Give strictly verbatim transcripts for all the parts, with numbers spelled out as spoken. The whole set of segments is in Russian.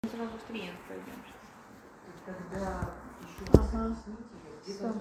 Сразу в тренинг пойдем. Когда еще ага. Все.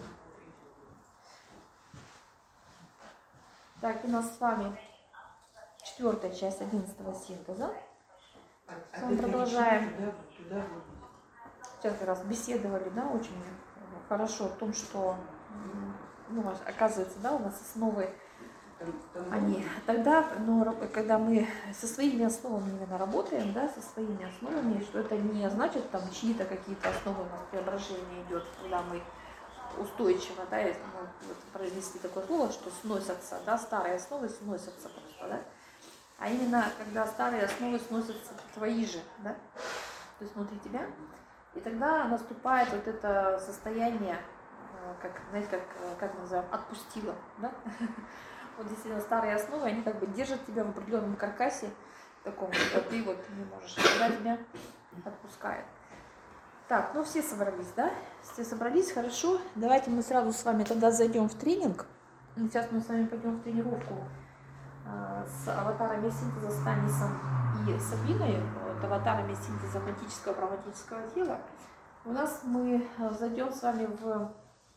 Так, у нас с вами четвертая часть одиннадцатого синтеза. А, Мы продолжаем. Туда, туда вот. Сейчас как раз беседовали, да, очень хорошо о том, что, ну, оказывается, да, у нас основы, они тогда, но когда мы со своими основами именно работаем, да, со своими основами, что это не значит там чьи-то какие-то основы у нас преображение идет, когда мы устойчиво, да, если мы вот произнесли такое слово, что сносятся, да, старые основы сносятся просто, да, а именно когда старые основы сносятся твои же, да, то есть внутри тебя, и тогда наступает вот это состояние, как, знаете, как, как мы называем, отпустило, да. Вот действительно старые основы, они как бы держат тебя в определенном каркасе, таком, что ты вот не можешь, когда тебя отпускает. Так, ну все собрались, да? Все собрались, хорошо. Давайте мы сразу с вами тогда зайдем в тренинг. Сейчас мы с вами пойдем в тренировку э, с аватарами синтеза Станисом и Сабиной, вот, аватарами синтеза матического прагматического тела. У нас мы зайдем с вами в...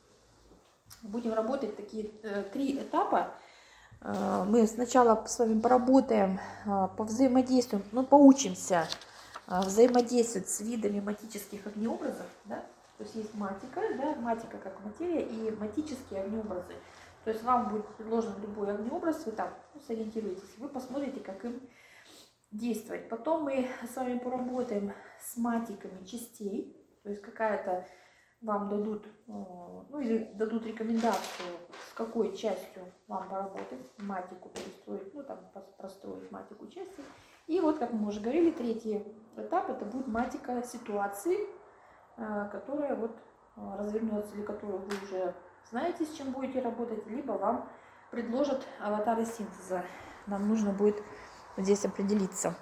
Будем работать такие э, три этапа. Мы сначала с вами поработаем, повзаимодействуем, ну, поучимся взаимодействовать с видами матических огнеобразов, да? То есть есть матика, да, матика как материя и матические огнеобразы. То есть вам будет предложен любой огнеобраз, вы там, ну, сориентируетесь, вы посмотрите, как им действовать. Потом мы с вами поработаем с матиками частей, то есть какая-то вам дадут, ну, или дадут рекомендацию, с какой частью вам поработать, матику перестроить, ну, там, простроить матику части. И вот, как мы уже говорили, третий этап, это будет матика ситуации, которая вот развернется, или которую вы уже знаете, с чем будете работать, либо вам предложат аватары синтеза. Нам нужно будет здесь определиться.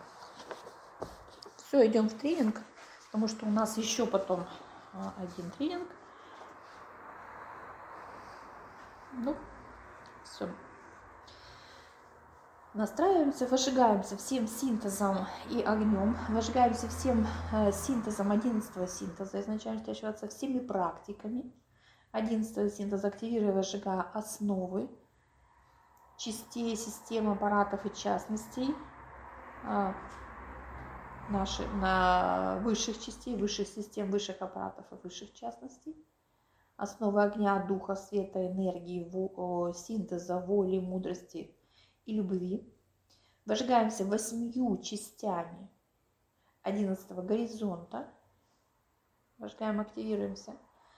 Все, идем в тренинг, потому что у нас еще потом один тренинг. Ну, все. Настраиваемся, выжигаемся всем синтезом и огнем, выжигаемся всем э, синтезом одиннадцатого синтеза, изначально считающегося всеми практиками одиннадцатого синтеза, активируя, выжигая основы частей, систем, аппаратов и частностей э, наши, на высших частей, высших систем, высших аппаратов и высших частностей, основы огня, духа, света, энергии, во, синтеза, воли, мудрости и любви. Выжигаемся восьмью частями одиннадцатого горизонта. Выжигаем, активируемся.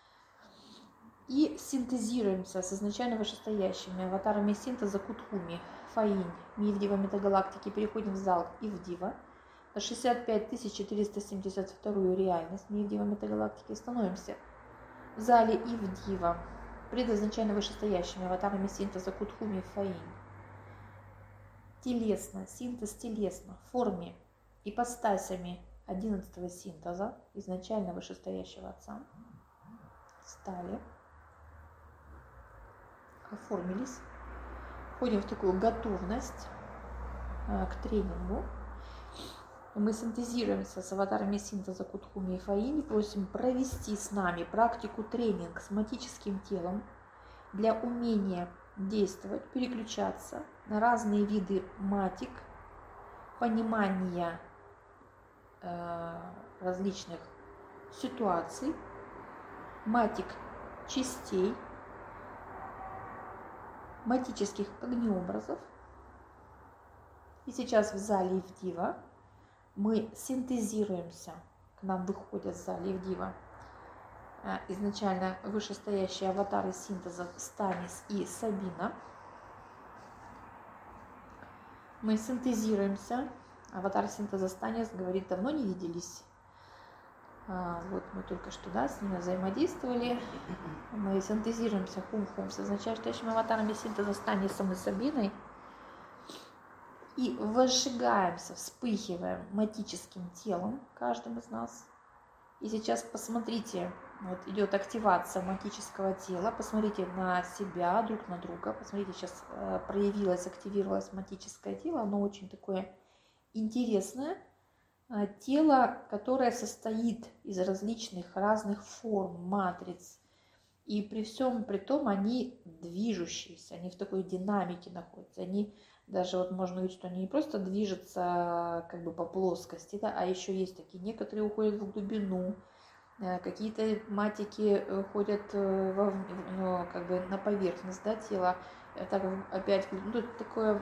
И синтезируемся с изначально вышестоящими аватарами синтеза Кутхуми, Фаинь, Мивдива метагалактики. Переходим в зал Ивдива. На шестьдесят пять тысяч четыреста семьдесят вторую реальность Мивдива метагалактики. Становимся в зале Ивдива предизначально вышестоящими аватарами синтеза Кутхуми, Фаинь. Телесно, синтез телесно, в форме, ипостасями одиннадцатого синтеза, изначально вышестоящего Отца. Встали, оформились, входим в такую готовность э, к тренингу. Мы синтезируемся с аватарами синтеза Кутхуми и Фаинь, просим провести с нами практику тренинг с матическим телом для умения действовать, переключаться на разные виды матик, понимания э, различных ситуаций, матик частей, матических огнеобразов. И сейчас в зале Ивдива мы синтезируемся, к нам выходят в зале Ивдива изначально вышестоящие аватары синтеза Станис и Сабина. Мы синтезируемся. Аватар синтеза Станис говорит, давно не виделись. А, вот мы только что, да, с ними взаимодействовали. Мы синтезируемся хум-хум с изначально аватарами синтеза Станисом и Сабиной. И возжигаемся, вспыхиваем матическим телом каждым из нас. И сейчас посмотрите, вот идет активация матического тела, посмотрите на себя, друг на друга, посмотрите, сейчас э, проявилось, активировалось матическое тело, оно очень такое интересное, тело, которое состоит из различных разных форм, матриц. И при всем при том они движущиеся, они в такой динамике находятся. Они даже вот можно увидеть, что они не просто движутся как бы по плоскости, да, а еще есть такие, некоторые уходят в глубину, какие-то матики ходят во, ну, как бы на поверхность, да, тела. Так опять, ну, такое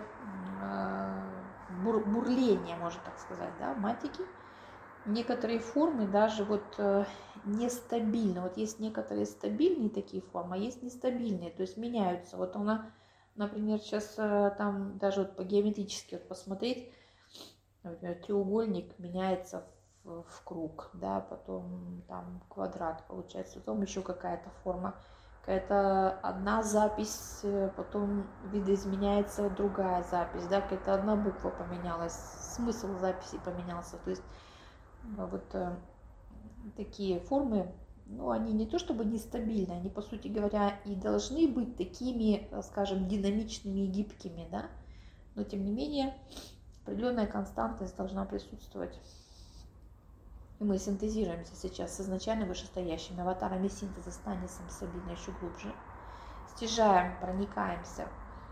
бур, бурление, можно так сказать, да, матики. Некоторые формы даже вот э, нестабильны. Вот есть некоторые стабильные такие формы, а есть нестабильные, то есть меняются. Вот она, например, сейчас э, там даже вот по геометрически вот посмотреть, например, треугольник меняется в, в круг, да, потом там квадрат получается, потом еще какая-то форма, какая-то одна запись, потом видоизменяется другая запись, да, какая-то одна буква поменялась, смысл записи поменялся, то есть вот э, такие формы, ну, они не то чтобы нестабильны, они, по сути говоря, и должны быть такими, скажем, динамичными и гибкими, да, но, тем не менее, определенная константность должна присутствовать. И мы синтезируемся сейчас с изначально вышестоящими аватарами синтеза, Станисом Сабиной еще глубже, стяжаем, проникаемся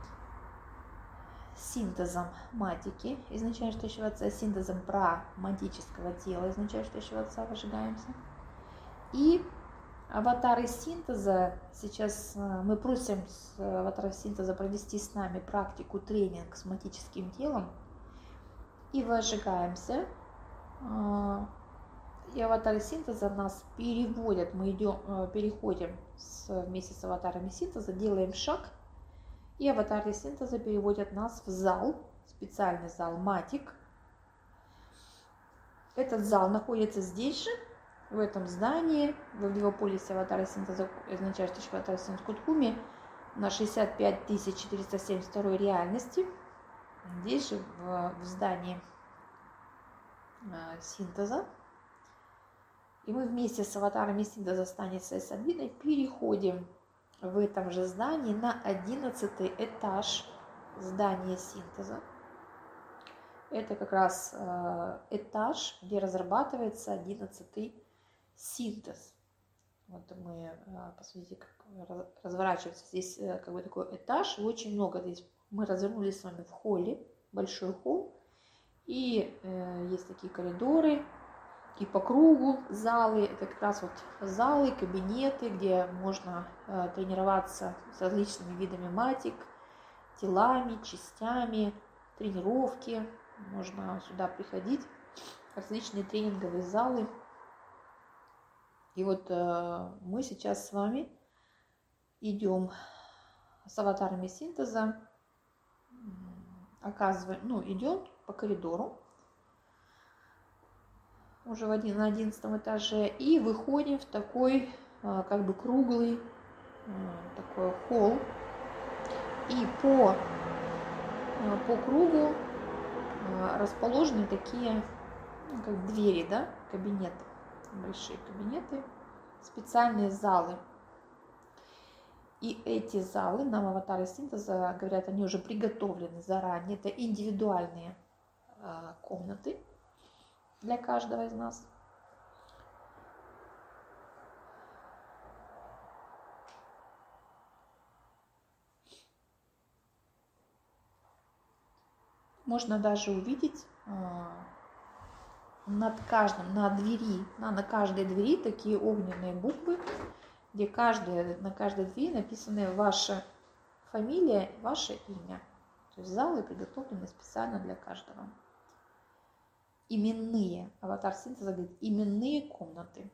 синтезом матики, изначально стоящего отца, синтезом праматического тела, изначально стоящего отца, выжигаемся. И аватары синтеза, сейчас мы просим с аватаров синтеза провести с нами практику, тренинг с матическим телом, и выжигаемся. И аватары синтеза нас переводят, мы идем, переходим с, вместе с аватарами синтеза, делаем шаг, и аватары синтеза переводят нас в зал, специальный зал матик. Этот зал находится здесь же, в этом здании, в Дивополисе аватара синтеза, означающий аватар синтеза Куткуми, на шестьдесят пять тысяч четыреста семьдесят второй реальности. Здесь же, в, в здании э, синтеза. И мы вместе с аватарами синтеза Станисой и Сабиной переходим в этом же здании на одиннадцатый этаж здания синтеза. Это как раз э, этаж, где разрабатывается одиннадцатый синтез. Вот мы, э, посмотрите, как разворачивается здесь э, как бы такой этаж, и очень много здесь. Мы развернулись с вами в холле, большой холл, и э, есть такие коридоры, и по кругу залы, это как раз вот залы, кабинеты, где можно э, тренироваться с различными видами матик, телами, частями, тренировки. Можно сюда приходить, различные тренинговые залы. И вот э, мы сейчас с вами идем с аватарами синтеза, оказываем, ну, идем по коридору, уже в один, на одиннадцатом этаже, и выходим в такой э, как бы круглый э, такой холл. И по, э, по кругу э, расположены такие, ну, как двери, да, кабинеты, большие кабинеты, специальные залы. И эти залы, нам аватары синтеза говорят, они уже приготовлены заранее, это индивидуальные э, комнаты для каждого из нас. Можно даже увидеть э, над каждым, на двери, на, на каждой двери такие огненные буквы, где каждая, на каждой двери написаны ваша фамилия, ваше имя. То есть залы приготовлены специально для каждого. Именные, аватар синтеза говорит, именные комнаты.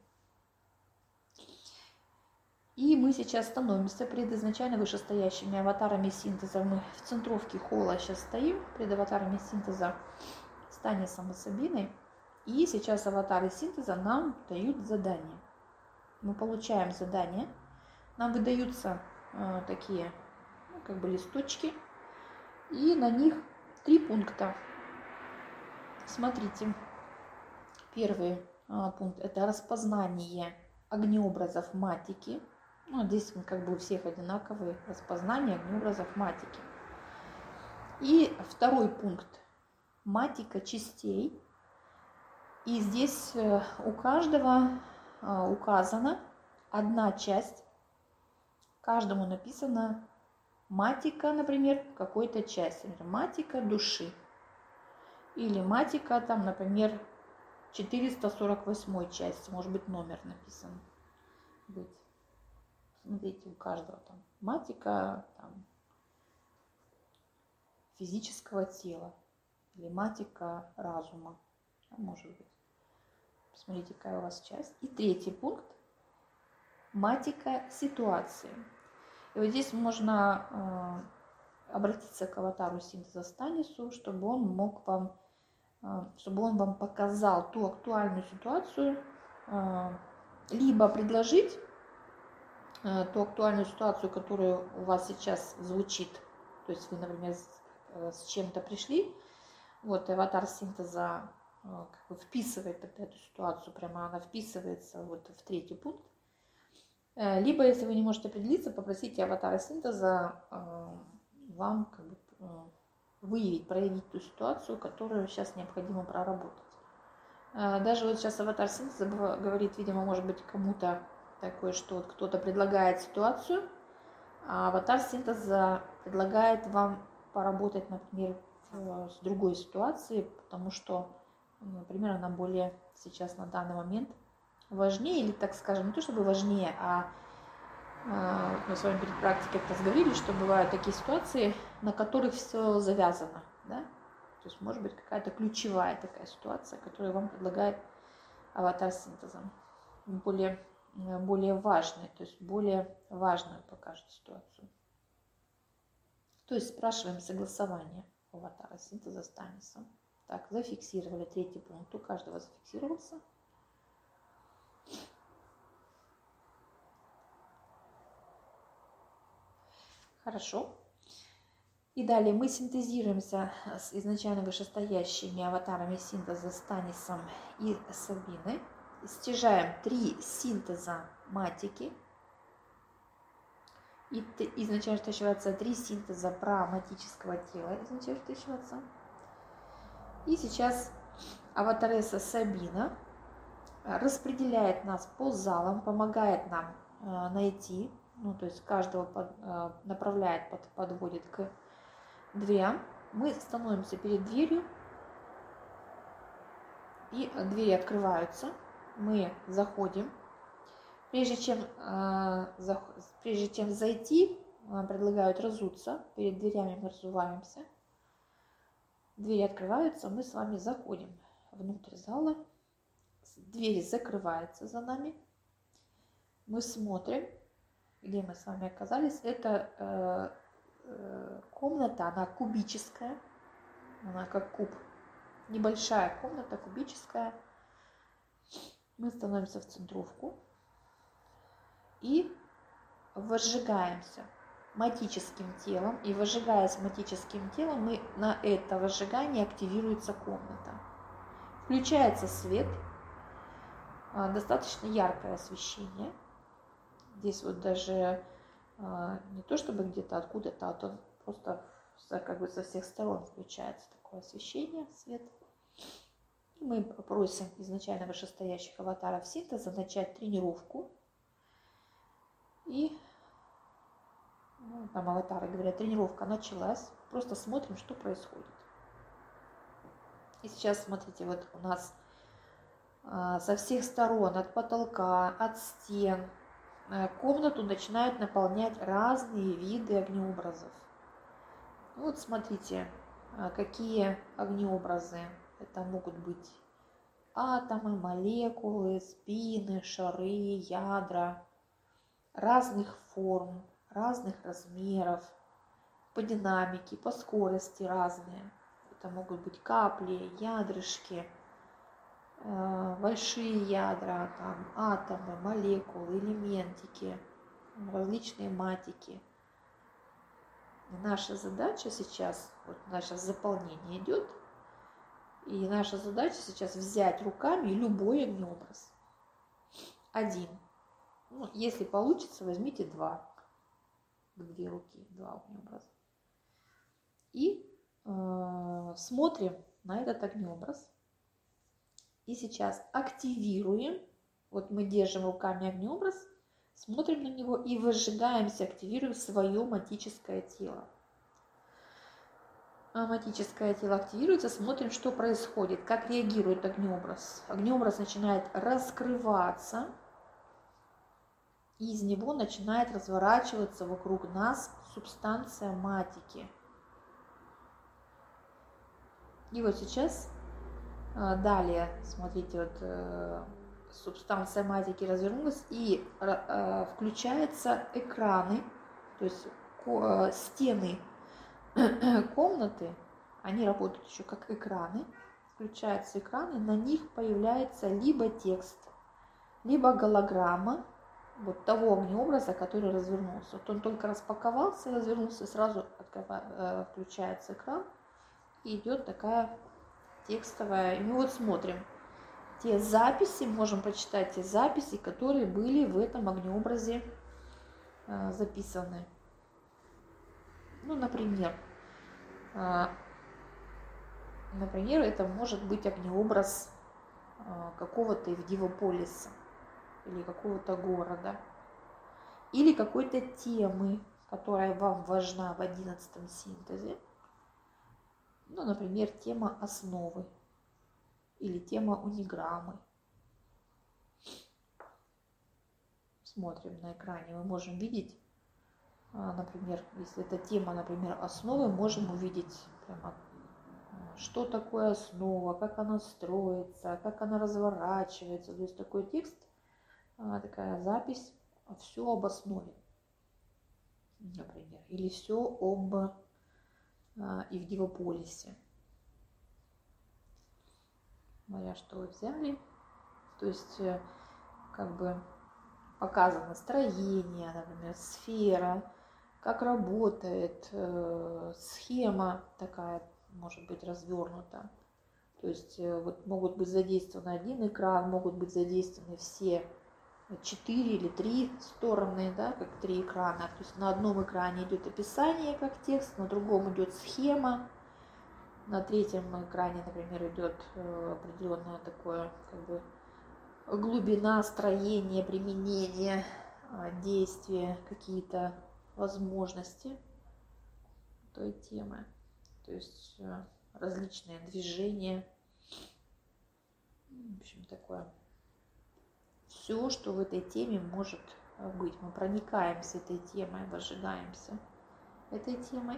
И мы сейчас становимся пред изначально вышестоящими аватарами синтеза. Мы в центровке холла сейчас стоим, пред аватарами синтеза Станисом и Сабиной. И сейчас аватары синтеза нам дают задание. Мы получаем задание, нам выдаются э, такие, ну, как бы листочки, и на них три пункта. Смотрите, первый а, пункт – это распознание огнеобразов матики. Ну, здесь как бы у всех одинаковые распознание огнеобразов матики. И второй пункт – матика частей. И здесь э, у каждого э, указана одна часть, каждому написано матика, например, какой-то части, например, матика души, или матика, там, например, четыреста сорок восьмой части, может быть, номер написан быть. Смотрите, у каждого там матика там, физического тела или матика разума, может быть. Посмотрите, какая у вас часть. И третий пункт – матика ситуации. И вот здесь можно э, обратиться к аватару синтеза Станису, чтобы он мог вам, э, чтобы он вам показал ту актуальную ситуацию, э, либо предложить э, ту актуальную ситуацию, которая у вас сейчас звучит. То есть вы, например, с, э, с чем-то пришли, вот аватар синтеза э, как бы вписывает тогда эту ситуацию, прямо она вписывается вот в третий пункт. Либо, если вы не можете определиться, попросите аватара синтеза э, вам как бы, э, выявить, проявить ту ситуацию, которую сейчас необходимо проработать. Э, даже вот сейчас аватар синтеза говорит, видимо, может быть, кому-то такое, что вот кто-то предлагает ситуацию, а аватар синтеза предлагает вам поработать, например, э, с другой ситуацией, потому что, например, она более сейчас на данный момент важнее, или, так скажем, не то чтобы важнее, а э, мы с вами перед практикой как раз говорили, что бывают такие ситуации, на которых все завязано, да? То есть, может быть, какая-то ключевая такая ситуация, которую вам предлагает аватар синтеза, более, более важная, то есть более важную покажет ситуацию. То есть спрашиваем согласование аватара синтеза Станиса. Так, зафиксировали третий пункт, у каждого зафиксировался. Хорошо. И далее мы синтезируемся с изначально вышестоящими аватарами синтеза Станисом и Сабиной. Стяжаем три синтеза матики. И изначально втащивается три синтеза праматического тела. Изначально втащивается. И сейчас аватаресса Сабина распределяет нас по залам, помогает нам найти. Ну, то есть каждого под, э, направляет, под, подводит к дверям. Мы становимся перед дверью, и двери открываются. Мы заходим. Прежде чем, э, за, прежде чем зайти, нам предлагают разуться. Перед дверями мы разуваемся. Двери открываются, мы с вами заходим внутрь зала. Двери закрываются за нами. Мы смотрим, где мы с вами оказались. Это э, э, комната, она кубическая, она как куб, небольшая комната, кубическая. Мы становимся в центровку и возжигаемся матическим телом. И возжигаясь матическим телом, мы на это возжигание активируется комната. Включается свет, э, достаточно яркое освещение. Здесь вот даже э, не то чтобы где-то откуда-то, а то просто как бы со всех сторон включается такое освещение, свет. И мы просим изначально вышестоящих аватаров синтеза начать тренировку. И ну, там аватары говорят, тренировка началась. Просто смотрим, что происходит. И сейчас смотрите, вот у нас э, со всех сторон, от потолка, от стен, комнату начинают наполнять разные виды огнеобразов. Вот смотрите, какие огнеобразы. Это могут быть атомы, молекулы, спины, шары, ядра разных форм, разных размеров, по динамике, по скорости разные. Это могут быть капли, ядрышки, большие ядра, там, атомы, молекулы, элементики, различные матики. И наша задача сейчас, вот наше заполнение идет, и наша задача сейчас взять руками любой огнеобраз. Один. Ну, если получится, возьмите два. Две руки, два огнеобраза. И э, смотрим на этот огнеобраз. И сейчас активируем. Вот мы держим руками огнеобраз, смотрим на него и выжигаемся, активируем свое матическое тело. А матическое тело активируется, смотрим, что происходит, как реагирует огнеобраз. Огнеобраз начинает раскрываться, и из него начинает разворачиваться вокруг нас субстанция матики. И вот сейчас далее, смотрите, вот субстанция матики развернулась, и включаются экраны, то есть стены комнаты, они работают еще как экраны, включаются экраны, на них появляется либо текст, либо голограмма вот того огнеобраза, который развернулся. Вот он только распаковался, развернулся, сразу включается экран, и идет такая текстовая. И мы вот смотрим те записи, можем прочитать те записи, которые были в этом огнеобразе э, записаны. Ну, например, э, например, это может быть огнеобраз э, какого-то Евдивополиса или какого-то города, или какой-то темы, которая вам важна в одиннадцатом синтезе. Ну, например, тема основы или тема униграммы. Смотрим на экране, мы можем видеть, например, если это тема, например, основы, можем увидеть прямо, что такое основа, как она строится, как она разворачивается. То есть такой текст, такая запись, все об основе, например, или все об Евдивополисе. Смотря что вы взяли, то есть как бы показано строение, например, сфера, как работает, э, схема такая может быть развернута. То есть э, вот могут быть задействованы один экран, могут быть задействованы все четыре или три стороны, да, как три экрана. То есть на одном экране идет описание как текст, на другом идет схема, на третьем экране, например, идет определенное такое как бы глубина строения, применения, действия, какие-то возможности той темы. То есть различные движения. В общем, такое. Все, что в этой теме может быть. Мы проникаемся этой темой, возжигаемся этой темой.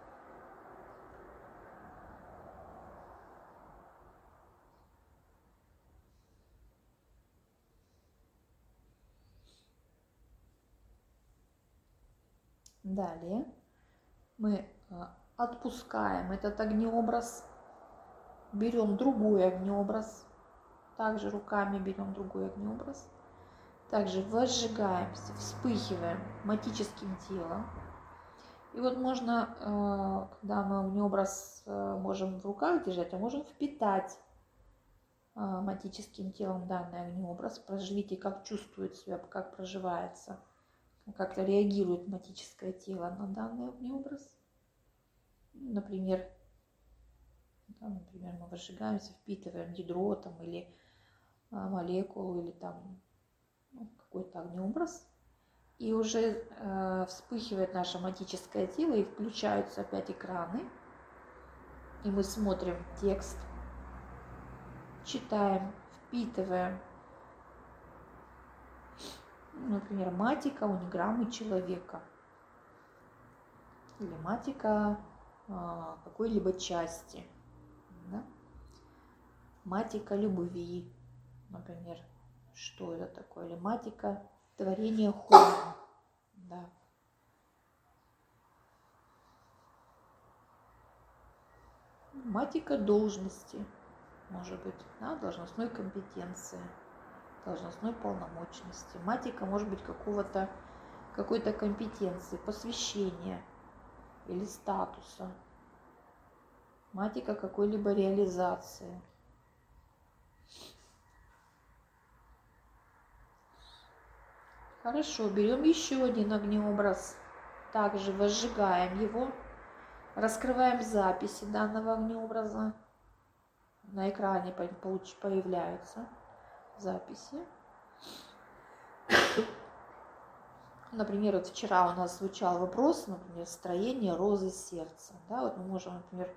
Далее мы отпускаем этот огнеобраз, берем другой огнеобраз, также руками берем другой огнеобраз, также возжигаемся, вспыхиваем матическим телом. И вот можно, когда мы огнеобраз можем в руках держать, а можем впитать матическим телом данный огнеобраз. Проживите, как чувствует себя, как проживается, как реагирует матическое тело на данный огнеобраз. Например, да, например, мы возжигаемся, впитываем ядро там, или а, молекулу, или там ну, какой-то огнеобраз. И уже э, вспыхивает наше матическое тело, и включаются опять экраны. И мы смотрим текст, читаем, впитываем. Например, матика униграммы человека. Или матика а, какой-либо части. Да? Матика любви, например. Что это такое? Или матика творения хома. Да. Матика должности, может быть, да, должностной компетенции, должностной полномочности. Матика может быть какого-то, какой-то компетенции, посвящения или статуса. Матика какой-либо реализации. Хорошо, берем еще один огнеобраз, также возжигаем его, раскрываем записи данного огнеобраза, на экране появляются записи. Например, вот вчера у нас звучал вопрос, например, строение розы сердца. Да, вот мы можем, например,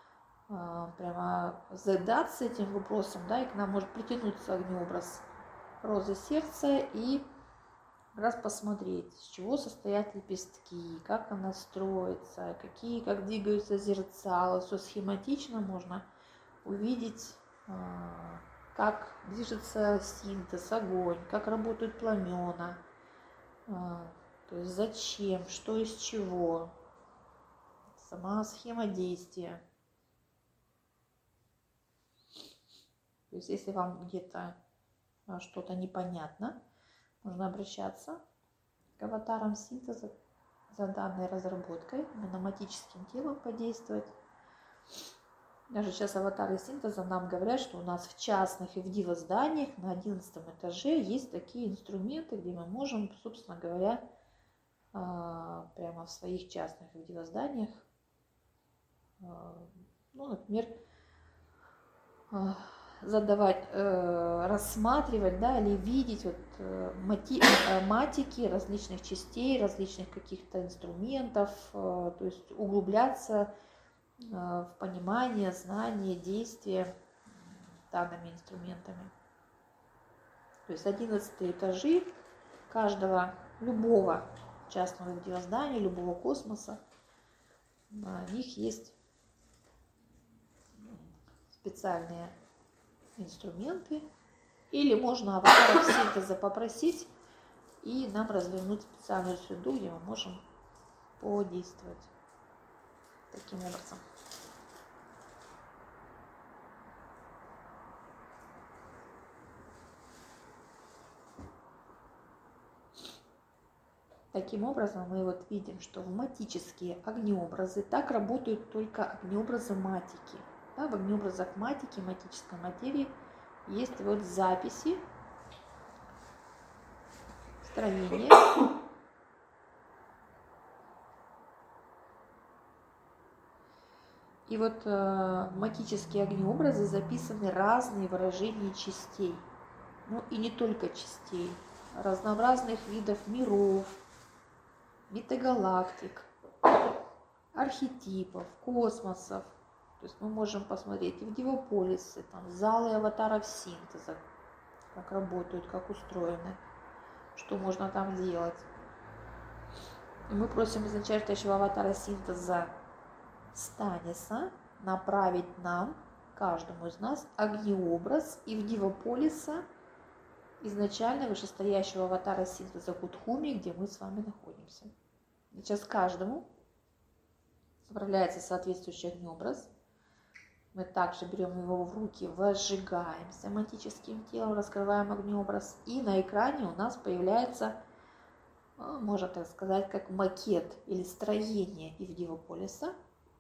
прямо задаться этим вопросом, да, и к нам может притянуться огнеобраз розы сердца и раз посмотреть, из чего состоят лепестки, как она строится, какие, как двигаются зерцала. Все схематично можно увидеть, как движется синтез, огонь, как работают пламена, то есть зачем, что из чего, сама схема действия. То есть если вам где-то что-то непонятно, можно обращаться к аватарам синтеза за данной разработкой, номатическим телом подействовать. Даже сейчас аватары синтеза нам говорят, что у нас в частных и в дива-зданиях на одиннадцатом этаже есть такие инструменты, где мы можем, собственно говоря, прямо в своих частных и в дива-зданиях, ну, например, задавать, рассматривать, да, или видеть вот мати, матики различных частей, различных каких-то инструментов, то есть углубляться в понимание, знание, действие данными инструментами. То есть одиннадцатые этажи каждого, любого частного дива-здания, любого космоса, на них есть специальные инструменты, или можно аватаров синтеза попросить и нам развернуть специальную среду, где мы можем подействовать таким образом. Таким образом, мы вот видим, что в матические огнеобразы так работают только огнеобразы матики. Да, в огнеобразах матики, матической материи есть вот записи строения. И вот э, в матические огнеобразы записаны разные выражения частей. Ну и не только частей, разнообразных видов миров, метагалактик, архетипов, космосов. То есть мы можем посмотреть и в дивополисы, там, залы аватаров синтеза, как работают, как устроены, что можно там делать. И мы просим изначального аватара синтеза Станиса направить нам, каждому из нас, огнеобраз и в дивополиса изначально вышестоящего аватара синтеза Кутхуми, где мы с вами находимся. Сейчас каждому отправляется соответствующий огнеобраз. Мы также берем его в руки, возжигаем семантическим телом, раскрываем огнеобраз. И на экране у нас появляется, можно так сказать, как макет или строение из дивополиса.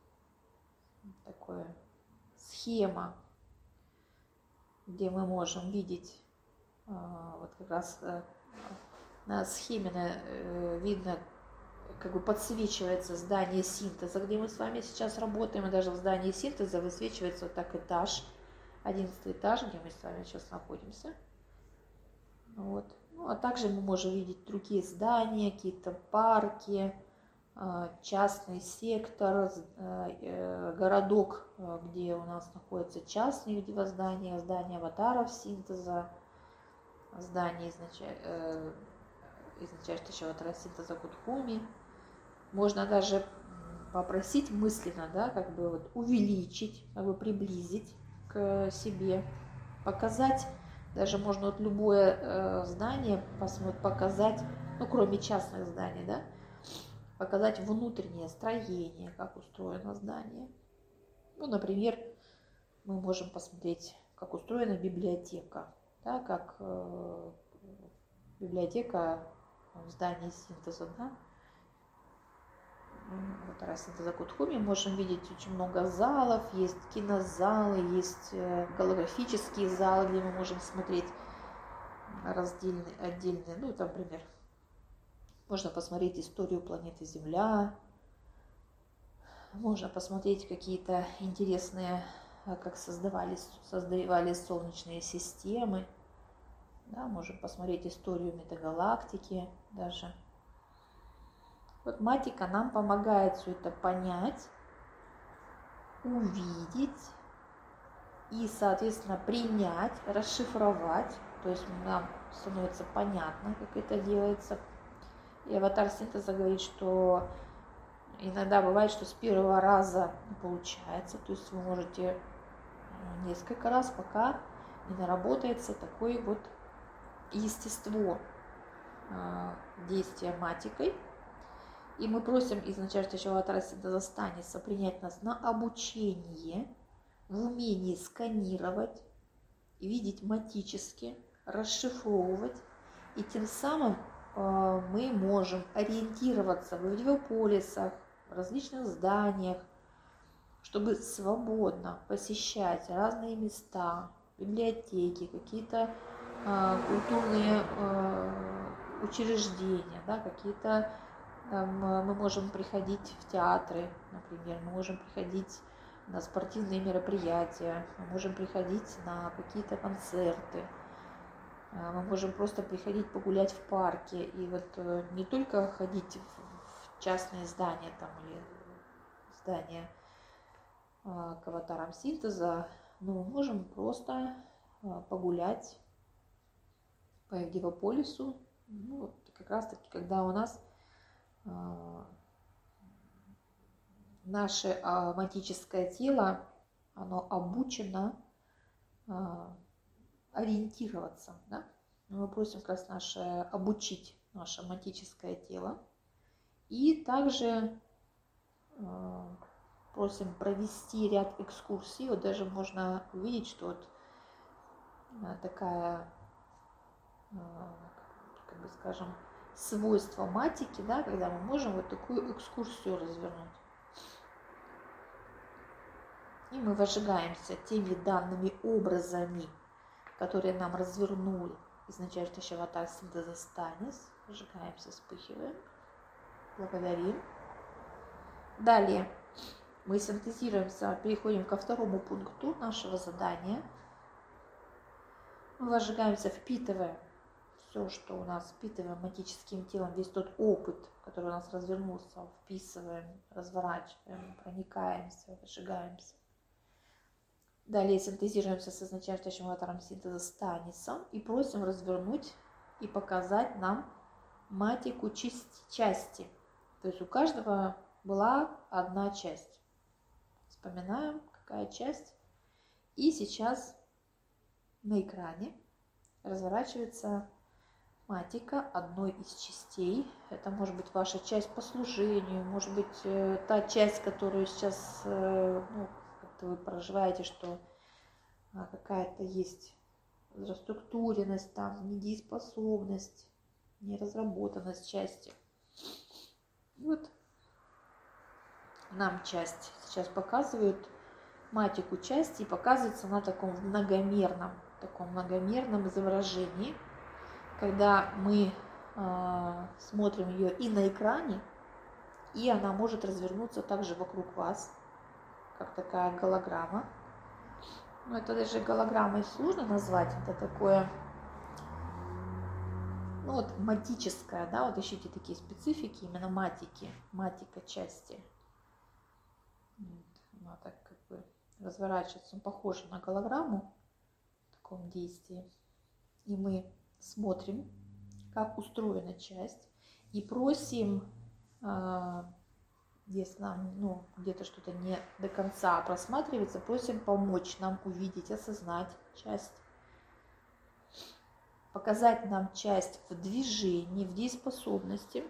Такая схема, где мы можем видеть, вот как раз на схеме видно, как бы подсвечивается здание синтеза, где мы с вами сейчас работаем, и даже в здании синтеза высвечивается вот так этаж, одиннадцатый этаж, где мы с вами сейчас находимся. Вот. Ну, а также мы можем видеть другие здания, какие-то парки, частный сектор, городок, где у нас находятся частные дива-здания, здания аватаров синтеза, здание изначального аватара синтеза Кутхуми. Можно даже попросить мысленно, да, как бы вот увеличить, как бы приблизить к себе, показать, даже можно вот любое э, здание показать, ну кроме частных зданий, да, показать внутреннее строение, как устроено здание. Ну, например, мы можем посмотреть, как устроена библиотека, да, как э, библиотека в здании синтеза, да. Вот раз синтеза Кутхуми можем видеть очень много залов, есть кинозалы, есть голографические залы, где мы можем смотреть раздельные, отдельные, ну, там, например, можно посмотреть историю планеты Земля, можно посмотреть какие-то интересные как создавались, создавались солнечные системы. Да, можем посмотреть историю метагалактики даже. Вот матика нам помогает все это понять, увидеть и, соответственно, принять, расшифровать. То есть нам становится понятно, как это делается. И аватар синтеза говорит, что иногда бывает, что с первого раза не получается. То есть вы можете несколько раз, пока не наработается такое вот естество действия матикой. И мы просим из начальствующего аватара синтеза Станиса принять нас на обучение в умении сканировать, видеть матически, расшифровывать. И тем самым э, мы можем ориентироваться в видеополисах, в различных зданиях, чтобы свободно посещать разные места, библиотеки, какие-то э, культурные э, учреждения, да, какие-то э, мы можем приходить в театры, например, мы можем приходить на спортивные мероприятия, мы можем приходить на какие-то концерты, мы можем просто приходить погулять в парке. И вот не только ходить в частные здания там, или здания к аватарам синтеза, но мы можем просто погулять по Евдивополису, ну, вот как раз таки, когда у нас наше матическое тело, оно обучено а, ориентироваться, да? Мы просим как раз наше, обучить наше матическое тело. И также а, просим провести ряд экскурсий. Вот даже можно увидеть, что вот а, такая, а, как бы скажем, свойство матики, да, когда мы можем вот такую экскурсию развернуть. И мы возжигаемся теми данными образами, которые нам развернули из начальствующего аватара синтеза Станис. Возжигаемся, вспыхиваем. Благодарим. Далее мы синтезируемся, переходим ко второму пункту нашего задания. Мы возжигаемся, впитываем все, что у нас, впитываем матическим телом, весь тот опыт, который у нас развернулся, вписываем, разворачиваем, проникаемся, возжигаемся. Далее синтезируемся с изначальным аватаром синтеза Станисом и просим развернуть и показать нам матику части. То есть у каждого была одна часть. Вспоминаем, какая часть. И сейчас на экране разворачивается матика одной из частей. Это может быть ваша часть по служению, может быть та часть, которую сейчас, ну, вы проживаете, что какая-то есть заструктуренность, там, недееспособность, неразработанность части. Вот нам часть сейчас показывают матику части, и показывается на таком многомерном, таком многомерном изображении, когда мы э, смотрим ее и на экране, и она может развернуться также вокруг вас, как такая голограмма. Ну, это даже голограммой сложно назвать, это такое, ну вот, матическое, да, вот ищите такие специфики, именно матики, матика части. Она так как бы разворачивается, он похож на голограмму в таком действии. И мы смотрим, как устроена часть, и просим, если нам, ну, где-то что-то не до конца просматривается, просим помочь нам увидеть, осознать часть, показать нам часть в движении, в дееспособности,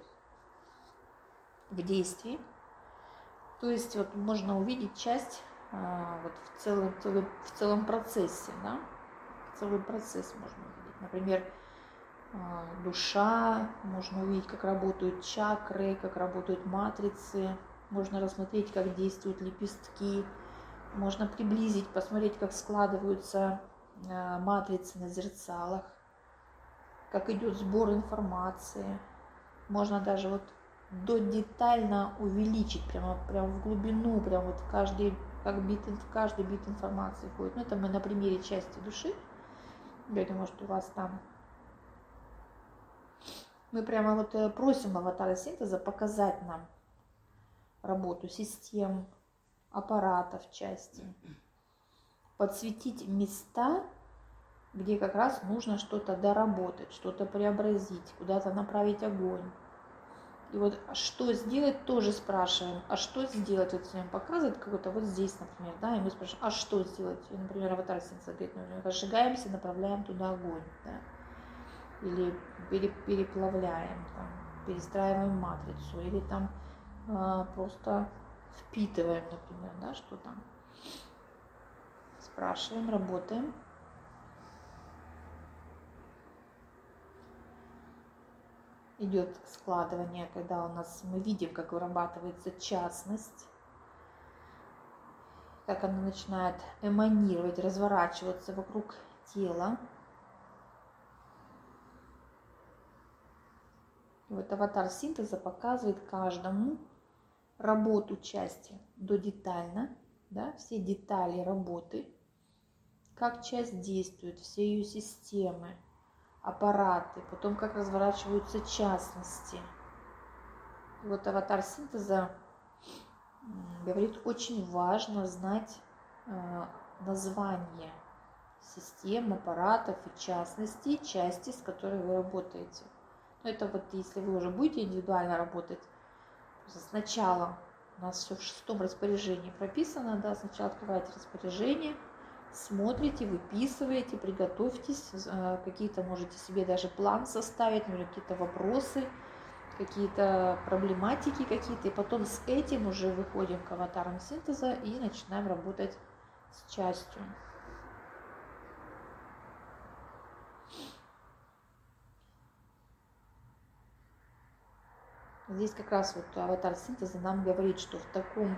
в действии. То есть вот можно увидеть часть а, вот в целом, целом, в целом процессе, да? Целый процесс можно увидеть. Например, а, душа, можно увидеть, как работают чакры, как работают матрицы. Можно рассмотреть, как действуют лепестки, можно приблизить, посмотреть, как складываются э, матрицы на зерцалах, как идет сбор информации. Можно даже вот до детально увеличить, прямо, прямо в глубину, прямо вот каждый как бит, в каждый бит информации входит. Ну, это мы на примере части души. Я думаю, что у вас там. Мы прямо вот просим аватара синтеза показать нам работу систем, аппаратов части, подсветить места, где как раз нужно что-то доработать, что-то преобразить, куда-то направить огонь. И вот что сделать, тоже спрашиваем, а что сделать, вот всем показывает какой-то вот здесь, например, да, и мы спрашиваем, а что сделать? И, например, аватар синтеза говорит, ну, разжигаемся, направляем туда огонь, да, или переплавляем, там, перестраиваем матрицу, или там а, просто впитываем, например, да, что там. Спрашиваем, работаем. Идет складывание, когда у нас мы видим, как вырабатывается частность, как она начинает эманировать, разворачиваться вокруг тела. И вот аватар синтеза показывает каждому работу части до детально, да, все детали работы, как часть действует, все ее системы, аппараты, потом как разворачиваются частности. И вот аватар синтеза говорит, очень важно знать э, название систем, аппаратов и частностей, части, с которой вы работаете. Но это вот если вы уже будете индивидуально работать, сначала у нас все в шестом распоряжении прописано, да, сначала открываете распоряжение, смотрите, выписываете, приготовьтесь, какие-то можете себе даже план составить, например, какие-то вопросы, какие-то проблематики какие-то, и потом с этим уже выходим к аватарам синтеза и начинаем работать с частью. Здесь как раз вот аватар синтеза нам говорит, что в таком,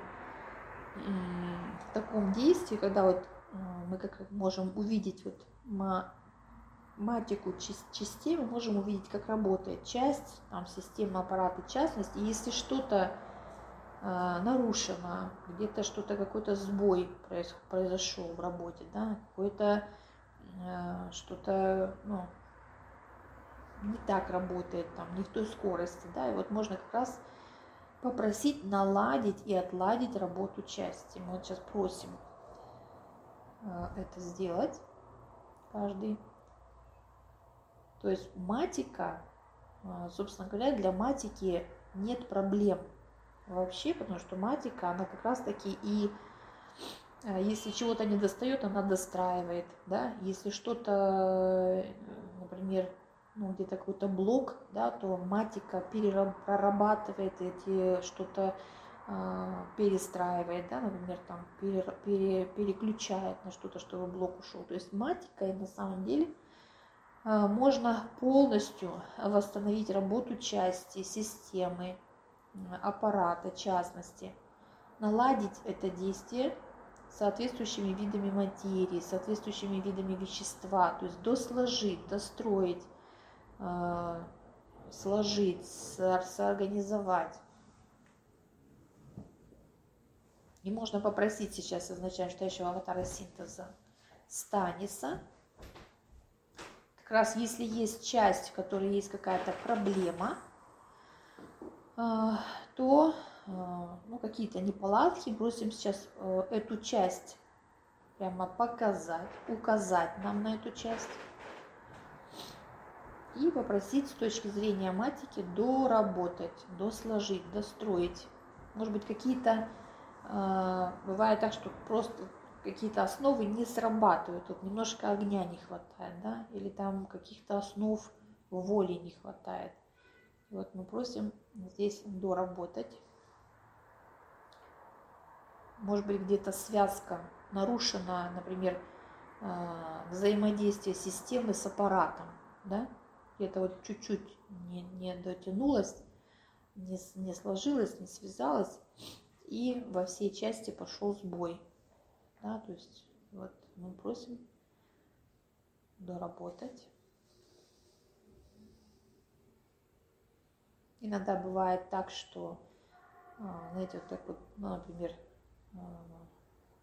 в таком действии, когда вот мы как можем увидеть вот матику частей, мы можем увидеть, как работает часть, там, система, аппарат и частность. И если что-то э, нарушено, где-то что-то, какой-то сбой произошел в работе, да, какое-то э, что-то, ну, не так работает, там, не в той скорости, да, и вот можно как раз попросить наладить и отладить работу части. Мы вот сейчас просим э, это сделать каждый. То есть матика, собственно говоря, для матики нет проблем вообще, потому что матика, она как раз таки и, если чего-то не достает, она достраивает, да, если что-то, например, ну, где-то какой-то блок, да, то матика прорабатывает эти, что-то э, перестраивает, да, например, там, пере, пере, переключает на что-то, чтобы блок ушел. То есть матика на самом деле можно полностью восстановить работу части, системы, аппарата, частности, наладить это действие соответствующими видами материи, соответствующими видами вещества, то есть досложить, достроить, сложить, соорганизовать. И можно попросить сейчас изначально аватара синтеза Станиса. Как раз если есть часть, в которой есть какая-то проблема, то ну, какие-то неполадки, просим сейчас эту часть прямо показать, указать нам на эту часть и попросить с точки зрения матики доработать, досложить, достроить. Может быть, какие-то, бывает так, что просто какие-то основы не срабатывают, вот немножко огня не хватает, да, или там каких-то основ воли не хватает. И вот мы просим здесь доработать. Может быть, где-то связка нарушена, например, взаимодействие системы с аппаратом, да, где-то вот чуть-чуть не, не дотянулось, не, не сложилось, не связалось, и во всей части пошел сбой. Да, то есть вот мы просим доработать. Иногда бывает так, что, знаете, вот так вот, ну, например,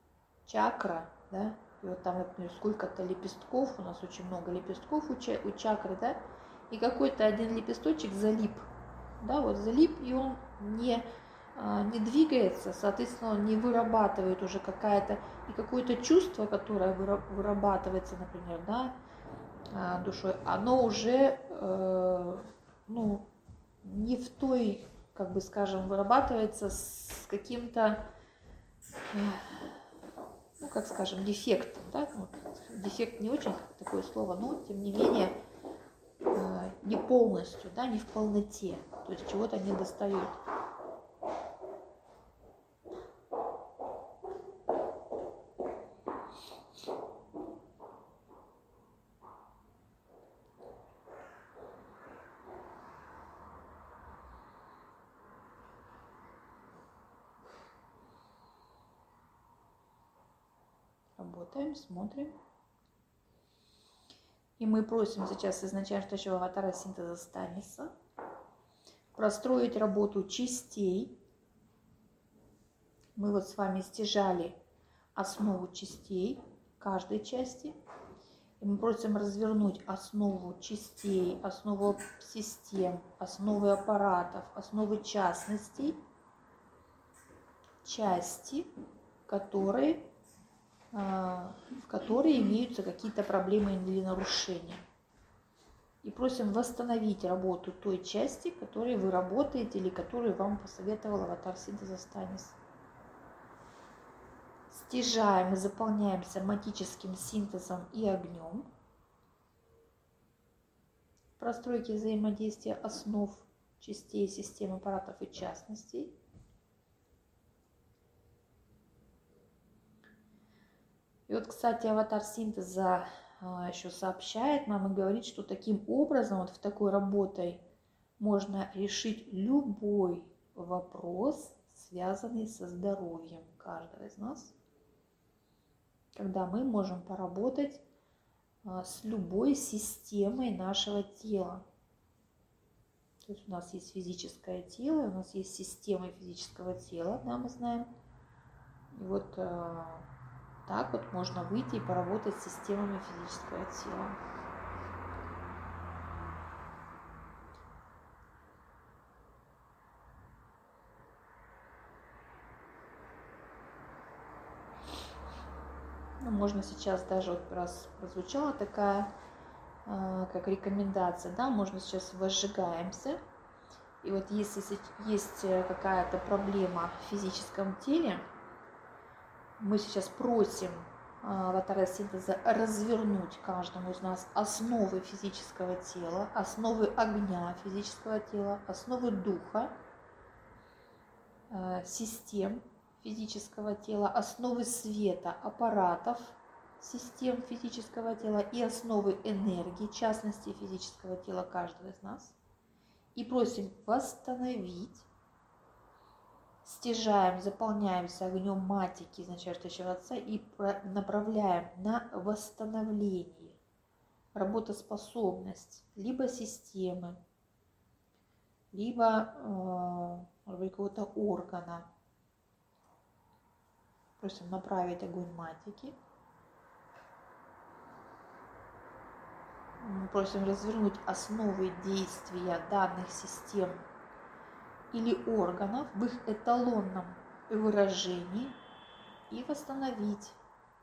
чакра, да, и вот там, например, сколько-то лепестков, у нас очень много лепестков у, ча- у чакры, да, и какой-то один лепесточек залип, да, вот залип, и он не, а, не двигается, соответственно, он не вырабатывает уже какая-то, и какое-то чувство, которое выра- вырабатывается, например, да, а, душой, оно уже, э, ну, не в той, как бы скажем, вырабатывается с каким-то, ну, как скажем, дефектом, да, вот, дефект не очень такое слово, но, тем не менее, э, не полностью, да, не в полноте, то есть чего-то не достает. Работаем, смотрим. И мы просим сейчас изначально стоящего аватара синтеза Станиса простроить работу частей. Мы вот с вами стяжали основу частей каждой части. И мы просим развернуть основу частей, основу систем, основы аппаратов, основы частностей, части, которые, в которые имеются какие-то проблемы или нарушения. И просим восстановить работу той части, которой вы работаете или которую вам посоветовал аватар синтеза Станис. Стяжаем и заполняем соматическим синтезом и огнем. Простройки взаимодействия основ частей, систем, аппаратов и частностей. И вот, кстати, аватар синтеза еще сообщает нам и говорит, что таким образом, вот в такой работой можно решить любой вопрос, связанный со здоровьем каждого из нас, когда мы можем поработать с любой системой нашего тела. То есть у нас есть физическое тело, у нас есть система физического тела, да, мы знаем. И вот э, так вот можно выйти и поработать с системами физического тела. Ну, можно сейчас даже, вот раз прозвучала такая, э, как рекомендация, да, можно сейчас возжигаемся. И вот если есть какая-то проблема в физическом теле, мы сейчас просим аватара синтеза развернуть каждому из нас основы физического тела, основы огня физического тела, основы духа, систем физического тела, основы света, аппаратов систем физического тела и основы энергии, в частности физического тела каждого из нас. И просим восстановить, стяжаем, заполняемся огнем матики, изначального отца, и направляем на восстановление, работоспособность либо системы, либо э, какого-то органа. Просим направить огонь матики. Мы просим развернуть основы действия данных систем или органов в их эталонном выражении и восстановить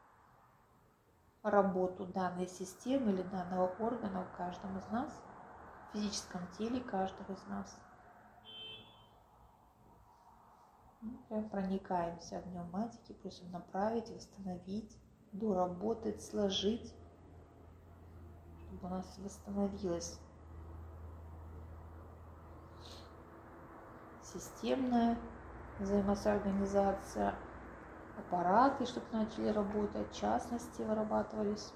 работу данной системы или данного органа в каждом из нас, в физическом теле каждого из нас. Мы прям проникаемся огнем матики, просим направить, восстановить, доработать, сложить, чтобы у нас восстановилась системная взаимосорганизация, аппараты, чтобы начали работать, частности вырабатывались.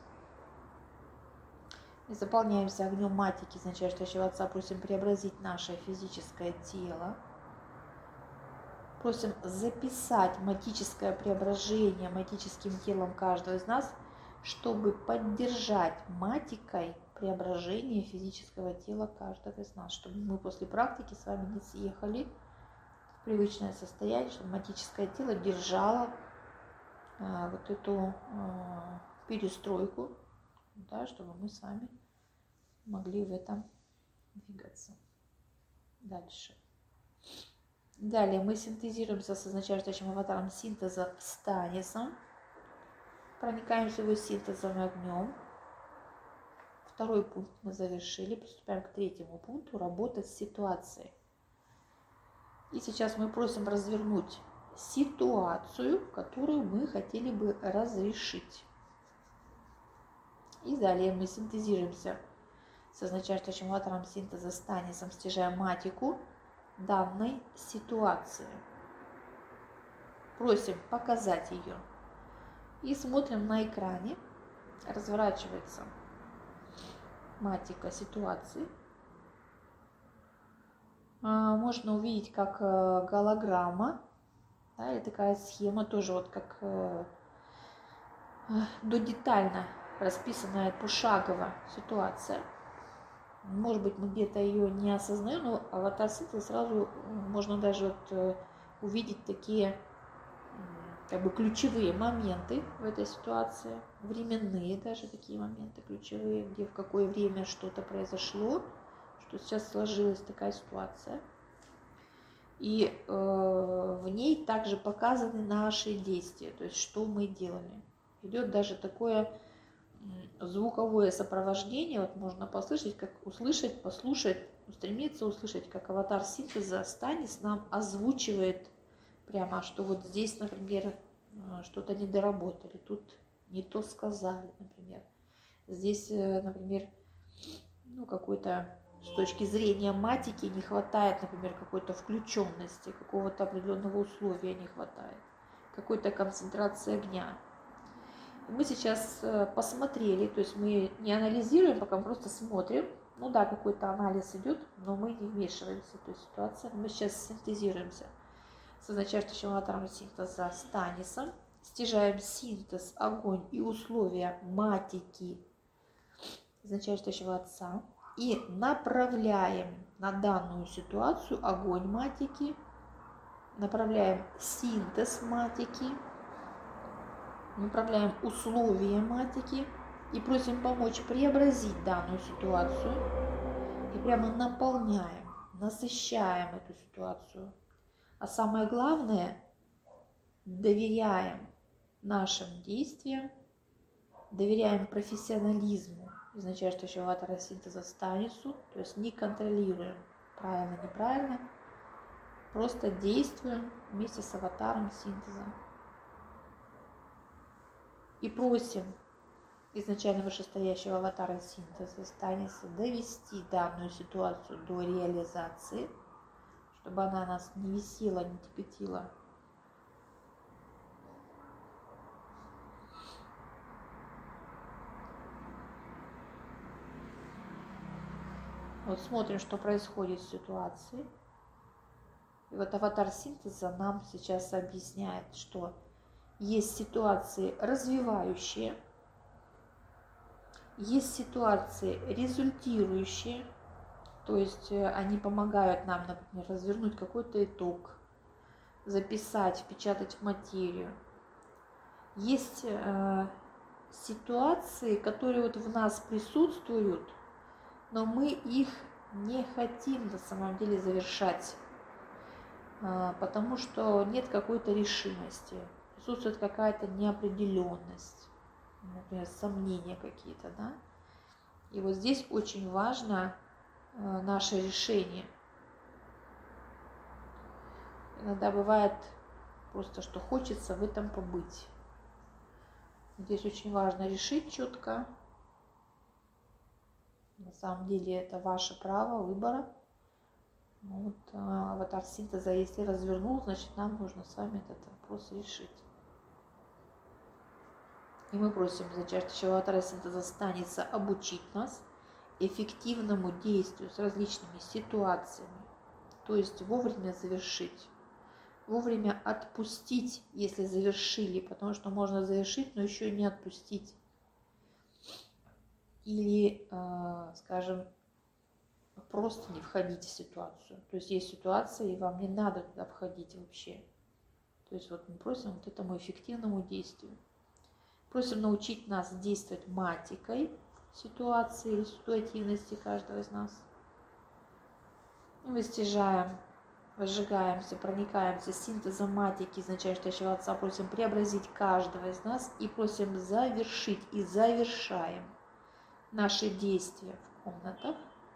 И заполняемся огнем матики, изначального отца, просим преобразить наше физическое тело. Просим записать матическое преображение матическим телом каждого из нас, чтобы поддержать матикой преображение физического тела каждого из нас, чтобы мы после практики с вами не съехали в привычное состояние, чтобы матическое тело держало а, вот эту а, перестройку, да, чтобы мы с вами могли в этом двигаться дальше. Далее мы синтезируемся с означающим аватаром синтеза станисом. Проникаемся его синтезом и огнем. Второй пункт мы завершили. Приступаем к третьему пункту. Работать с ситуацией. И сейчас мы просим развернуть ситуацию, которую мы хотели бы разрешить. И далее мы синтезируемся с означающим аватаром синтеза станисом, стяжая матику данной ситуации. Просим показать ее. И смотрим на экране. Разворачивается матика ситуации. Можно увидеть как голограмма, да, или такая схема, тоже вот как додетально расписанная пошагово ситуация. Может быть, мы где-то ее не осознаем, но аватар синтеза сразу можно даже вот увидеть такие как бы ключевые моменты в этой ситуации, временные даже такие моменты ключевые, где в какое время что-то произошло, что сейчас сложилась такая ситуация. И э, в ней также показаны наши действия, то есть что мы делали. Идет даже такое звуковое сопровождение, вот можно послышать, как услышать, послушать, устремиться услышать, как аватар синтеза Станис нам озвучивает прямо, что вот здесь, например, что-то не доработали, тут не то сказали, например. Здесь, например, ну, какой-то с точки зрения матики не хватает, например, какой-то включенности, какого-то определенного условия не хватает, какой-то концентрации огня. Мы сейчас посмотрели, то есть мы не анализируем, пока мы просто смотрим. Ну да, какой-то анализ идет, но мы не вмешиваемся в эту ситуацию. Мы сейчас синтезируемся с означающим аватаром синтеза Станисом, стяжаем синтез, огонь и условия матики означающего отца и направляем на данную ситуацию огонь матики, направляем синтез матики, направляем условия матики и просим помочь преобразить данную ситуацию и прямо наполняем, насыщаем эту ситуацию. А самое главное, доверяем нашим действиям, доверяем профессионализму означающего аватара синтеза Станису, то есть не контролируем правильно, неправильно, просто действуем вместе с аватаром синтеза. И просим изначально вышестоящего аватара синтеза Станиса довести данную ситуацию до реализации, чтобы она нас не висела, не тяготила. Вот смотрим, что происходит в ситуации. И вот аватар синтеза нам сейчас объясняет, что есть ситуации развивающие, есть ситуации результирующие, то есть они помогают нам, например, развернуть какой-то итог, записать, впечатать в материю. Есть э, ситуации, которые вот в нас присутствуют, но мы их не хотим на самом деле завершать, э, потому что нет какой-то решимости, присутствует какая-то неопределенность, например, сомнения какие-то, да. И вот здесь очень важно э, наше решение. Иногда бывает просто, что хочется в этом побыть. Здесь очень важно решить четко. На самом деле это ваше право выбора. Вот, а, аватар синтеза, если развернул, значит нам нужно с вами этот вопрос решить. И мы просим зачастую аватара синтеза Станиса обучить нас эффективному действию с различными ситуациями, то есть вовремя завершить, вовремя отпустить, если завершили, потому что можно завершить, но еще не отпустить. Или, скажем, просто не входить в ситуацию. То есть есть ситуация, и вам не надо туда входить вообще. То есть вот мы просим вот этому эффективному действию. Просим научить нас действовать матикой в ситуации или ситуативности каждого из нас. И мы стяжаем, возжигаемся, проникаемся синтезом матики, изначального Отца, просим преобразить каждого из нас и просим завершить и завершаем наши действия в комнатах.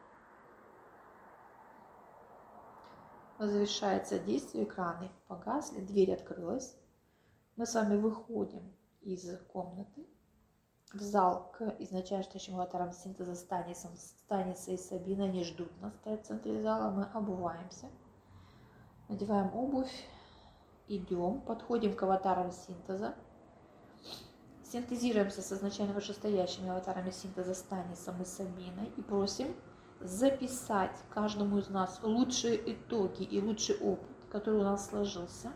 Завершается действие, экраны погасли, дверь открылась. Мы с вами выходим из комнаты в зал к изначальным аватарам синтеза Станисом. Станиса и Сабина не ждут нас, стоят в центре зала. Мы обуваемся, надеваем обувь, идем, подходим к аватарам синтеза, синтезируемся с изначально вышестоящими аватарами синтеза Станисом и Сабиной и просим записать каждому из нас лучшие итоги и лучший опыт, который у нас сложился.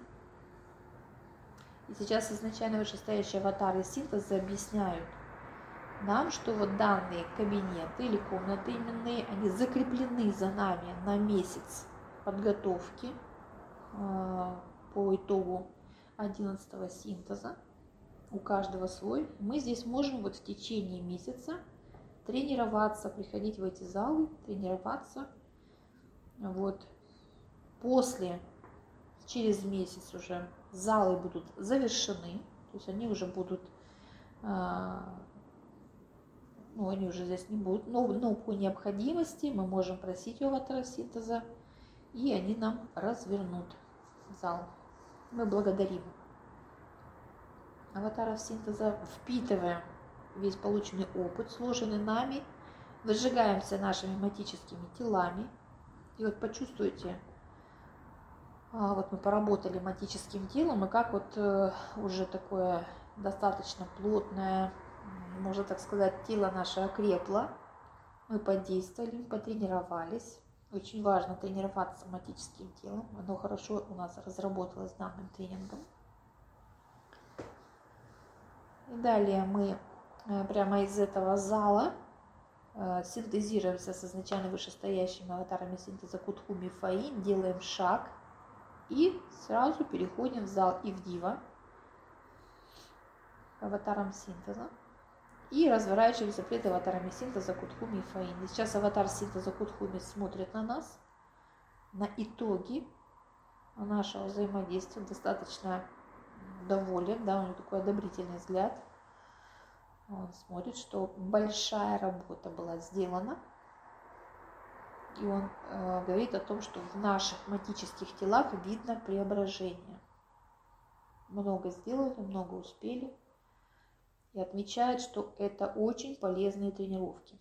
И сейчас изначально вышестоящие аватары синтеза объясняют нам, что вот данные кабинеты или комнаты именные, они закреплены за нами на месяц подготовки э, по итогу одиннадцатого синтеза. У каждого свой. Мы здесь можем вот в течение месяца тренироваться, приходить в эти залы, тренироваться. Вот. После, через месяц уже залы будут завершены, то есть они уже будут, э, ну они уже здесь не будут, но, но по необходимости мы можем просить у аватара синтеза, и они нам развернут зал. Мы благодарим аватаров синтеза, впитываем весь полученный опыт, сложенный нами, выжигаемся нашими матическими телами. И вот почувствуйте, а, вот мы поработали матическим телом, и как вот э, уже такое достаточно плотное, можно так сказать, тело наше окрепло. Мы подействовали, потренировались. Очень важно тренироваться матическим телом. Оно хорошо у нас разработалось данным тренингом. И далее мы прямо из этого зала синтезируемся с изначально вышестоящими аватарами синтеза Кутхуми Фаин, делаем шаг и сразу переходим в зал Ивдива, аватаром синтеза, и разворачиваемся пред аватарами синтеза Кутхуми Фаин. И сейчас аватар синтеза Кутхуми смотрит на нас, на итоги нашего взаимодействия, достаточно доволен, да, у него такой одобрительный взгляд. Он смотрит, что большая работа была сделана, и он э, говорит о том, что в наших матических телах видно преображение. Много сделали, много успели, и отмечает, что это очень полезные тренировки.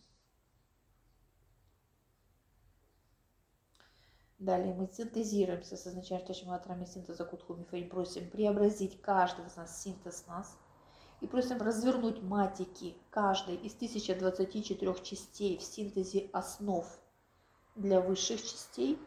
Далее мы синтезируемся с изначальным аватарами синтеза Кутхуми Фаин, просим преобразить каждый из нас синтез нас и просим развернуть матики каждой из тысячи двадцати четырёх частей в синтезе основ для высших частей,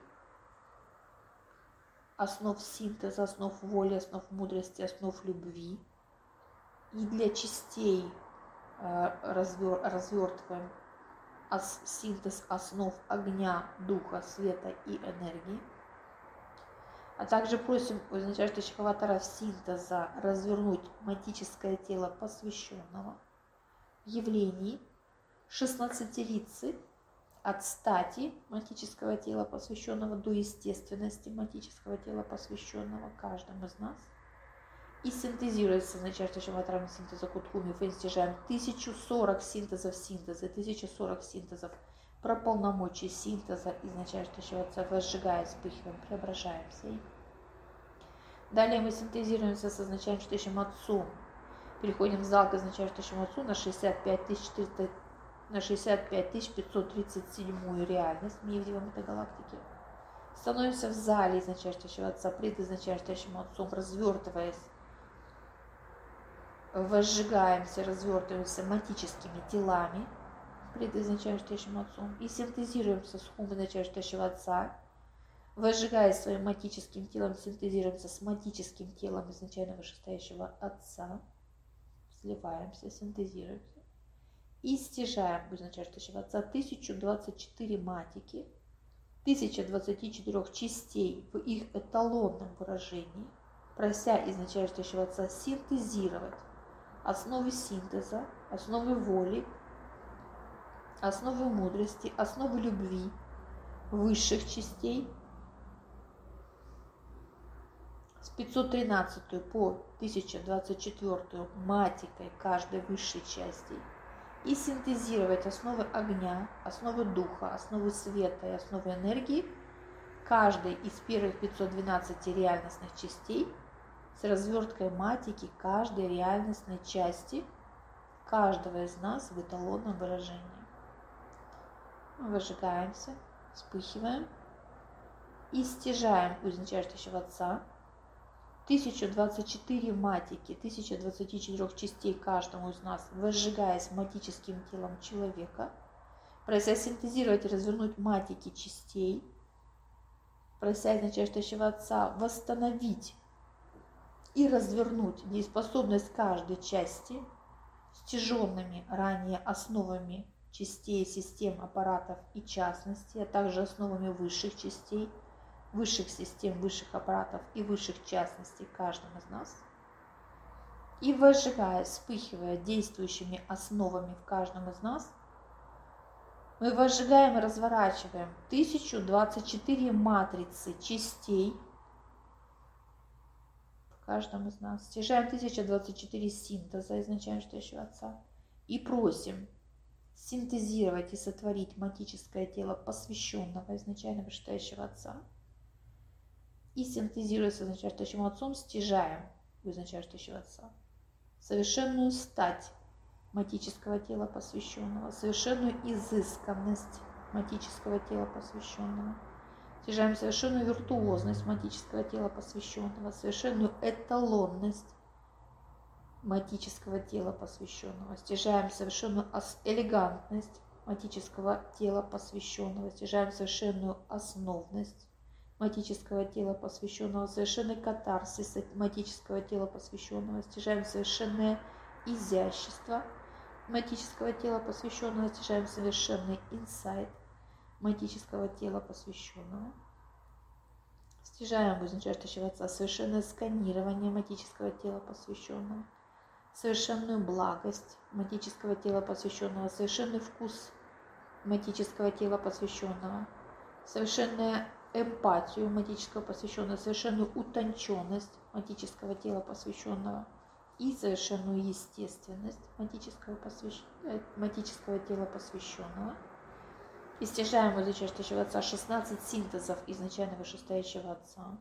основ синтеза, основ воли, основ мудрости, основ любви. И для частей развер, развертываем синтез основ огня, духа, света и энергии. А также просим у изначальных аватаров синтеза развернуть матическое тело посвященного в явлении шестнадцатилицы от стати матического тела посвященного до естественности матического тела посвященного каждому из нас. И синтезируется изначальным аватаром синтеза Кутхуми Фаин, стяжаем тысячу сорок синтезов синтеза, тысячу сорок синтезов про полномочия синтеза изначального отца, возжигая, вспыхиваем, преображаемся. Далее мы синтезируемся с изначальным отцом, переходим в зал к изначальному отцу на шестьдесят пять тысяч четыреста, на шестьдесят пять тысяч пятьсот тридцать седьмую реальность в Мивдивом этой галактике. Становимся в зале изначального отца, пред изначальным отцом, развертываясь, возжигаемся, развертываемся матическими телами пред изначальным отцом и синтезируемся с хум изначального отца, возжигая своим матическим телом, синтезируемся с матическим телом изначально вышестоящего отца, сливаемся, синтезируемся и стяжаем у изначального отца тысячу двадцать четыре матики, тысяча двадцати четырёх частей в их эталонном выражении, прося изначающего Отца синтезировать основы синтеза, основы воли, основы мудрости, основы любви высших частей с пятьсот тринадцатой по тысяча двадцать четвёртую матикой каждой высшей части и синтезировать основы огня, основы духа, основы света и основы энергии каждой из первых пятисот двенадцати реальностных частей с разверткой матики каждой реальностной части каждого из нас в эталонном выражении. Мы выжигаемся, вспыхиваем и стяжаем у изначающего Отца тысяча двадцать четыре матики, тысяча двадцать четыре частей каждому из нас, возжигаясь матическим телом человека, прося синтезировать и развернуть матики частей, прося изначающего Отца восстановить и развернуть дееспособность каждой части стяженными ранее основами частей, систем, аппаратов и частностей, а также основами высших частей, высших систем, высших аппаратов и высших частностей каждого из нас. И возжигая, вспыхивая действующими основами в каждом из нас, мы возжигаем и разворачиваем тысяча двадцать четыре матрицы частей в каждом из нас. Стяжаем тысяча двадцать четыре синтеза изначающего Отца и просим синтезировать и сотворить матическое тело посвященного изначально вышестоящего Отца. И синтезируя с изначающим Отцом, стяжаем у изначающего Отца совершенную стать матического тела посвященного, совершенную изысканность матического тела посвященного, стяжаем совершенную виртуозность матического тела посвященного, совершенную эталонность матического тела посвященного, стяжаем совершенную элегантность матического тела посвященного, стяжаем совершенную основность матического тела посвященного, совершенный катарсис матического тела посвященного, стяжаем совершенное изящество матического тела посвященного, стяжаем совершенный инсайт матического тела посвященного, стяжаем у изначающего Отца совершенное сканирование матического тела посвященного, совершенную благость матического тела посвященного, совершенный вкус матического тела посвященного, совершенная эмпатию матического посвященного, совершенную утонченность матического тела посвященного и совершенную естественность матического, посвящ... матического тела посвященного. И стяжаем у изначающего Отца шестнадцать синтезов изначально вышестоящего Отца,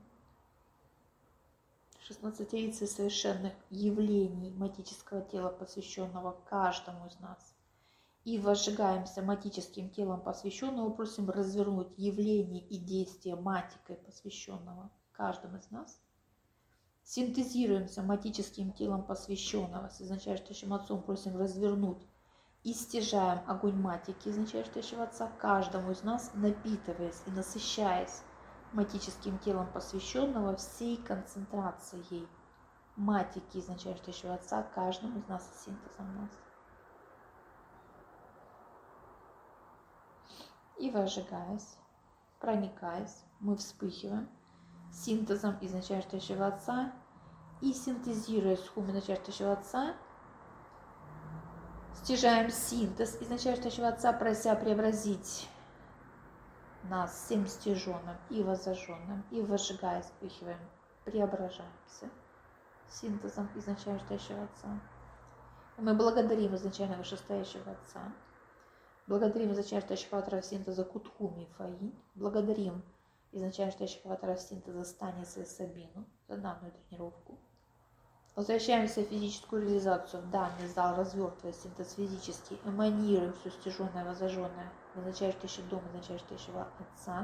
шестнадцать лицей совершенных явлений матического тела, посвященного каждому из нас. И возжигаемся матическим телом посвященного, просим развернуть явление и действия матикой посвященного каждому из нас. Синтезируемся матическим телом посвященного с изначающим Отцом, просим развернуть и стяжаем огонь матики изначающего Отца каждому из нас, напитываясь и насыщаясь матическим телом посвященного всей концентрацией матики изначающего Отца каждому из нас и синтезом нас. И возжигаясь, проникаясь, мы вспыхиваем синтезом изначающего Отца и синтезируя с хум изначающего Отца, стяжаем синтез изначающего Отца, прося преобразить нас всем стяженным и воззаженным, и возжигая, вспыхиваем, преображаемся синтезом изначающего Отца. И мы благодарим изначально вышестоящего Отца, благодарим изначающего Отца синтеза Кутхуми и Фаи, благодарим изначающего Отца синтеза Станиса и Сабину за данную тренировку. Возвращаемся в физическую реализацию, в данный зал, развертывая синтез физический, эманируем все стяженное, воззаженное в изначающий дом изначающего Отца.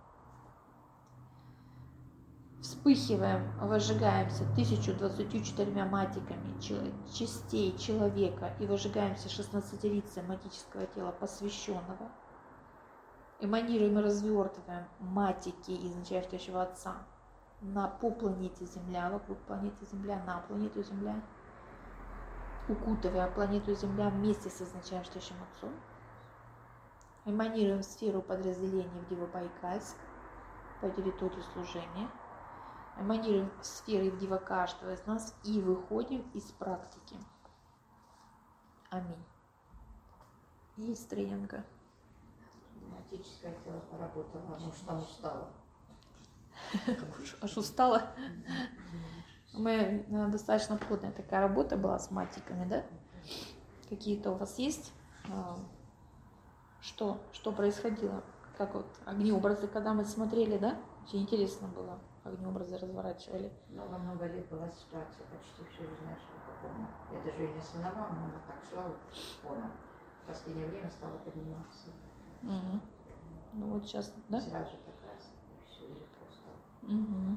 Вспыхиваем, возжигаемся тысяча двадцатью четырьмя матиками частей человека и возжигаемся шестнадцатилицей матического тела посвященного. Эманируем и развертываем матики изначающего Отца на, по планете Земля, вокруг планеты Земля, на планету Земля, укутывая планету Земля вместе с изначающим Отцом. Эманируем сферу подразделений в Дивабайкальск по территории служения. эманируем сферы Дива каждого из нас и выходим из практики. Аминь. Есть тренинга. Матическое тело поработало, потому что там устала. Аж устала. Мы достаточно плотная такая работа была с матиками, да? Какие-то у вас есть? Что, что происходило? Как вот огнеобразы, когда мы смотрели, да? Очень интересно было. Огнеобразы разворачивали. Много-много лет была ситуация, почти все знаешь, что помню. Я даже ее не осознавала, но она так шла, вот, понял. В последнее время стала подниматься. Угу. Ну вот сейчас, да? Сразу такая, и все, и просто. Угу.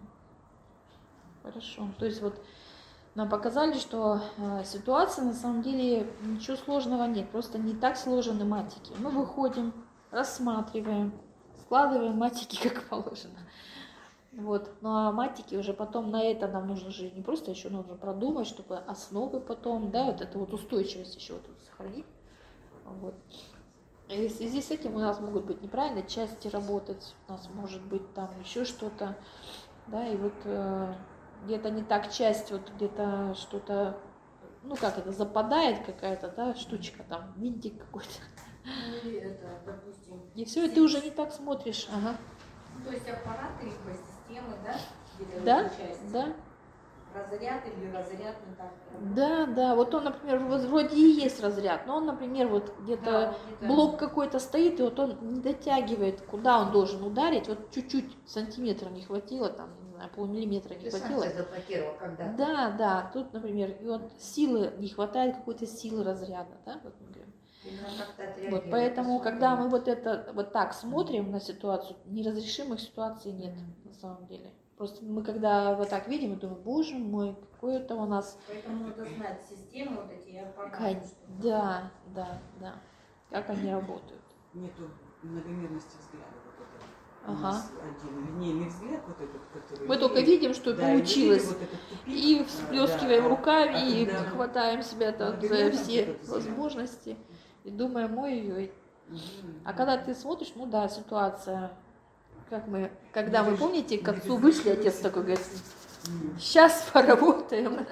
Хорошо. То есть вот нам показали, что э, ситуация на самом деле ничего сложного нет, просто не так сложены матики. Мы выходим, рассматриваем, складываем матики как положено. Вот. Ну а матики уже потом на это нам нужно же не просто еще нужно продумать, чтобы основы потом, да, вот эту вот устойчивость еще вот тут сохранить. Вот. И в связи с этим у нас могут быть неправильные части работать, у нас может быть там еще что-то, да, и вот э, где-то не так часть, вот где-то что-то, ну как это, западает какая-то, да, штучка там, винтик какой-то. Ну или это, допустим. И все, и ты уже не так смотришь. Ага. То есть аппараты, либо системы, да? Где-то Да, в этой части. да. Разряд или разряд не так. Да, да, вот он, например, вот вроде и есть разряд, но он, например, вот где-то Да, где-то- блок какой-то стоит, и вот он не дотягивает, куда он должен ударить, вот чуть-чуть сантиметра не хватило, там, не знаю, полмиллиметра не Ты сам хватило. себя заблокировал когда-то. Да, да, тут, например, и вот силы, не хватает какой-то силы разряда, да, вот мы говорим. Именно как-то Вот, отреагировал, поэтому, посмотрел. когда мы вот это вот так смотрим на ситуацию, неразрешимых ситуаций нет на самом деле. Просто мы когда вот так видим, мы думаем, боже мой, какой это у нас... Поэтому надо знать системы вот эти и аппараты. Кань- чтобы- Да, да, да. Как они работают. Нету многомерности взгляда вот этого. У Ага. нас один линейный взгляд вот этот, который... Мы только видим, что Да, и мы получилось. видим вот этот тупик. И А, всплескиваем да, а- руками, а и когда- хватаем себя там за Многомерность все вот эта возможности. И думаем, ой-ой. Мгм. А когда ты смотришь, ну да, ситуация, как мы, когда Ну, вы это ж помните, к не отцу вышли, отец безразличие. такой говорит, Мгм. сейчас поработаем.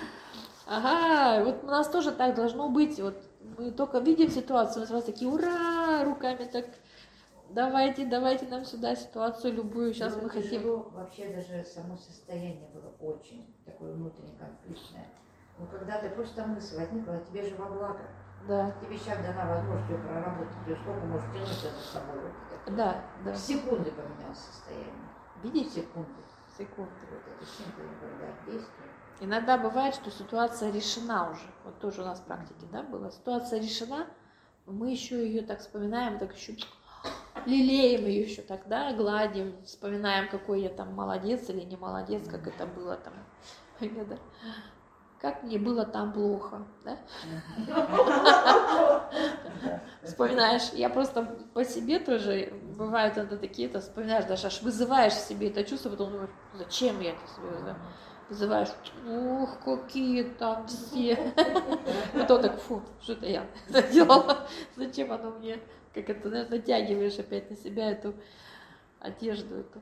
Ага, вот у нас тоже так должно быть. Вот мы только видим ситуацию, мы сразу такие, ура, руками так, давайте, давайте нам сюда ситуацию любую, сейчас Было мы хотим. тяжело, вообще даже само состояние было очень такое внутренне конфликтное. Но когда ты просто мысль возникла, тебе же во благо. Да, Тебе сейчас дана возможность её проработать, ты сколько можешь тянуть это с собой. Вот это. да, да. В секунды поменялось состояние. В Видите? секунды. Секунды. Вот это символ, когда действие. Иногда бывает, что ситуация решена уже. Вот тоже у нас в практике, да, было. Ситуация решена, мы еще ее так вспоминаем, так еще лелеем ее еще так, да, гладим, вспоминаем, какой я там молодец или не молодец, как это было там. Да. Как мне было там плохо, да? Вспоминаешь, я просто по себе тоже, бывают это такие-то, вспоминаешь, даже аж вызываешь в себе это чувство, потом думаешь, зачем я это себе вызываю? Вызываешь, ух, какие там все. Потом так, фу, что это я делала, зачем оно мне, как это, знаешь, натягиваешь опять на себя эту одежду эту.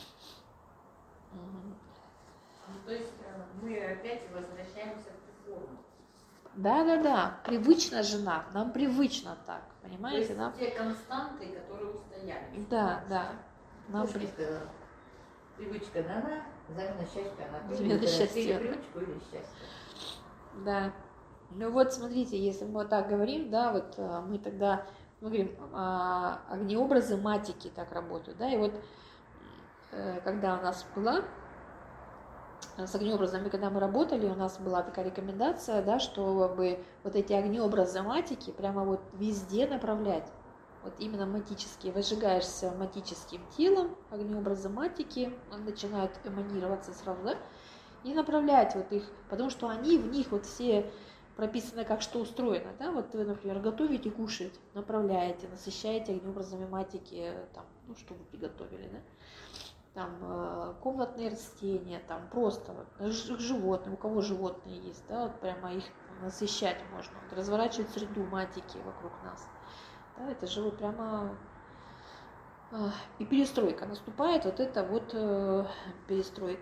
Мгм. Ну, то есть э, мы опять возвращаемся к форму. Да, да, да. Привычно жена. Нам привычно так. То Понимаете? есть Нам... те константы, которые устояли. Да, да. Нам Пушкин при... сказал, привычка дана, замена счастья она. Замена Или счастья. Или привычку, или счастье. Да. Ну вот смотрите, если мы вот так говорим, да, вот э, мы тогда, мы говорим, а, огнеобразы матики так работают, да, и вот э, когда у нас была с огнеобразами, когда мы работали, у нас была такая рекомендация, да, чтобы вот эти огнеобразы матики прямо вот везде направлять. Вот именно матические, выжигаешься матическим телом, огнеобразы матики начинают эманироваться сразу, да, и направлять вот их, потому что они, в них вот все прописано, как что устроено, да, вот вы, например, готовите, кушаете, направляете, насыщаете огнеобразами матики, там, ну, что вы приготовили, да, там, э, комнатные растения, там, просто вот, ж- животные, у кого животные есть, да, вот прямо их насыщать можно, вот, разворачивать среду матики вокруг нас, да, это же вот прямо, э, и перестройка наступает, вот это вот э, перестройка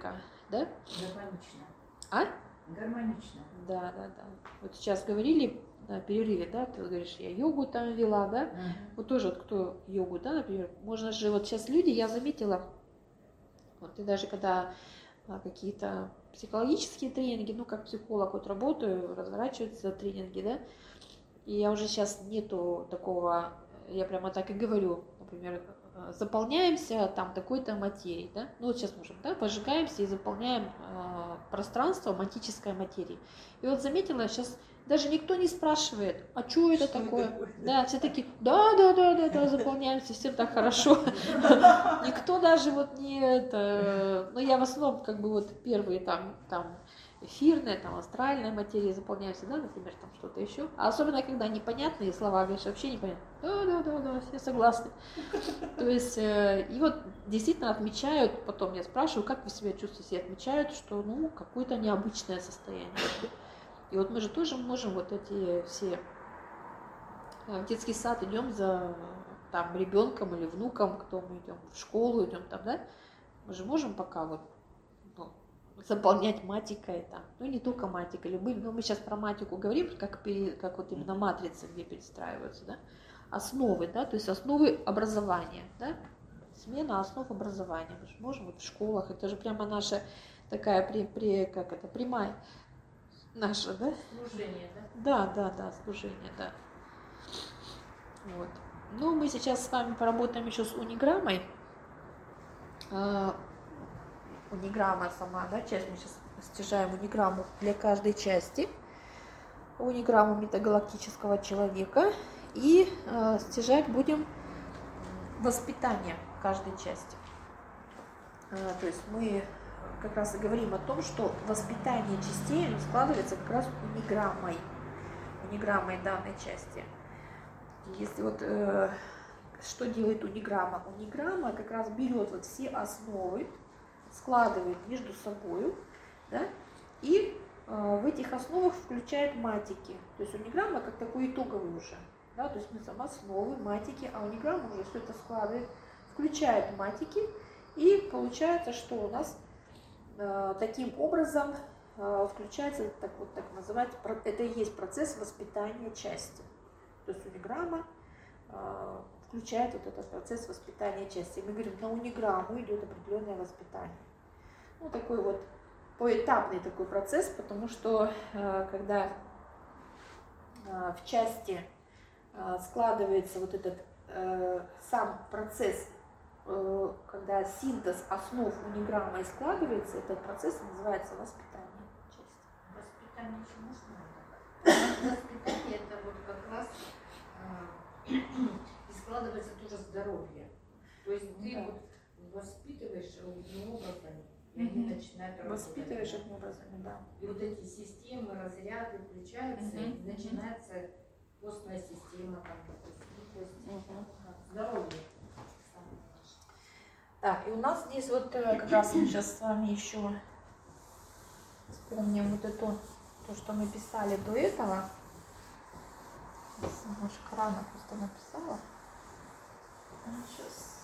да? Гармонично. А? Гармонично. Да, да, да. Вот сейчас говорили на перерыве, да, ты говоришь, я йогу там вела, да? Мгм. Вот тоже вот кто йогу, да, например, можно же, вот сейчас люди, я заметила, вот и даже когда а, какие-то психологические тренинги, ну, как психолог вот работаю, разворачиваются тренинги, да, и я уже сейчас нету такого, я прямо так и говорю, например, э, заполняемся там такой-то материей, да, ну вот сейчас можем, да, пожигаемся и заполняем э, пространство матической материи. И вот заметила, сейчас даже никто не спрашивает, а что это Что такое? это такое? Да, все такие, да, да, да, да, да, заполняемся, всем так хорошо. Никто даже вот не это, ну я в основном как бы вот первые там, там эфирная, там астральная материя заполняемся, да, например, там что-то еще. А особенно, когда непонятные слова, говоришь, вообще непонятно. Да, да, да, да, все согласны. То есть, э, и вот действительно отмечают, потом я спрашиваю, как вы себя чувствуете, и отмечают, что, ну, какое-то необычное состояние. И вот мы же тоже можем вот эти все в детский сад идем за там ребенком или внуком, кто мы идем в школу идем там, да, мы же можем пока вот ну, заполнять матикой там, ну не только матикой, любым, но мы сейчас про матику говорим, как, пере, как вот именно матрицы, где перестраиваются, да, основы, да, то есть основы образования, да, смена основ образования, мы же можем вот в школах, это же прямо наша такая, при, при, как это, прямая наша, да? Служение, да? Да, да, да, служение, да. Вот. Ну, мы сейчас с вами поработаем еще с униграммой. А, униграмма сама, да, часть мы сейчас стяжаем униграмму для каждой части. Униграмму метагалактического человека. И а, стяжать будем воспитание каждой части. А, то есть мы как раз и говорим о том, что воспитание частей складывается как раз униграммой. Униграммой данной части. Если вот э, что делает униграмма? Униграмма как раз берет вот все основы, складывает между собой, да, и э, в этих основах включает матики. То есть униграмма как такой итоговый уже, да, то есть мы сам основы, матики, а униграмма уже все это складывает, включает матики, и получается, что у нас э, таким образом э, включается так вот так называть, это и есть процесс воспитания части. То есть униграмма э, включает вот этот процесс воспитания части. И мы говорим, на униграмму идет определенное воспитание. Ну, такой вот поэтапный такой процесс, потому что э, когда э, в части э, складывается вот этот э, сам процесс, э, когда синтез основ униграммы складывается, этот процесс называется воспитание части. Воспитание чему нужно? Воспитание это вот как раз э, и складывается тоже здоровье. То есть ты Да. вот воспитываешь одним образом, и они Мгм. начинают работать. Воспитываешь этим образом, да. И вот эти системы, разряды включаются, Мгм. и начинается костная система, там, допустим, кости, Мгм. здоровье. самое важное. Так, и у нас здесь вот э, как раз мы сейчас с вами еще вспомним вот это, то, что мы писали до этого. Немножко рано просто написала. Сейчас.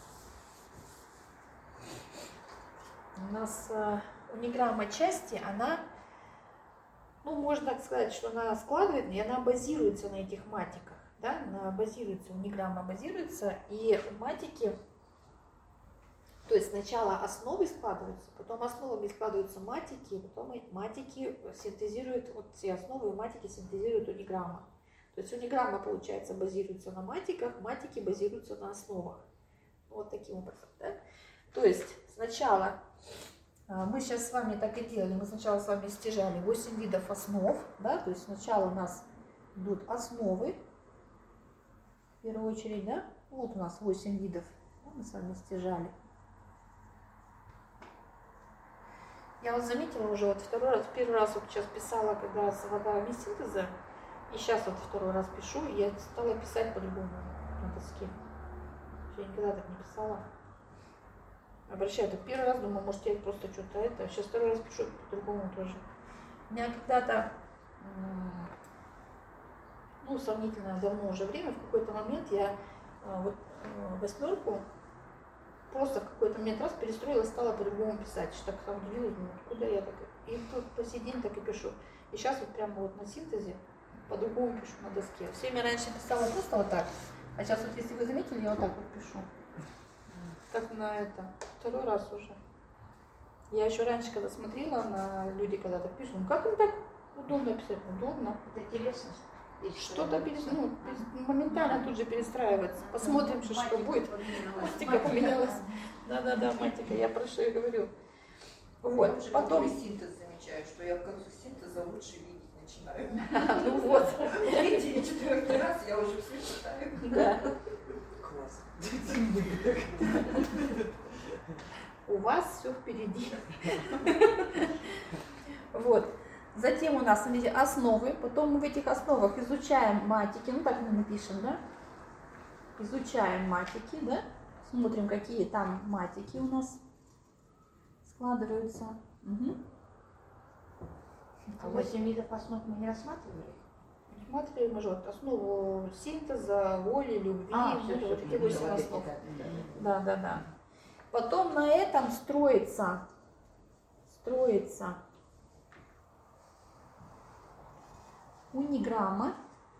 У нас э, униграмма части, она, ну, можно так сказать, что она складывает, и она базируется на этих матиках, да, она базируется, униграмма базируется, и матики, то есть сначала основы складываются, потом основами складываются матики, потом матики синтезируют, вот все основы и матики синтезируют униграмма. То есть униграмма, получается, базируется на матиках, матики базируются на основах. Вот таким образом, да. То есть сначала мы сейчас с вами так и делали, мы сначала с вами стяжали восемь видов основ, да, то есть сначала у нас идут основы, в первую очередь, да, вот у нас восемь видов, мы с вами стяжали. Я вот заметила уже, вот второй раз, первый раз вот сейчас писала, когда с водами синтеза, и сейчас вот второй раз пишу, и я стала писать по-другому на доске. Я никогда так не писала. Обращаю, так первый раз думаю, может я просто что-то это, сейчас второй раз пишу по-другому тоже. У меня когда-то, ну, сравнительно давно уже время, в какой-то момент я вот восьмерку просто в какой-то этот момент раз перестроилась, стала по-другому писать. Что так там удивилась, ну, куда я так. И тут по сей день так и пишу. И сейчас вот прямо вот на синтезе по-другому пишу на доске. Все время раньше писала просто вот так. А сейчас вот, если вы заметили, я вот так вот пишу. Как на это. Второй раз уже. Я еще раньше, когда смотрела на люди, когда так пишут, ну как им так удобно писать? Удобно. Это телесность. Что-то перес... ну, перес- моментально тут же перестраивается. Посмотрим, что, что будет. Матика поменялась. Да-да-да, матика, я про что и говорю. Вот, потом... синтез замечаю, что я к концу синтеза лучше видеть начинаю. Ну вот. Третий или четвертый раз я уже все читаю. Да. Класс. У вас все впереди. Вот. Затем у нас, смотрите, основы. Потом мы в этих основах изучаем матики. Ну, так мы напишем, да? Изучаем матики, да? Смотрим, какие там матики у нас складываются. Угу. А восемь видов основ мы не рассматривали? Рассматриваем уже вот основу синтеза, воли, любви. А, вот все, все, эти восемь основ. Да. Да, да, да. Потом на этом строится, строится униграмма.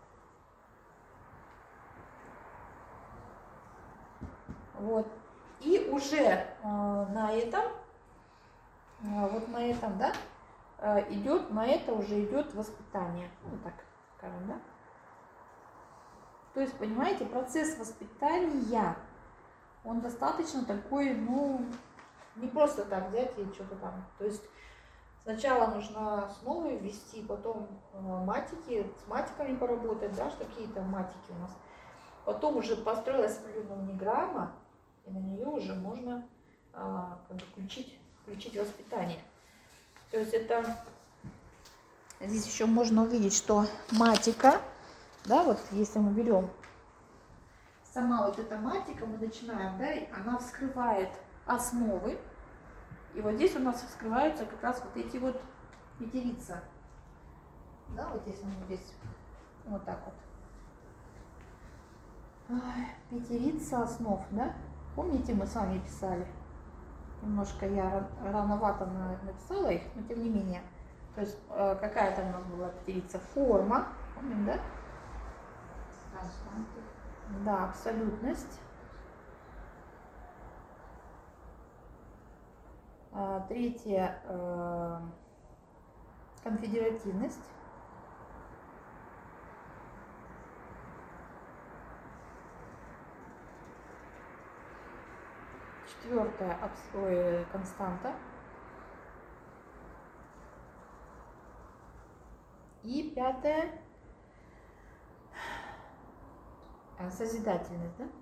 Вот. И уже э, на этом, э, вот на этом, да, э, идет, на это уже идет воспитание. Вот так скажем, да. То есть, понимаете, процесс воспитания, он достаточно такой, ну, не просто так взять и что-то там. То есть сначала нужно основы ввести, потом э, матики, с матиками поработать, да, что какие-то матики у нас. Потом уже построилась определенная униграмма, и на нее уже можно э, как бы включить, включить воспитание. То есть это здесь еще можно увидеть, что матика, да, вот если мы берем сама вот эта матика, мы начинаем, да, она вскрывает основы. И вот здесь у нас вскрываются как раз вот эти вот пятерица. Да, вот здесь мы здесь вот так вот. Ой, пятерица основ, да? Помните, мы с вами писали? Немножко я рановато написала их, но тем не менее. То есть какая там у нас была пятерица? Форма, помним, да? Константы. Да, абсолютность. А, третье э, конфедеративность. Четвертое ой, константа. И пятое созидательность, да?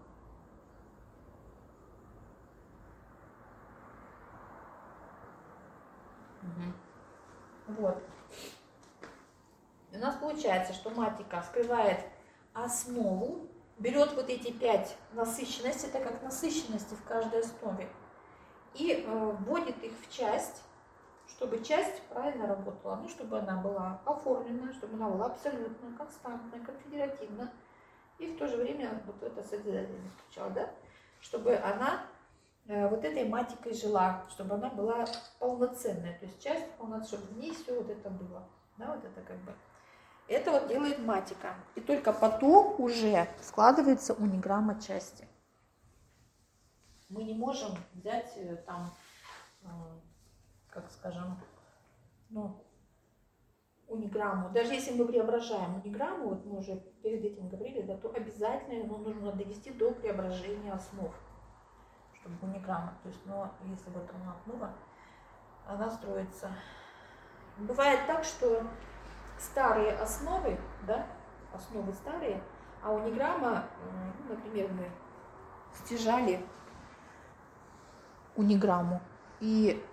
Угу. Вот. И у нас получается, что матика скрывает основу, берет вот эти пять насыщенностей, это как насыщенности в каждой основе, и э, вводит их в часть, чтобы часть правильно работала, ну, чтобы она была оформлена, чтобы она была абсолютно константная, конфедеративна, и в то же время вот это созидательность включала, да, чтобы она э, вот этой матикой жила, чтобы она была полноценная, то есть часть полноценная, чтобы в ней все вот это было, да, вот это как бы. Это вот делает матика, и только потом уже складывается униграмма части. Мы не можем взять э, там, э, как скажем, ну, униграмму. Даже если мы преображаем униграмму, вот мы уже перед этим говорили, да, то обязательно его нужно довести до преображения основ, чтобы униграмма. То есть, ну, если вот она основа, она строится. Бывает так, что старые основы, да, основы старые, а униграмма, ну, например, мы стяжали униграмму, и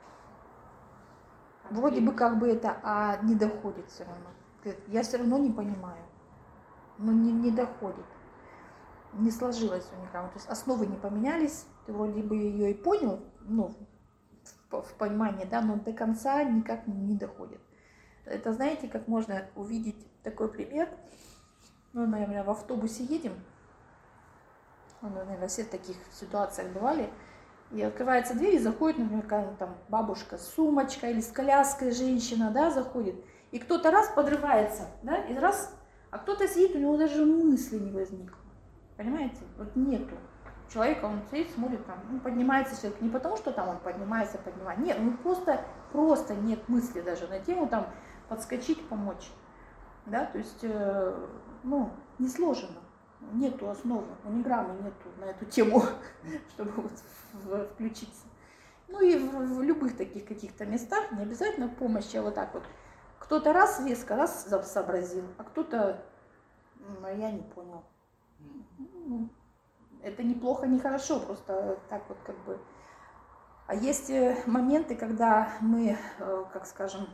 вроде бы как бы это, а не доходит все равно. Я все равно не понимаю. Но не, не доходит. Не сложилось униграмма. То есть основы не поменялись. Ты вроде бы ее и понял, ну, в, в понимании, да, но до конца никак не доходит. Это знаете, как можно увидеть такой пример? Ну, наверное, в автобусе едем. Ну, наверное, все в таких ситуациях бывали. И открывается дверь, и заходит, например, какая-то там бабушка с сумочкой или с коляской женщина, да, заходит. И кто-то раз подрывается, да, и раз, а кто-то сидит, у него даже мысли не возникло. Понимаете? Вот нету. Человека, он сидит, смотрит, там, ну, поднимается человек. Не потому, что там он поднимается, поднимается. Нет, ну просто, просто нет мысли даже на тему там подскочить, помочь. Да, то есть, э, ну, не сложено. Нету основы, униграммы нету на эту тему, чтобы вот включиться. Ну и в, в любых таких каких-то местах не обязательно помощь, а вот так вот. Кто-то раз веско, раз сообразил, а кто-то, я не понял. Ну, это неплохо, не хорошо, просто так вот как бы. А есть моменты, когда мы, как скажем,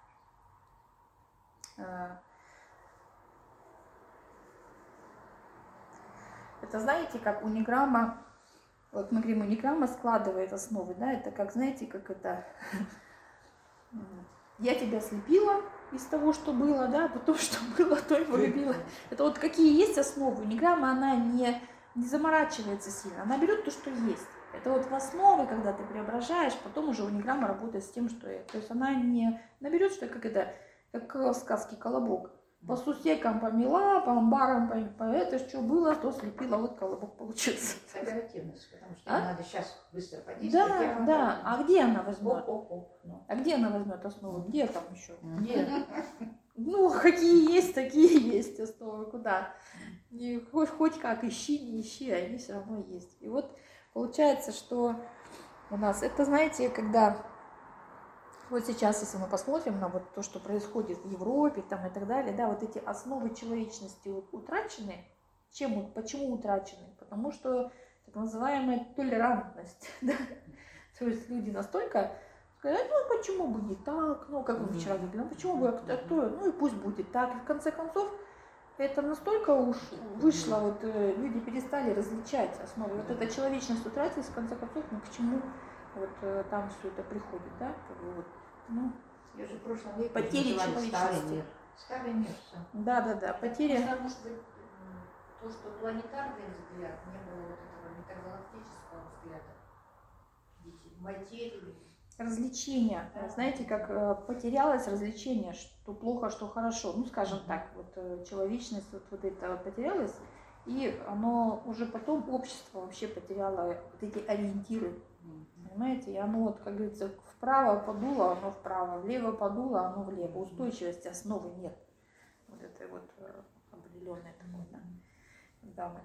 это знаете, как униграмма, вот мы говорим, униграмма складывает основы, да, это как, знаете, как это, я тебя слепила из того, что было, да, потом, что было, то и полюбила. Это вот какие есть основы, униграмма, она не, не заморачивается сильно, она берет то, что есть. Это вот в основе, когда ты преображаешь, потом уже униграмма работает с тем, что есть. То есть она не наберет, что как это, как в сказке «Колобок». По сусекам помела, по амбарам, по, по это, что было, то слепила, вот колобок получился. Оперативность, потому что а? Надо сейчас быстро подействовать. Да, да. А где она возьмет? Оп, оп, оп. Ну. А где она возьмет основу? Где там еще? Где? Ну, какие есть, такие есть основы. Куда? И хоть, хоть как, ищи, не ищи, они все равно есть. И вот получается, что у нас, это, знаете, когда... Вот сейчас, если мы посмотрим на вот то, что происходит в Европе там, и так далее, да, вот эти основы человечности утрачены. Чем, почему утрачены? Потому что так называемая толерантность. Да? То есть люди настолько сказать, ну почему бы не так, ну как мы вчера говорили, ну почему бы, а кто, ну и пусть будет так. И в конце концов, это настолько уж вышло, вот люди перестали различать основы. Вот эта человечность утратилась, в конце концов, ну к чему вот там все это приходит, да, как бы вот. Ну, я же в прошлом веке потери человечности. Старый мир. Старый мир, все. Да, да, да, потери. Потому что то, что планетарный взгляд, не было вот этого метагалактического взгляда. Материи. Развлечение. Знаете, как потерялось развлечение, что плохо, что хорошо. Ну, скажем так, вот человечность вот, вот это вот потерялась, и оно уже потом, общество вообще потеряло вот эти ориентиры. Понимаете? И оно, вот, как говорится, вправо подуло, оно вправо, влево подуло, оно влево. Устойчивости, основы нет. Вот это вот определенное такое, да. Да, мы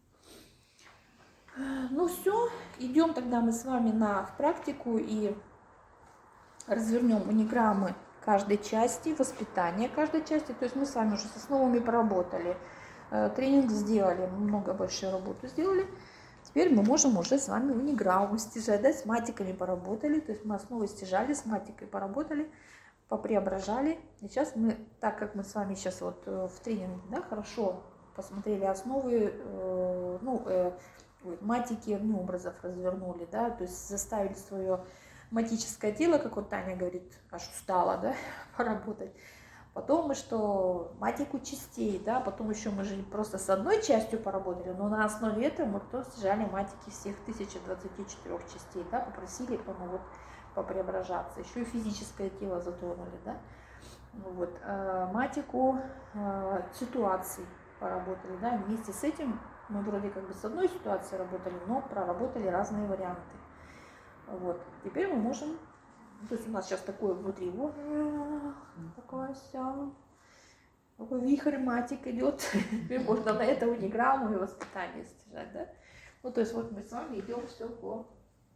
говорим. Ну все, идем тогда мы с вами на в практику и развернем униграммы каждой части, воспитания каждой части. То есть мы с вами уже с основами поработали, тренинг сделали, много большую работу сделали. Теперь мы можем уже с вами униграмму стяжать, да, с матиками поработали, то есть мы основы стяжали, с матикой поработали, попреображали. И сейчас мы, так как мы с вами сейчас вот в тренинге, да, хорошо посмотрели основы, э, ну, э, матики огнеобразов развернули, да, то есть заставили свое матическое тело, как вот Таня говорит, аж устала, да, поработать. Потом мы что, матику частей, да, потом еще мы же просто с одной частью поработали, но на основе этого мы потом стяжали матики всех тысячи двадцати четырёх частей, да, попросили ну, вот, попреображаться. Еще и физическое тело затронули, да. Вот, э, матику э, ситуаций поработали, да, вместе с этим мы вроде как бы с одной ситуацией работали, но проработали разные варианты. Вот, теперь мы можем... То есть у нас сейчас такое внутри, вот, такое все, такой вихрь матик идет, теперь можно на это униграмму и воспитание стяжать, да? Ну, то есть вот мы с вами идем все по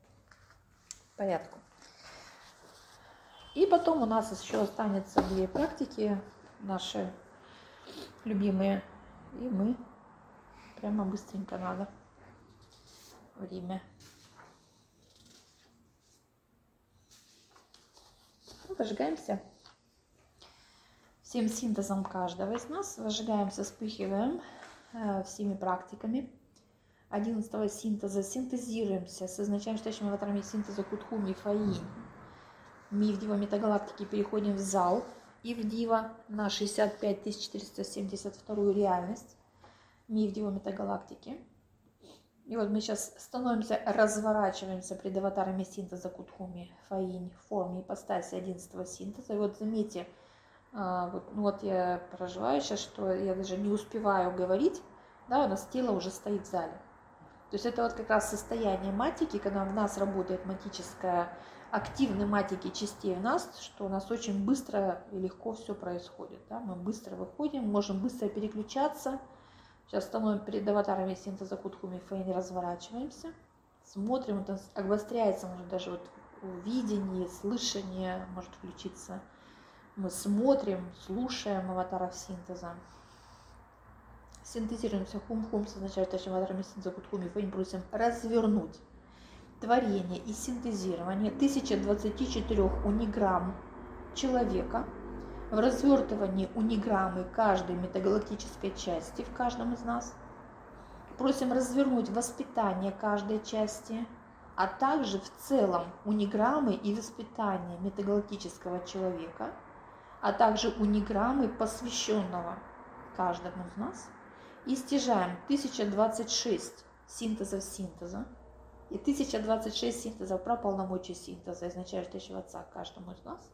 порядку. И потом у нас еще останется две практики, наши любимые, и мы прямо быстренько надо время. Зажигаемся всем синтезом каждого из нас. Зажигаемся, вспыхиваем э, всеми практиками одиннадцатого синтеза. Синтезируемся с изначально стоящими аватарами синтеза Кутхуми, Фаи, Ми в Дива Метагалактики. Переходим в зал и в Дива на шестьдесят пять тысяч четыреста семьдесят вторую реальность. Ми в Дива Метагалактики. И вот мы сейчас становимся, разворачиваемся пред аватарами синтеза Кутхуми, Фаинь, в форме ипостаси одиннадцатого синтеза. И вот заметьте, вот, ну вот я проживаю сейчас, что я даже не успеваю говорить, да, у нас тело уже стоит в зале. То есть это вот как раз состояние матики, когда в нас работает матическая, активные матики частей в нас, что у нас очень быстро и легко все происходит. Да? Мы быстро выходим, можем быстро переключаться. Сейчас становимся перед аватарами синтеза Кутхуми Фаинь, разворачиваемся, смотрим, это обостряется, может даже вот видение, слышание может включиться. Мы смотрим, слушаем аватаров синтеза. Синтезируемся хум-хум, означает, что аватарами синтеза Кутхуми Фаинь просим развернуть творение и синтезирование тысяча двадцати четырёх униграмм человека в развертывании униграммы каждой метагалактической части в каждом из нас. Просим развернуть воспитание каждой части, а также в целом униграммы и воспитание метагалактического человека, а также униграммы посвященного каждому из нас. И стяжаем тысяча двадцать шесть синтезов синтеза и тысяча двадцать шесть синтезов про полномочия синтеза, изначающего отца каждому из нас.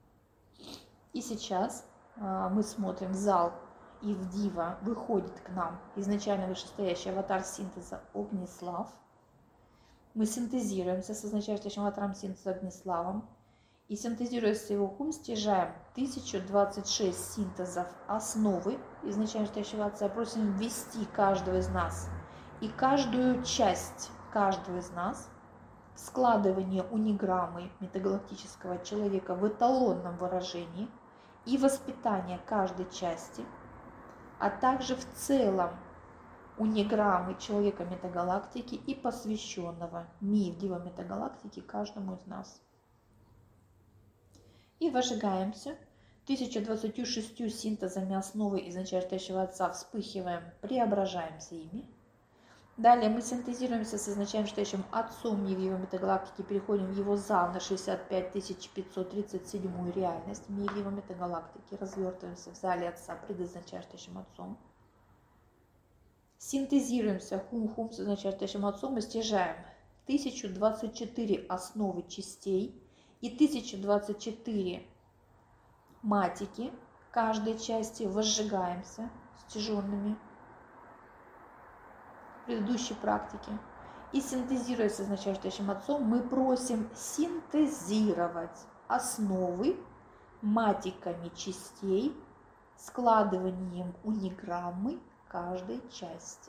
И сейчас э, мы смотрим в зал, и в Дива выходит к нам изначально вышестоящий аватар синтеза Огнислав. Мы синтезируемся с означающим аватаром синтеза Огниславом. И синтезируя с его хум, стяжаем тысяча двадцать шесть синтезов основы изначально вышестоящего отца. Просим ввести каждого из нас и каждую часть каждого из нас в складывание униграммы метагалактического человека в эталонном выражении и воспитание каждой части, а также в целом униграммы человека метагалактики и посвященного мир Дива метагалактики каждому из нас. И выжигаемся тысяча двадцатью шестью синтезами основы изначающего отца, вспыхиваем, преображаемся ими. Далее мы синтезируемся с изначающим отцом Дива метагалактики, переходим в его зал на шестьдесят пять тысяч пятьсот тридцать седьмую реальность Дива метагалактики, развертываемся в зале отца пред изначающим отцом. Синтезируемся хум-хум с изначающим отцом и стяжаем тысяча двадцать четыре основы частей и тысяча двадцать четыре матики каждой части, возжигаемся стяженными предыдущей практики. И синтезируя с изначающим отцом, мы просим синтезировать основы матиками частей, складыванием униграммы каждой части.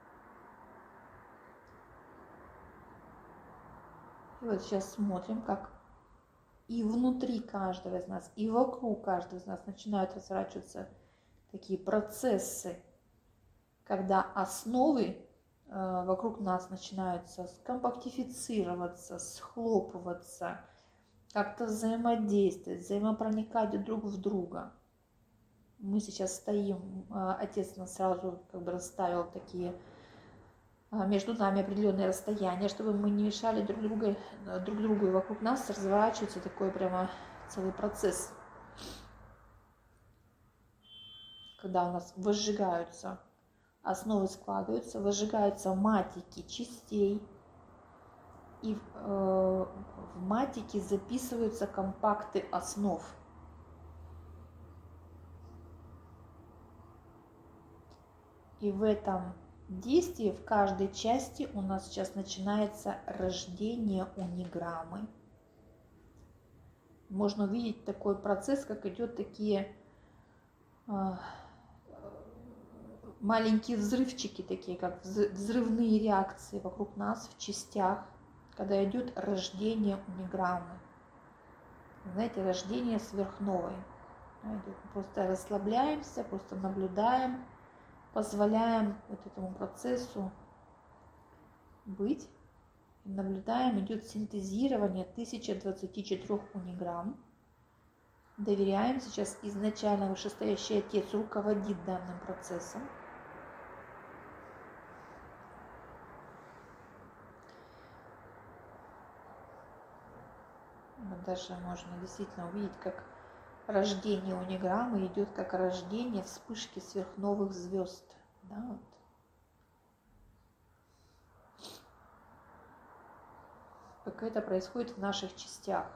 И вот сейчас смотрим, как и внутри каждого из нас, и вокруг каждого из нас начинают разворачиваться такие процессы, когда основы э, вокруг нас начинаются скомпактифицироваться, схлопываться, как-то взаимодействовать, взаимопроникать друг в друга. Мы сейчас стоим, э, отец нас сразу как бы расставил такие между нами определенные расстояния, чтобы мы не мешали друг другу, друг другу, и вокруг нас разворачивается такой прямо целый процесс, когда у нас возжигаются основы, складываются, возжигаются матики частей, и э, в матике записываются компакты основ. И в этом действие в каждой части у нас сейчас начинается рождение униграммы. Можно увидеть такой процесс, как идет такие э, маленькие взрывчики, такие как взрывные реакции вокруг нас в частях, когда идет рождение униграммы. Знаете, рождение сверхновой. Просто расслабляемся, просто наблюдаем, позволяем вот этому процессу быть. Наблюдаем, идет синтезирование тысячи двадцати четырёх униграмм. Доверяем, сейчас изначально вышестоящий отец руководит данным процессом. Вот даже можно действительно увидеть, как рождение униграммы идет как рождение вспышки сверхновых звезд. Да, вот. как это происходит в наших частях.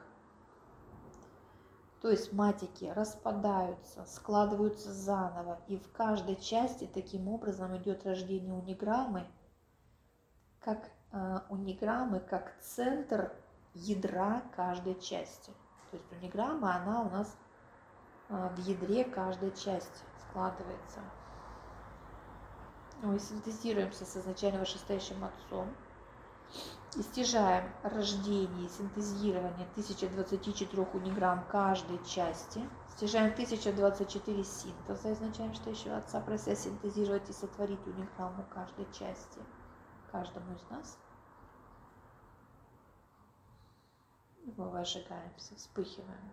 То есть матики распадаются, складываются заново, и в каждой части таким образом идет рождение униграммы, как э, униграммы, как центр ядра каждой части. То есть униграмма, она у нас э, в ядре каждой части складывается. Мы синтезируемся с изначально вышестоящим Отцом и стяжаем рождение и синтезирование тысяча двадцать четыре униграмм каждой части, стяжаем тысяча двадцать четыре синтеза изначально вышестоящего Отца, прося синтезировать и сотворить униграмму каждой части, каждому из нас. И мы выжигаемся, вспыхиваем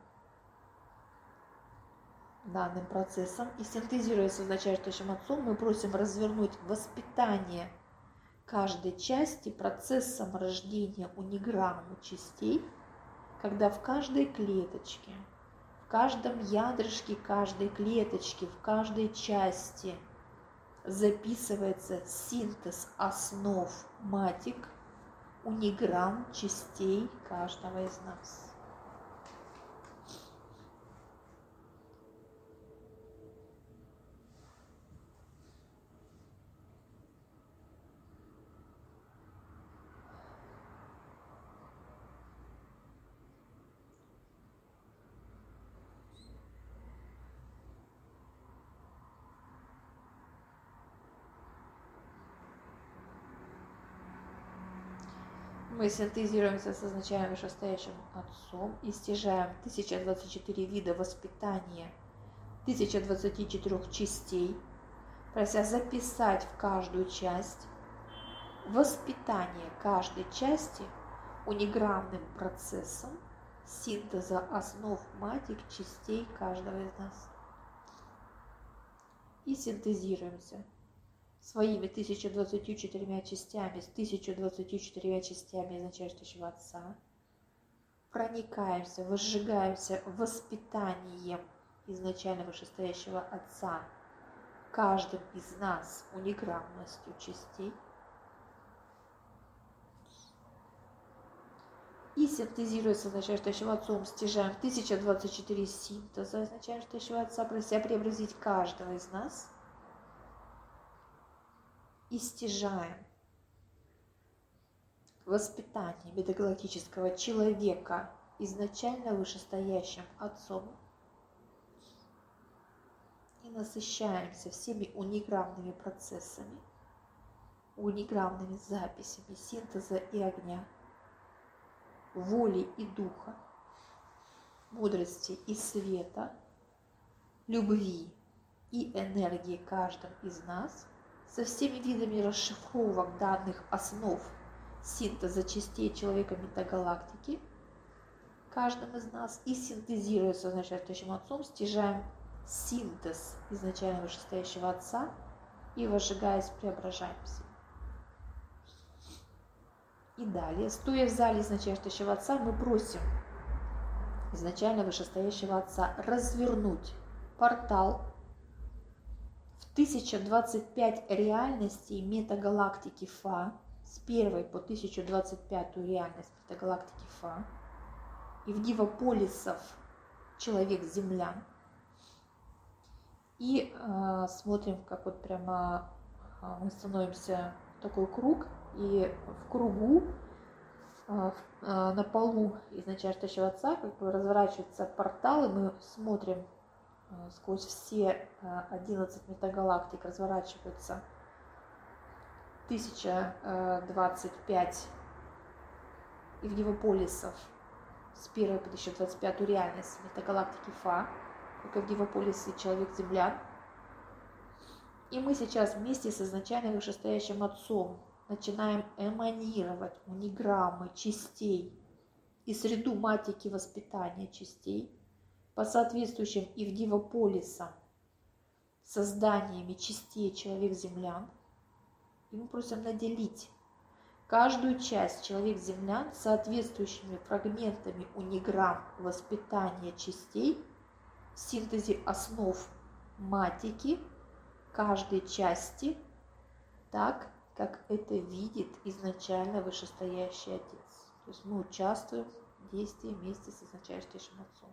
данным процессом и синтезируя с изначальным Отцом, мы просим развернуть воспитание каждой части процессом рождения униграммы частей, когда в каждой клеточке, в каждом ядрышке каждой клеточки, в каждой части записывается синтез основ матик униграмм частей каждого из нас. Мы синтезируемся с изначально вышестоящим Отцом и стяжаем тысяча двадцать четыре вида воспитания, тысяча двадцать четыре частей, прося записать в каждую часть воспитание каждой части униграммным процессом синтеза основ матик частей каждого из нас. И синтезируемся своими тысяча двадцатью четырьмя частями, с тысяча двадцатью четырьмя частями изначального Отца, проникаемся, возжигаемся воспитанием изначально вышестоящего Отца каждым из нас униграммностью частей и синтезируя с изначальным Отцом, стяжаем тысяча двадцать четыре синтеза изначального Отца, прося преобразить каждого из нас и стяжаем воспитание метагалактического человека изначально вышестоящим Отцом и насыщаемся всеми униграммными процессами, униграммными записями синтеза и огня, воли и духа, мудрости и света, любви и энергии каждым из нас, со всеми видами расшифровок данных основ синтеза частей человека метагалактики, каждым из нас, и синтезируя с изначальным Отцом, стяжаем синтез изначально вышестоящего Отца и, возжигаясь, преображаемся. И далее, стоя в зале изначального Отца, мы просим изначально вышестоящего Отца развернуть портал в тысяча двадцать пять реальностей метагалактики Фа, с первой по тысячу двадцать пятую реальность метагалактики Фа, и в дивополисов человек-землян. И э, смотрим, как вот прямо э, мы становимся в такой круг, и в кругу э, э, на полу изначального Отца как бы разворачивается портал, и мы смотрим э, сквозь все э, одиннадцать метагалактик, разворачиваются тысяча двадцать пять и в дивополисов с первой по тысячу двадцать пятую реальность метагалактики Фа, как и в дивополисе человек-землян. И мы сейчас вместе с изначально вышестоящим Отцом начинаем эманировать униграммы частей и среду матики воспитания частей по соответствующим и в дивополисам созданиями частей человек-землян. И мы просим наделить каждую часть человек-землян соответствующими фрагментами униграмм воспитания частей в синтезе основ матики каждой части, так, как это видит изначально вышестоящий Отец. То есть мы участвуем в действии вместе с изначальнейшим Отцом.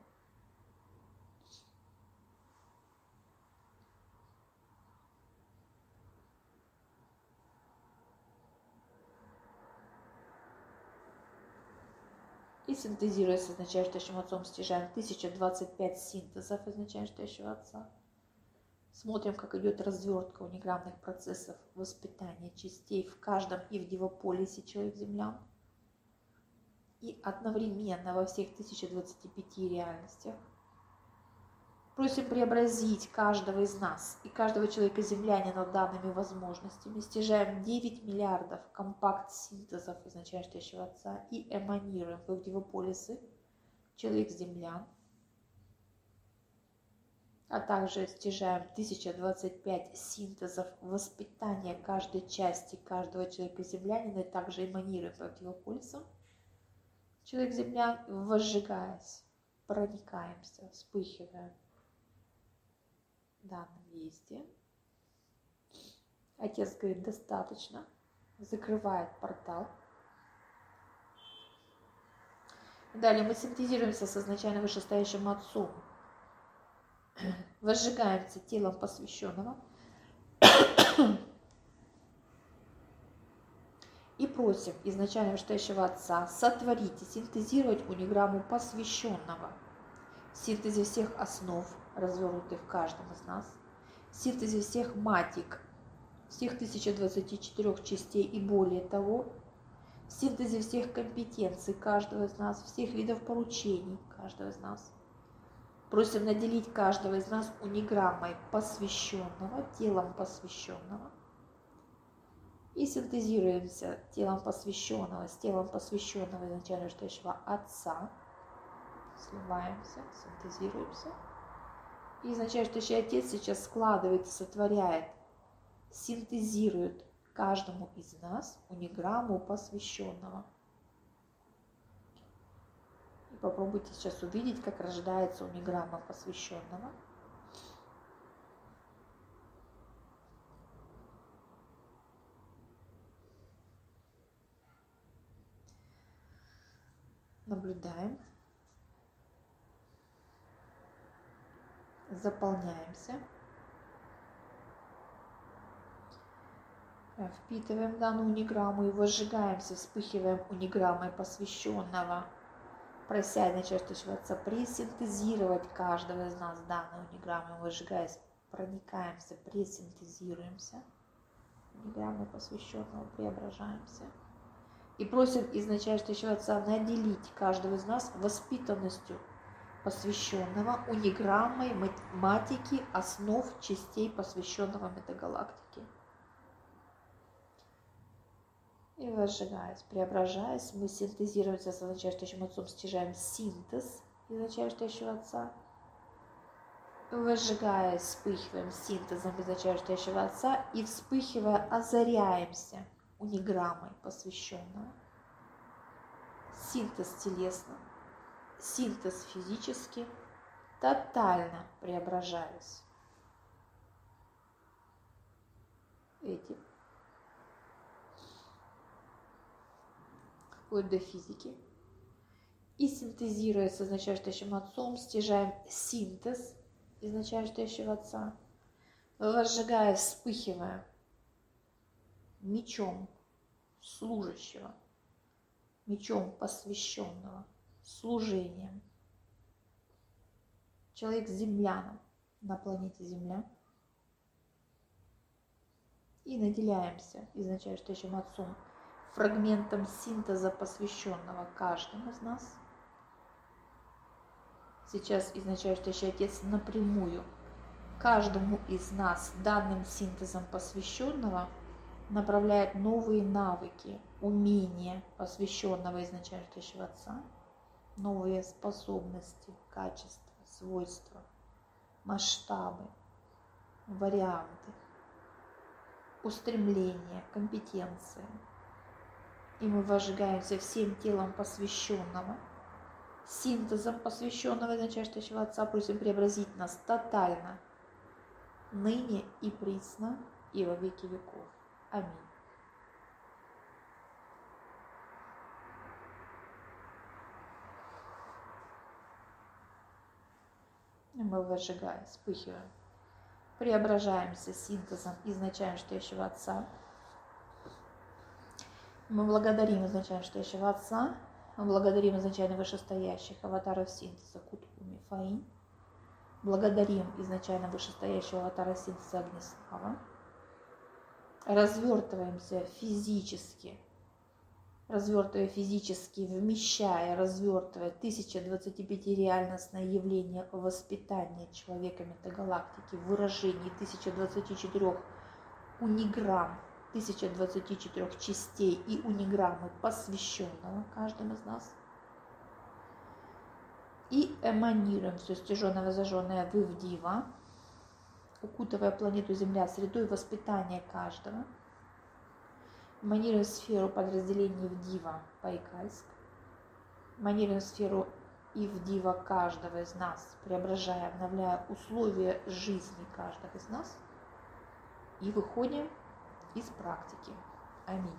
И синтезируя с изначальнейшим Отцом, стяжаем тысяча двадцать пять синтезов изначальнейшего Отца. Смотрим, как идет развертка униграммных процессов воспитания частей в каждом ивдивополисе человек-землян. И одновременно во всех тысяча двадцати пяти реальностях. Просим преобразить каждого из нас и каждого человека-землянина данными возможностями. Стяжаем девять миллиардов компакт-синтезов изначальнейшего Отца и эманируем в ивдивополисы человек-землян. А также стяжаем тысяча двадцать пять синтезов воспитания каждой части каждого человека-землянина и также эманируем по ивдивополисам. Человек-землян, возжигаясь, проникаемся, вспыхиваем в данном действии. Отец говорит, достаточно, закрывает портал. Далее мы синтезируемся с изначально вышестоящим Отцом. Возжигаемся телом посвященного и просим изначально вышестоящего Отца сотворить и синтезировать униграмму посвященного в синтезе всех основ, развернутых в каждом из нас, в синтезе всех матик, всех тысячи двадцати четырёх частей и более того, в синтезе всех компетенций каждого из нас, всех видов поручений каждого из нас. Просим наделить каждого из нас униграммой посвященного, телом посвященного. И синтезируемся телом посвященного с телом посвященного изначально вышестоящего Отца. Сливаемся, синтезируемся. И изначально вышестоящий Отец сейчас складывает, сотворяет, синтезирует каждому из нас униграмму посвященного. И попробуйте сейчас увидеть, как рождается униграмма посвященного. Наблюдаем. Заполняемся. Впитываем данную униграмму и возжигаемся, вспыхиваем униграммой посвященного, прося изначальнейшего Отца пресинтезировать каждого из нас данной униграммой, возжигаясь, проникаемся, пресинтезируемся, униграммой посвященного, преображаемся. И просим изначальнейшего Отца наделить каждого из нас воспитанностью посвященного униграммой матики основ частей посвященного метагалактики. И возжигаясь, преображаясь, мы синтезируемся с изначальнейшим Отцом, стяжаем синтез изначальнейшего Отца. Возжигаясь, вспыхиваем синтезом изначальнейшего Отца и, вспыхивая, озаряемся униграммой посвященного. Синтез телесно, синтез физически, тотально преображаясь этим, вплоть до физики. И синтезируя с изначальнейшим Отцом, стяжаем синтез изначальнейшего Отца, возжигая, вспыхивая мечом служащего, мечом посвященного, служением, человек-земляном на планете Земля. И наделяемся изначальнейшим Отцом фрагментом синтеза посвященного каждому из нас. Сейчас изначальнейший Отец напрямую каждому из нас данным синтезом посвященного направляет новые навыки, умения посвященного изначальнейшего Отца, новые способности, качества, свойства, масштабы, варианты, устремления, компетенции. И мы возжигаемся всем телом посвященного, синтезом посвященного изначальнейшего Отца, просим преобразить нас тотально, ныне и присно, и во веки веков. Аминь. Мы выжигаем, вспыхиваем. Преображаемся синтезом изначально стоящего Отца. Мы благодарим изначально стоящего Отца. Мы благодарим изначально вышестоящих аватаров синтеза Куткуми Фаинь. Благодарим изначально вышестоящего аватара синтеза Огнеслава. Развертываемся физически, развертывая физически, вмещая, развертывая тысяча двадцать пять реальностное явление воспитания человека метагалактики в выражении тысяча двадцать четыре униграмм, тысяча двадцать четыре частей и униграммы посвященного каждому из нас. И эманируем все стяженное, зажженное в Ивдива, укутывая планету Земля средой воспитания каждого. Эманируем сферу подразделений Ивдива Байкальск. Эманируем сферу Ивдива каждого из нас, преображая, обновляя условия жизни каждого из нас. И выходим из практики. Аминь.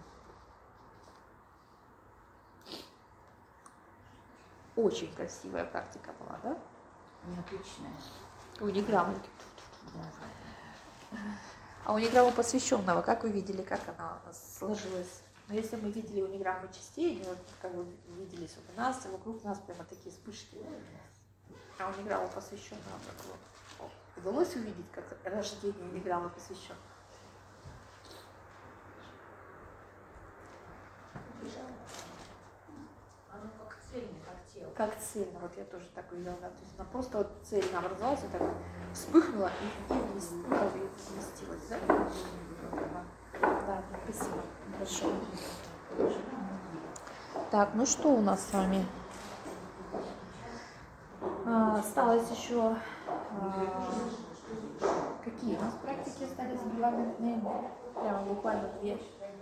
Очень красивая практика была, да? Необычная. Униграммы. Да. А униграмму посвященного, как вы видели, как она сложилась? Но если мы видели униграммы частей, они вот как бы виделись вот у нас, и вокруг нас прямо такие вспышки. А униграмму посвященного, как вот, удалось увидеть, как рождение униграммы посвященного? Оно как цельно, как тело. Как цельно, вот я тоже так увидела, да, то есть она просто вот цельно образовалась, и так вспыхнула и, и вместила, и вместилась, да? Да, спасибо, хорошо. Так, ну что у нас с вами? А, осталось еще, а, какие у нас практики остались регламентные? Прямо буквально две.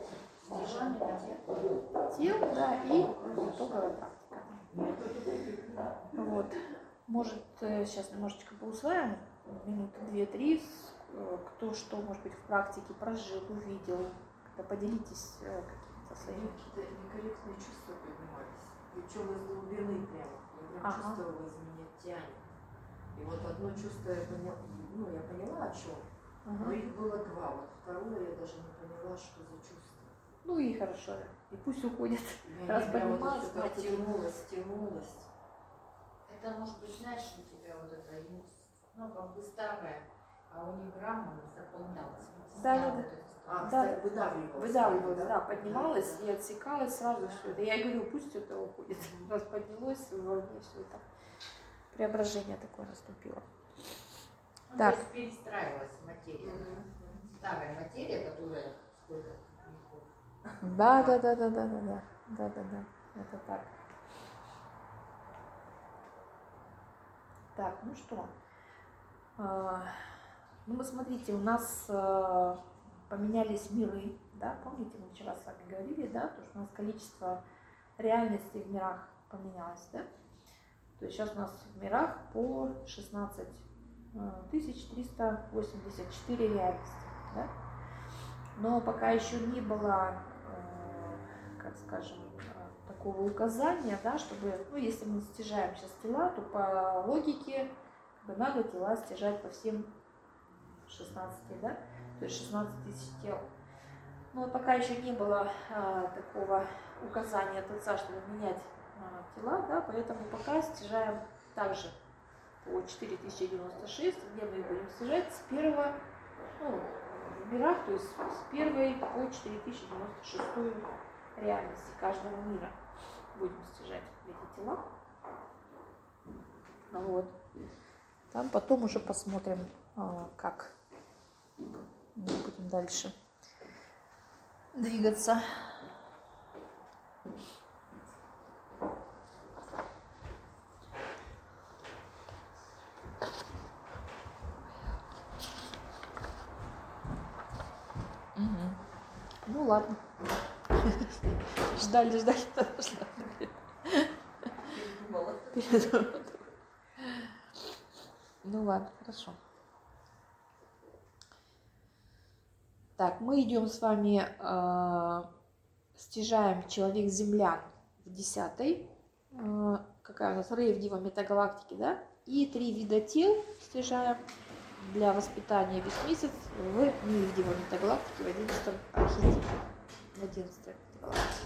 Тел, да, и итоговая практика. Вот. Может, сейчас немножечко поусваиваем, минуты две-три, кто что, может быть, в практике прожил, увидел. Когда поделитесь какими-то своими. Какие-то некорректные чувства поднимались. Причем из глубины прямо. Я прям Ага. чувствовала, из меня тянет. И вот одно чувство я поняла, ну, я поняла о чем, Ага. но их было два. Вот второе я даже не поняла, что за чувство. Ну и хорошо, и пусть уходит. И Раз они прям вот поднималось, это хватит. тянулось, тянулось. Это может быть, знаешь, у тебя вот это, ну, как бы старое, а униграмма заполнялась. Да, да, да. А, Да, кстати, выдавливалось. выдавливалось, да, поднималось и отсекалось сразу все это. Я и говорю, пусть это уходит. Раз поднялось, вроде все это. Преображение такое наступило. Ну, Так. то есть перестраивалась материя. Старая материя, которая сколько веков. Да, да, да, да, да, да, да, да, да, да, это так. Так, ну что, А, ну вы смотрите, у нас а, поменялись миры, да, помните, мы вчера с вами говорили, да, то, что у нас количество реальностей в мирах поменялось, да, то есть сейчас у нас в мирах по шестнадцать тысяч триста восемьдесят четыре реальности, да, но пока еще не было, как скажем, такого указания, да, чтобы, ну, если мы стяжаем сейчас тела, то по логике как бы надо тела стяжать по всем шестнадцати, да, то есть шестнадцать тысяч тел. Но пока еще не было а, такого указания от отца, чтобы менять а, тела, да, поэтому пока стяжаем также по четыре тысячи девяносто шесть, где мы их будем стяжать с первого, ну, в мирах, то есть с первой по четыре тысячи девяносто шестую реальности каждого мира будем стяжать эти тела. Ну, вот. Там потом уже посмотрим, как мы будем дальше двигаться. Угу. Ну ладно. Ждали, ждали, ждали. Передумала. Передумала. Ну ладно, хорошо. Так, мы идем с вами, э, стяжаем человек-землян в десятой э, какая у нас рейв дива метагалактики, да, и три вида тел стяжаем для воспитания весь месяц в мире дива метагалактики в одиннадцатом архетипе. В одиннадцатой метагалактике.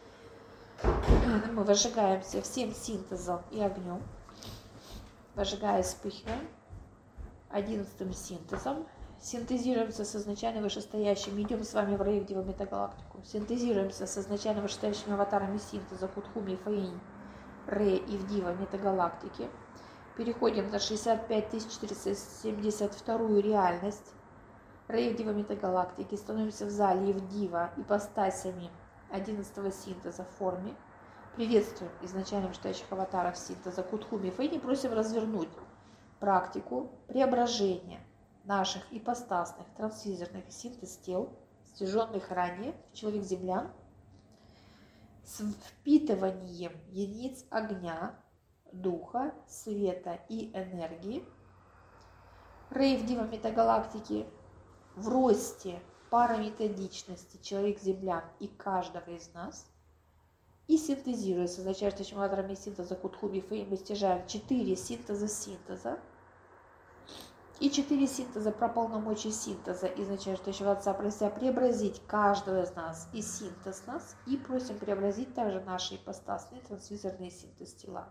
Мы выжигаемся всем синтезом и огнем. Выжигая, вспыхиваем одиннадцатым синтезом. Синтезируемся с изначально вышестоящим. Идем с вами в рейв дива метагалактику. Синтезируемся с изначально вышестоящими аватарами синтеза Кутхуми, Фаинь, Ре и в дива метагалактики. Переходим на шестьдесят пять тысяч четыреста семьдесят вторую реальность рейв дива метагалактики. Становимся в зале Евдива ипостасями одиннадцатого синтеза в форме. Приветствуем изначально вышестоящих аватаров синтеза Кутхуми, Фаинь и просим развернуть практику преображения наших ипостасных трансфизерных синтез тел, стяженных ранее в человек-землян, с впитыванием единиц огня, духа, света и энергии, рейв дива метагалактики в росте параметодичности человек-землян и каждого из нас, и синтезируя с означающим аватарами синтеза Кутхуми, Фаинь, мы стяжаем четыре синтеза синтеза и четыре синтеза про полномочия синтеза, изначающего отца, прося преобразить каждого из нас и синтез нас, и просим преобразить также наши ипостасные трансфизерные синтез тела.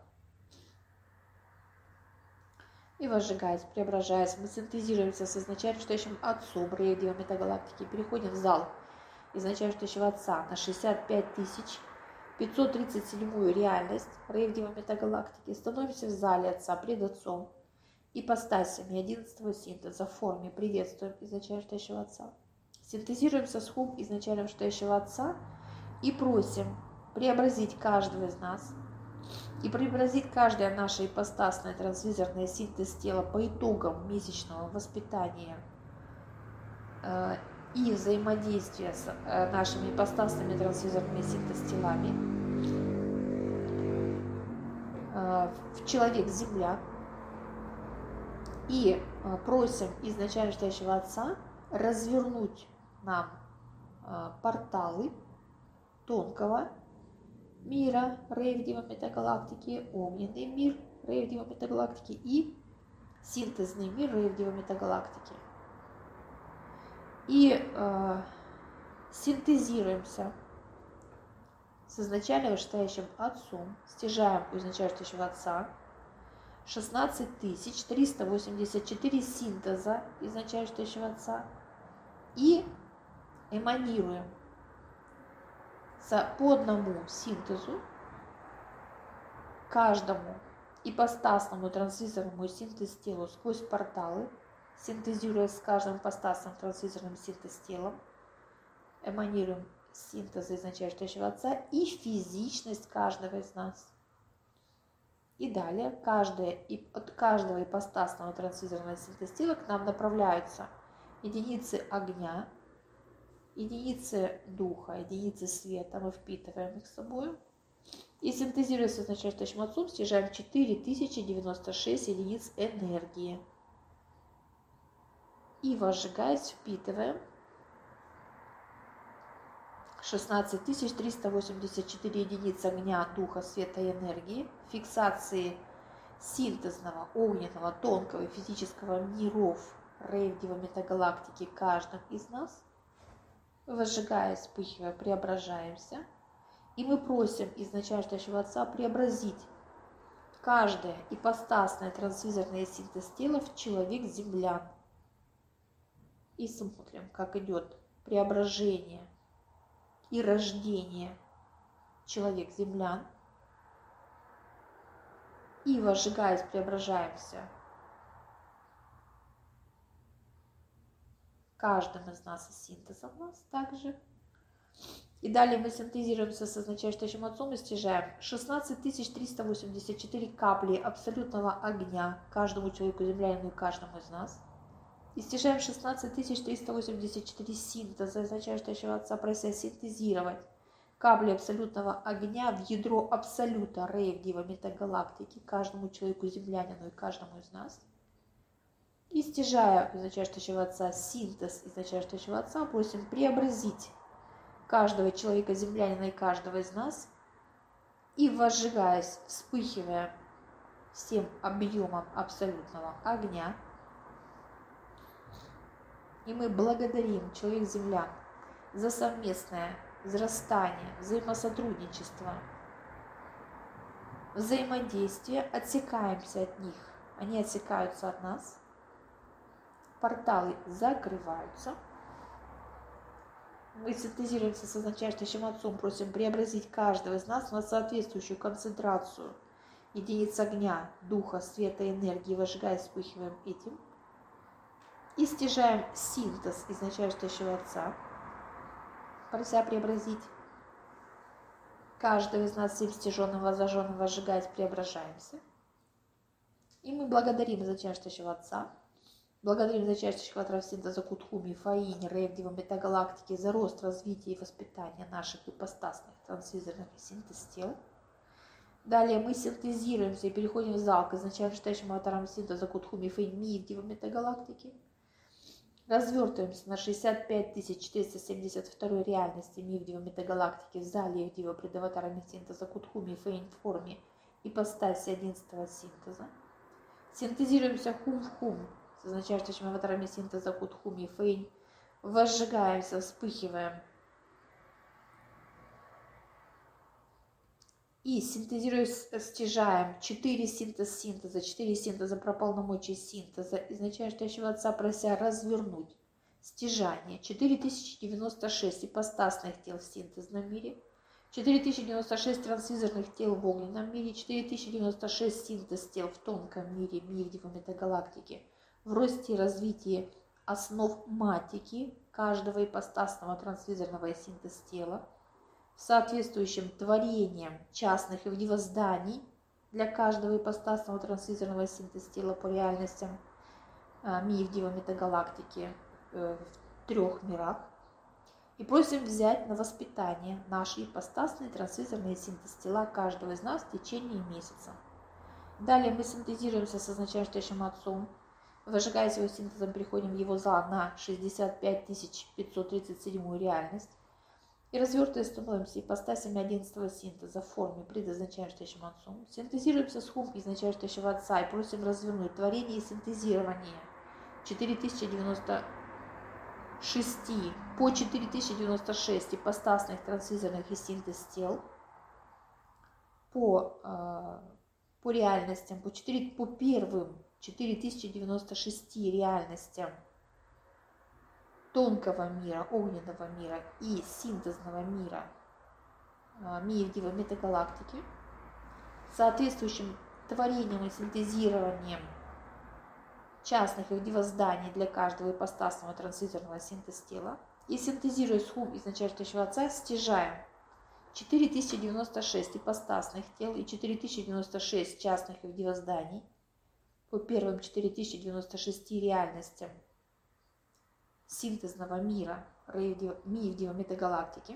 И возжигаясь, преображаясь, мы синтезируемся с изначающим отцом рейв дива метагалактики, переходим в зал изначающего отца на шестьдесят пять тысяч пятьсот тридцать седьмую реальность рейв дива метагалактики, становимся в зале отца пред отцом ипостасями одиннадцатого синтеза в форме приветствуем изначально стоящего отца. Синтезируемся с хум изначально стоящего отца и просим преобразить каждого из нас и преобразить каждое наше ипостасное трансвизорное синтез тела по итогам месячного воспитания э, и взаимодействия с э, нашими ипостасными трансвизорными синтез телами э, в человек-земля. И просим изначально стоящего отца развернуть нам порталы тонкого мира рейв дива метагалактики, огненный мир рейв дива метагалактики и синтезный мир рейв дива метагалактики. И э, синтезируемся с изначально вышестоящим отцом, стяжаем у изначально стоящего отца шестнадцать тысяч триста восемьдесят четыре синтеза изначально стоящего отца и эманируем по одному синтезу каждому ипостасному трансвизорному синтез телу сквозь порталы, синтезируя с каждым ипостасным трансвизорным синтез телом, эманируем синтеза изначально стоящего отца и физичность каждого из нас. И далее каждое, от каждого ипостасного трансвизорного синтез тела к нам направляются единицы огня, единицы духа, единицы света. Мы впитываем их с собой. И синтезируя с изначально стоящим отцом, стяжаем четыре тысячи девяносто шесть единиц энергии. И возжигаясь, впитываем шестнадцать тысяч триста восемьдесят четыре единиц огня, духа, света и энергии, фиксации синтезного, огненного, тонкого и физического миров рейв дива метагалактики каждым из нас. Возжигая, вспыхивая, преображаемся. И мы просим изначально стоящего отца преобразить каждое ипостасное трансвизорное синтез тела в человек-землян. И смотрим, как идет преображение и рождение человек-землян. И возжигаясь, преображаемся каждым из нас и синтезом нас также. И далее мы синтезируемся с изначально стоящим отцом и стяжаем шестнадцать тысяч триста восемьдесят четыре капли абсолютного огня каждому человеку землянину и каждому из нас. И стяжаем шестнадцать тысяч триста восемьдесят четыре синтеза изначально стоящего отца, прося синтезировать капли абсолютного огня в ядро абсолюта рейв дива метагалактики каждому человеку землянину и каждому из нас. И стяжая изначально стоящего отца синтез изначально стоящего отца, просим преобразить каждого человека землянина и каждого из нас и возжигаясь, вспыхивая всем объемом абсолютного огня. И мы благодарим человек-землян за совместное взрастание, взаимосотрудничество, взаимодействие, отсекаемся от них, они отсекаются от нас, порталы закрываются. Мы синтезируемся с означающим Отцом, просим преобразить каждого из нас на соответствующую концентрацию единиц огня, духа, света, энергии, возжигая, вспыхиваем этим. И стяжаем синтез изначающего Отца, прося преобразить каждого из нас всем стяженным, возжженным, возжигаясь, преображаемся. И мы благодарим изначающего Отца, благодарим изначающего Отца синтеза Кутхуми, Фаини, Ревдива, Метагалактики за рост, развитие и воспитание наших ипостасных трансвизорных и синтез тел. Далее мы синтезируемся и переходим в зал к изначально считающему аватарам синтеза Кутхуми, Фаини, Ревдива, Метагалактики. Развертываемся на шестьдесят пять тысяч четыреста семьдесят две реальности Мивдива Метагалактики в зале Евдива предаватарами синтеза Кутхуми Фейн в форме ипостаси одиннадцатого синтеза. Синтезируемся хум в хум с означающими аватарами синтеза Кутхуми Фейн. Возжигаемся, вспыхиваем. И синтезируясь, стяжаем четыре синтез синтеза, четыре синтеза про полномочия синтеза, изначающего Отца, прося развернуть стяжание четыре тысячи девяносто шесть ипостасных тел в синтезном мире, четыре тысячи девяносто шесть трансвизорных тел в огненном мире, четыре тысячи девяносто шесть синтез тел в тонком мире Мивдива Метагалактики, в росте и развитии основ матики каждого ипостасного трансвизорного и синтез тела, соответствующим творением частных Евдива зданий для каждого ипостасного трансвизорного синтез тела по реальностям Мивдива Метагалактики в трех мирах. И просим взять на воспитание наши ипостасные трансвизорные синтез тела каждого из нас в течение месяца. Далее мы синтезируемся с означающим Отцом, выжигаясь его синтезом, переходим в его зал на шестьдесят пять тысяч пятьсот тридцать седьмую реальность. И развертываясь, становимся ипостасями одиннадцатого синтеза в форме предозначающим Отцом. Синтезируемся с хум изначающего Отца и просим развернуть творение и синтезирование четыре тысячи девяносто шесть по четыре тысячи девяносто шесть ипостасных трансвизорных и синтез тел по, э, по реальностям, по, четыре, по первым четыре тысячи девяносто шесть реальностям тонкого мира, огненного мира и синтезного мира Мивдива Метагалактики, соответствующим творением и синтезированием частных Евдива зданий для каждого ипостасного трансвизорного синтез тела. И синтезируя с хум изначающего Отца, стяжаем четыре тысячи девяносто шесть ипостасных тел и четыре тысячи девяносто шесть частных Евдива зданий по первым четыре тысячи девяносто шесть реальностям синтезного мира Мивдива Метагалактики.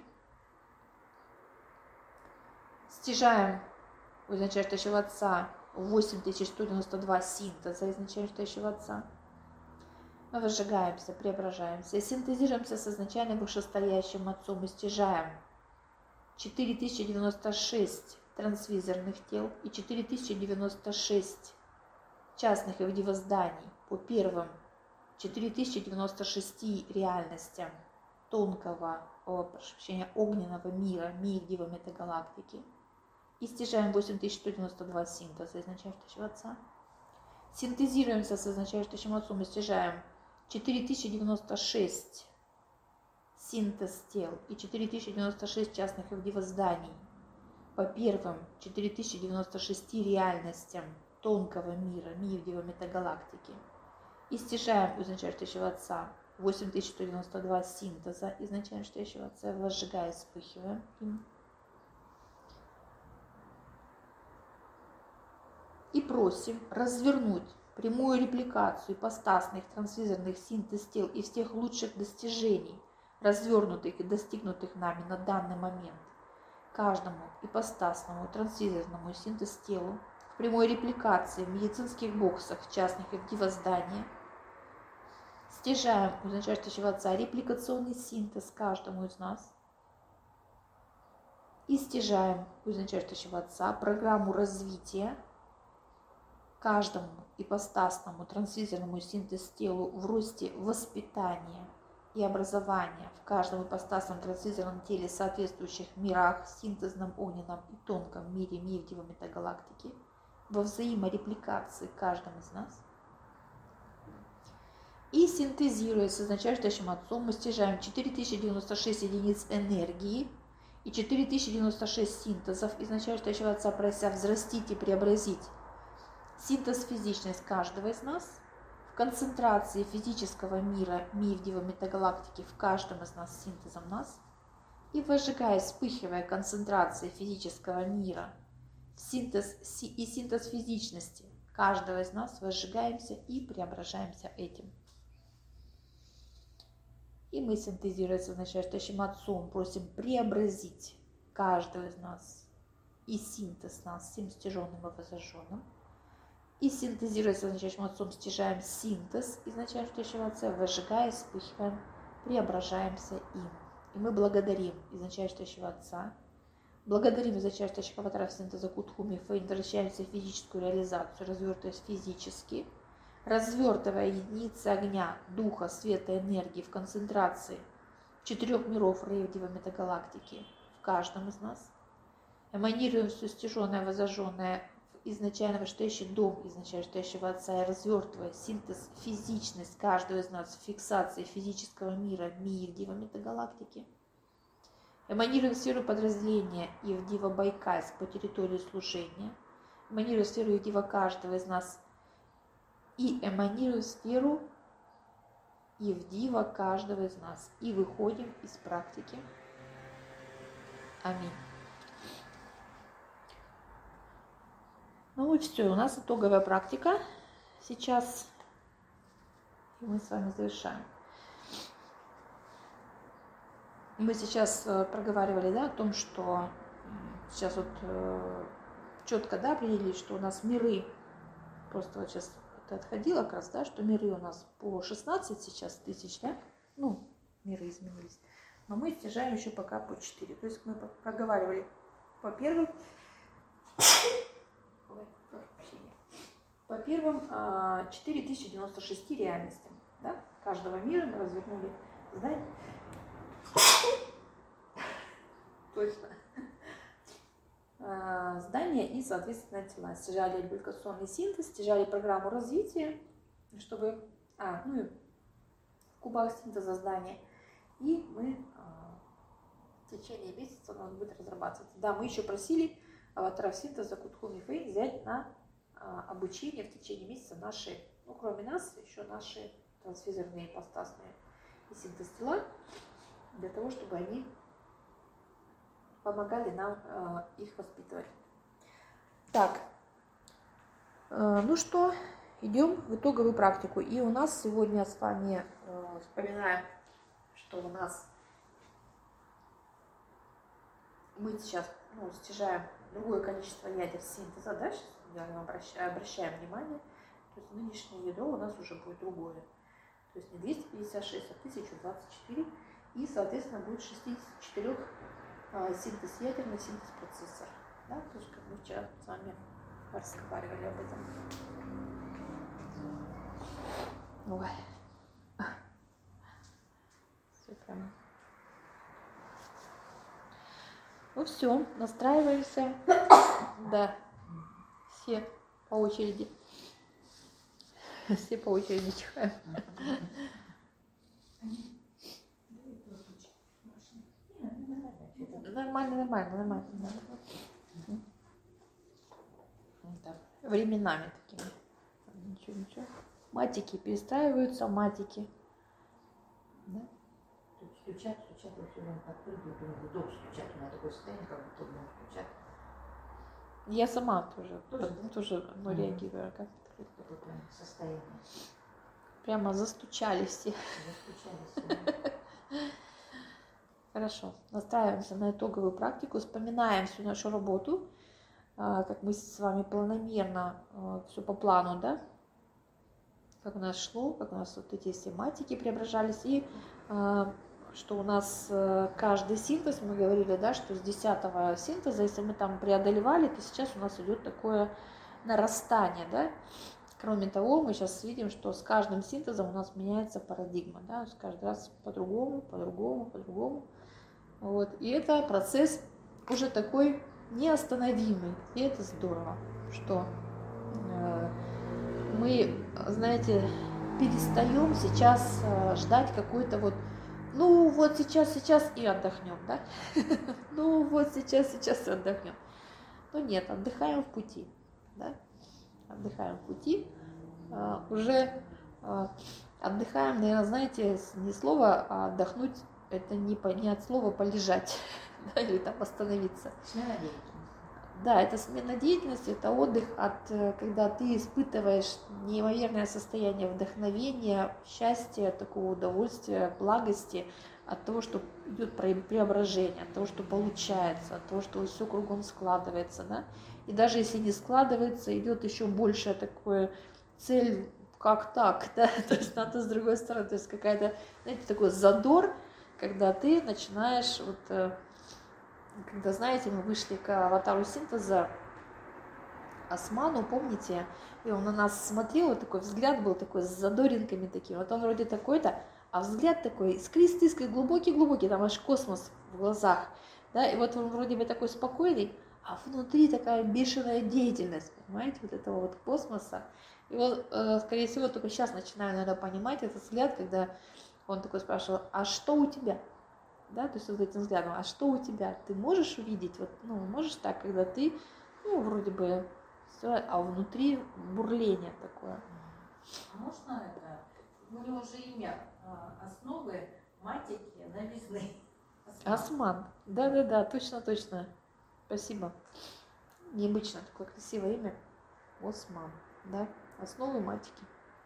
Стяжаем у изначающего Отца восемь тысяч сто девяносто два синтеза изначающего Отца. Мы возжигаемся, преображаемся, синтезируемся с изначально вышестоящим Отцом и стяжаем четыре тысячи девяносто шесть трансвизорных тел и четыре тысячи девяносто шесть частных Евдива зданий по первым четыре тысячи девяносто шесть реальностям тонкого, о, прошу прощения, огненного мира Мивдива Метагалактики. И стяжаем восемь тысяч сто девяносто два синтеза изначающего Отца. Синтезируемся с изначающим Отцом и стяжаем четыре тысячи девяносто шесть синтез тел и четыре тысячи девяносто шесть частных Евдива зданий по первым четыре тысячи девяносто шесть реальностям тонкого мира Мивдива Метагалактики. И стяжаем у изначающего Отца восемь тысяч сто девяносто два синтеза изначающего Отца, возжигая, вспыхиваем им. И просим развернуть прямую репликацию ипостасных трансвизорных синтез тел и всех лучших достижений, развернутых и достигнутых нами на данный момент, каждому ипостасному трансвизорному синтез телу в прямой репликации в медицинских боксах частных Евдива здания. Стяжаем у изначающего Отца репликационный синтез каждому из нас и стяжаем у изначальствующего Отца программу развития каждому ипостасному трансфизерному синтез телу в росте воспитания и образования в каждом ипостасном трансфизерном теле соответствующих мирах, синтезном, огненном и тонком мире Мивдива метагалактики, во взаиморепликации каждым из нас. И синтезируя с изначальствующим Отцом, мы стяжаем четыре тысячи девяносто шесть единиц энергии и четыре тысячи девяносто шесть синтезов изначальствующего Отца, прося взрастить и преобразить синтез физичность каждого из нас, в концентрации физического мира Мивдива метагалактики в каждом из нас синтезом нас, и возжигая, вспыхивая концентрации физического мира синтез, и синтез физичности каждого из нас, возжигаемся и преображаемся этим. И мы, синтезируя с изначальствующим Отцом, просим преобразить каждого из нас и синтез нас всем стяженным и возожженным. И синтезируя с изначальствующим Отцом, стяжаем синтез изначальствующего Отца, возжигая, вспыхиваем, преображаемся им. И мы благодарим изначальствующего Отца, благодарим изначальствующего аватара синтеза Кутхуми, возвращаемся в физическую реализацию, развертываясь физически, развертывая единицы огня, духа, света, энергии в концентрации четырех миров Мивдива метагалактики в каждом из нас, эманируем все стяженное, возожженное в изначально вышестоящий дом изначальствующего Отца и развертывая синтез физичность каждого из нас в фиксации физического мира Мивдива метагалактики, эманируем сферу подразделения Ивдива Байкальск по территории служения, эманируем сферу Ивдива каждого из нас и эманируем сферу Ивдива каждого из нас. И выходим из практики. Аминь. Ну и все, у нас итоговая практика. Сейчас и мы с вами завершаем. Мы сейчас проговаривали, да, о том, что сейчас вот э, четко, да, определили, что у нас миры, просто вот сейчас это отходило как раз, да, что миры у нас по шестнадцать сейчас тысяч, да, ну, миры изменились, но мы стяжаем еще пока по четыре, то есть мы проговаривали по первым, по первым четыре тысячи девяносто шесть реальностям, да, каждого мира мы развернули, знаете, точно, здания и, соответственно, тела. Стяжали репликационный синтез, стяжали программу развития, чтобы, а, ну и в кубах синтеза здания. И мы а, в течение месяца у нас будет разрабатываться. Да, мы еще просили аватаров синтеза Кутхуми Фэй взять на а, обучение в течение месяца наши, ну, кроме нас, еще наши трансфизерные ипостасные и синтез тела, для того, чтобы они помогали нам э, их воспитывать. Так, э, ну что, идем в итоговую практику. И у нас сегодня с вами, э, вспоминаем, что у нас мы сейчас, ну, стяжаем другое количество ядер синтеза, да, сейчас я обращаю, обращаем внимание, то есть нынешнее ядро у нас уже будет другое. То есть не двести пятьдесят шесть, а тысяча двадцать четыре. И, соответственно, будет шестьдесят четыре синтез ядерный, синтез процессор. Да? То есть, как мы вчера с вами разговаривали об этом. Ой. Все прямо. Ну все, настраиваемся. Да. Все по очереди. Все по очереди чихаем. Нормально, нормально, нормально. нормально. Да. Временами такими. Ничего, ничего. Матики перестраиваются, матики. Да? Стучат, стучат, вот все время подпрыгивают, у них дом стучат, у меня такое состояние, как будто дом стучат. Я сама тоже, Тоже, тоже, да? тоже ну, Мгм. реагирую. Как Такое прям состояние. прямо застучали все. Застучались. Хорошо. Настраиваемся на итоговую практику, вспоминаем всю нашу работу, а, как мы с вами планомерно, все по плану, да, как у нас шло, как у нас вот эти все матики преображались, и а, что у нас каждый синтез, мы говорили, да, что с десятого синтеза, если мы там преодолевали, то сейчас у нас идет такое нарастание, да. Кроме того, мы сейчас видим, что с каждым синтезом у нас меняется парадигма, да, каждый раз по-другому, по-другому, по-другому. Вот. И это процесс уже такой неостановимый, и это здорово, что э, мы, знаете, перестаем сейчас э, ждать какой-то вот, ну вот сейчас, сейчас и отдохнем, да, ну вот сейчас, сейчас и отдохнем. Ну нет, отдыхаем в пути, да, отдыхаем в пути, э, уже э, отдыхаем, наверное, знаете, не слово а отдохнуть, это не, по, не от слова полежать, да, или там остановиться. Смена деятельности. Да, это смена деятельности, это отдых, от, когда ты испытываешь неимоверное состояние вдохновения, счастья, такого удовольствия, благости от того, что идет преображение, от того, что получается, от того, что все кругом складывается, да. И даже если не складывается, идет еще большая такая цель, как так, да, то есть надо с другой стороны, то есть какая-то, знаете, такой задор, когда ты начинаешь вот. Когда, знаете, мы вышли к аватару синтеза Осману, помните, и он на нас смотрел, вот такой взгляд был такой с задоринками такими, вот он вроде такой-то, а взгляд такой искристый, глубокий-глубокий, там аж космос в глазах, да, и вот он вроде бы такой спокойный, а внутри такая бешеная деятельность, понимаете, вот этого вот космоса. И вот, скорее всего, только сейчас начинаю, наверное, понимать этот взгляд, когда он такой спрашивал, а что у тебя? Да, то есть вот этим взглядом, а что у тебя? Ты можешь увидеть, вот, ну, можешь так, когда ты, ну, вроде бы, все, а внутри бурление такое. А можно это? У него же имя основы матики новизны. Осман. Да-да-да, точно-точно. Спасибо. Необычно такое красивое имя. Осман, да, основы матики.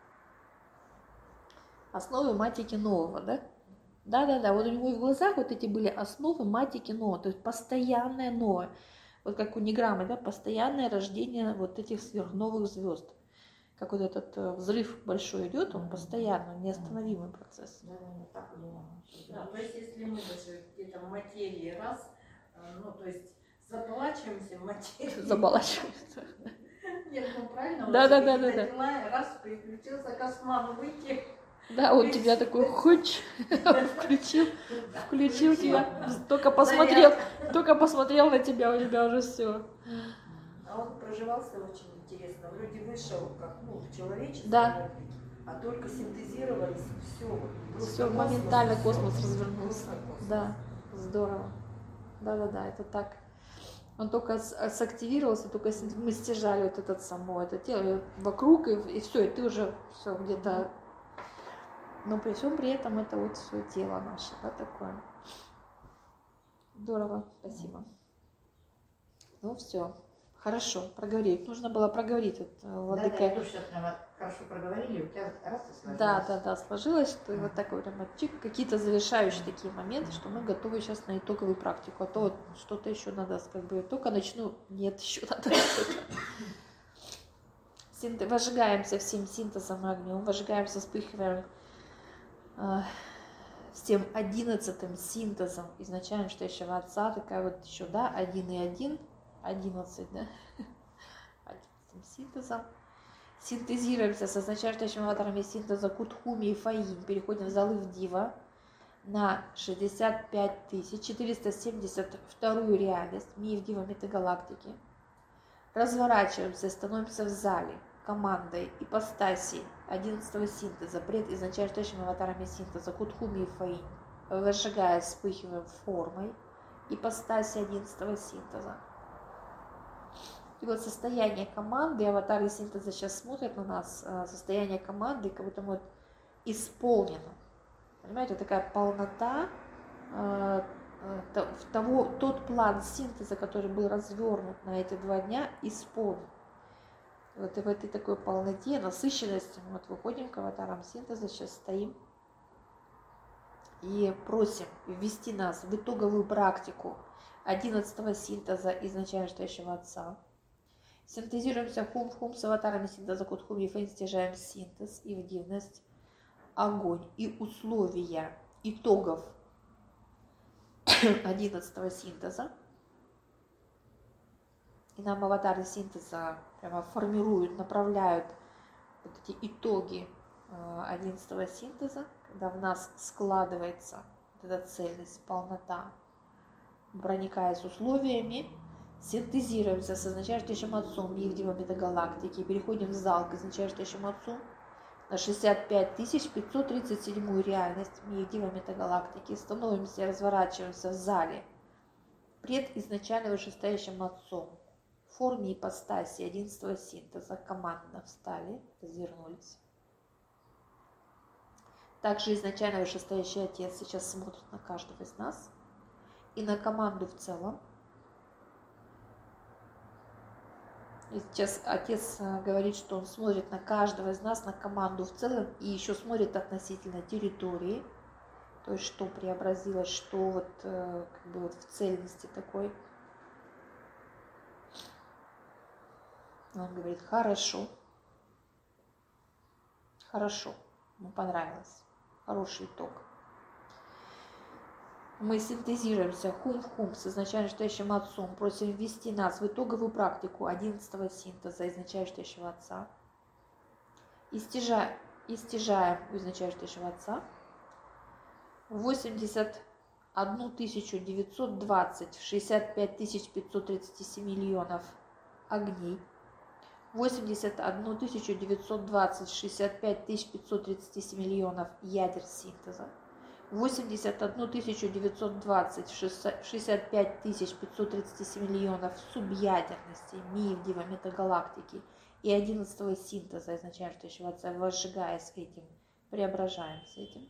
Основы матики нового, да? Да-да-да, вот у него и в глазах вот эти были основы матики нового, то есть постоянное новое. Вот как у Ниграмы, да, постоянное рождение вот этих сверхновых звезд. Как вот этот взрыв большой идет, он постоянно, неостановимый процесс. Да, так да, то есть если мы даже где-то в материи раз, ну то есть заплачемся в материи. Забалачиваемся. Нет, ну правильно, да, да, да, да, да. Раз переключился к Осману выйти. Да, он тебя такой хоч включил, включил тебя, только посмотрел, только посмотрел на тебя, у тебя уже все. А он проживался очень интересно. Вроде вышел как ну, в человечество, да. А только синтезировались все. Все, моментально космос развернулся. Да, здорово. Да-да-да, это так. Он только сактивировался, только мы стяжали вот этот само, это тело вокруг, и, и все, и ты уже все где-то. Но при всем при этом это вот все тело наше, да, такое. Здорово, спасибо. Ну все, хорошо, проговорить. Нужно было проговорить. Вот, Владыка. Да, да, я тоже сейчас прямо хорошо проговорили, у тебя раз и сложилось. Да, да, да, сложилось, что и вот так вот прямо чик, какие-то завершающие такие моменты, что мы готовы сейчас на итоговую практику. А то вот что-то еще надо, как бы, только начну, нет, еще надо что-то. Выжигаемся всем синтезом огнем, выжигаемся, вспыхиваем с тем одиннадцатым синтезом изначально настоящего отца, такая вот еще, да, один и один, одиннадцать, да, одиннадцатым синтезом. Синтезируемся с означающим аватарами синтеза Кутхуми и Фаин, переходим в залы в Дива на шестьдесят пять тысяч четыреста семьдесят вторую реальность Мир Дива Метагалактики. Разворачиваемся, становимся в зале командой ипостаси одиннадцатого синтеза, пред изначающим аватарами синтеза Кутхуми и Фаин, выжигая, вспыхиваем формой ипостаси одиннадцатого синтеза. И вот состояние команды, аватары синтеза сейчас смотрят на нас, состояние команды, как будто вот исполнено. Понимаете, вот такая полнота, того, тот план синтеза, который был развернут на эти два дня, исполнен. Вот и в этой такой полноте, насыщенности мы вот выходим к аватарам синтеза, сейчас стоим и просим ввести нас в итоговую практику одиннадцатого синтеза изначально настоящего отца. Синтезируемся хум в хум с аватарами синтеза Кутхум и Фейн, стяжаем синтез и в дивность, огонь и условия итогов одиннадцатого синтеза. И нам аватары синтеза прямо формируют, направляют вот эти итоги одиннадцатого синтеза, когда в нас складывается вот эта цельность, полнота, проникая с условиями, синтезируемся с изначальным отцом Миевдива метагалактики, переходим в зал к изначальному отцу на шестьдесят пять тысяч пятьсот тридцать седьмую реальность Миевдива метагалактики, становимся и разворачиваемся в зале пред изначально вышестоящим отцом в форме ипостаси одиннадцатого синтеза, командно встали, развернулись. Также изначально вышестоящий отец сейчас смотрит на каждого из нас и на команду в целом. И сейчас отец говорит, что он смотрит на каждого из нас, на команду в целом, и еще смотрит относительно территории, то есть что преобразилось, что вот как бы вот в цельности такой. Он говорит: хорошо, хорошо, ему понравилось, хороший итог. Мы синтезируемся хум в хум с изначально стоящим отцом, просим ввести нас в итоговую практику одиннадцатого синтеза изначально стоящего отца. Истяжаем, истяжаем у изначально стоящего отца восемьдесят одну тысячу девятьсот двадцать в шестьдесят пять тысяч пятьсот тридцать семь миллионов огней, восемьдесят одну тысячу девятьсот двадцать в шестьдесят пять тысяч пятьсот тридцать семь миллионов ядер синтеза, восемьдесят одну тысячу девятьсот двадцать в шестьдесят пять тысяч пятьсот тридцать семь миллионов субъядерности Миевдива метагалактики и одиннадцатого синтеза изначально стоящего отца, возжигаясь этим, преображаемся этим.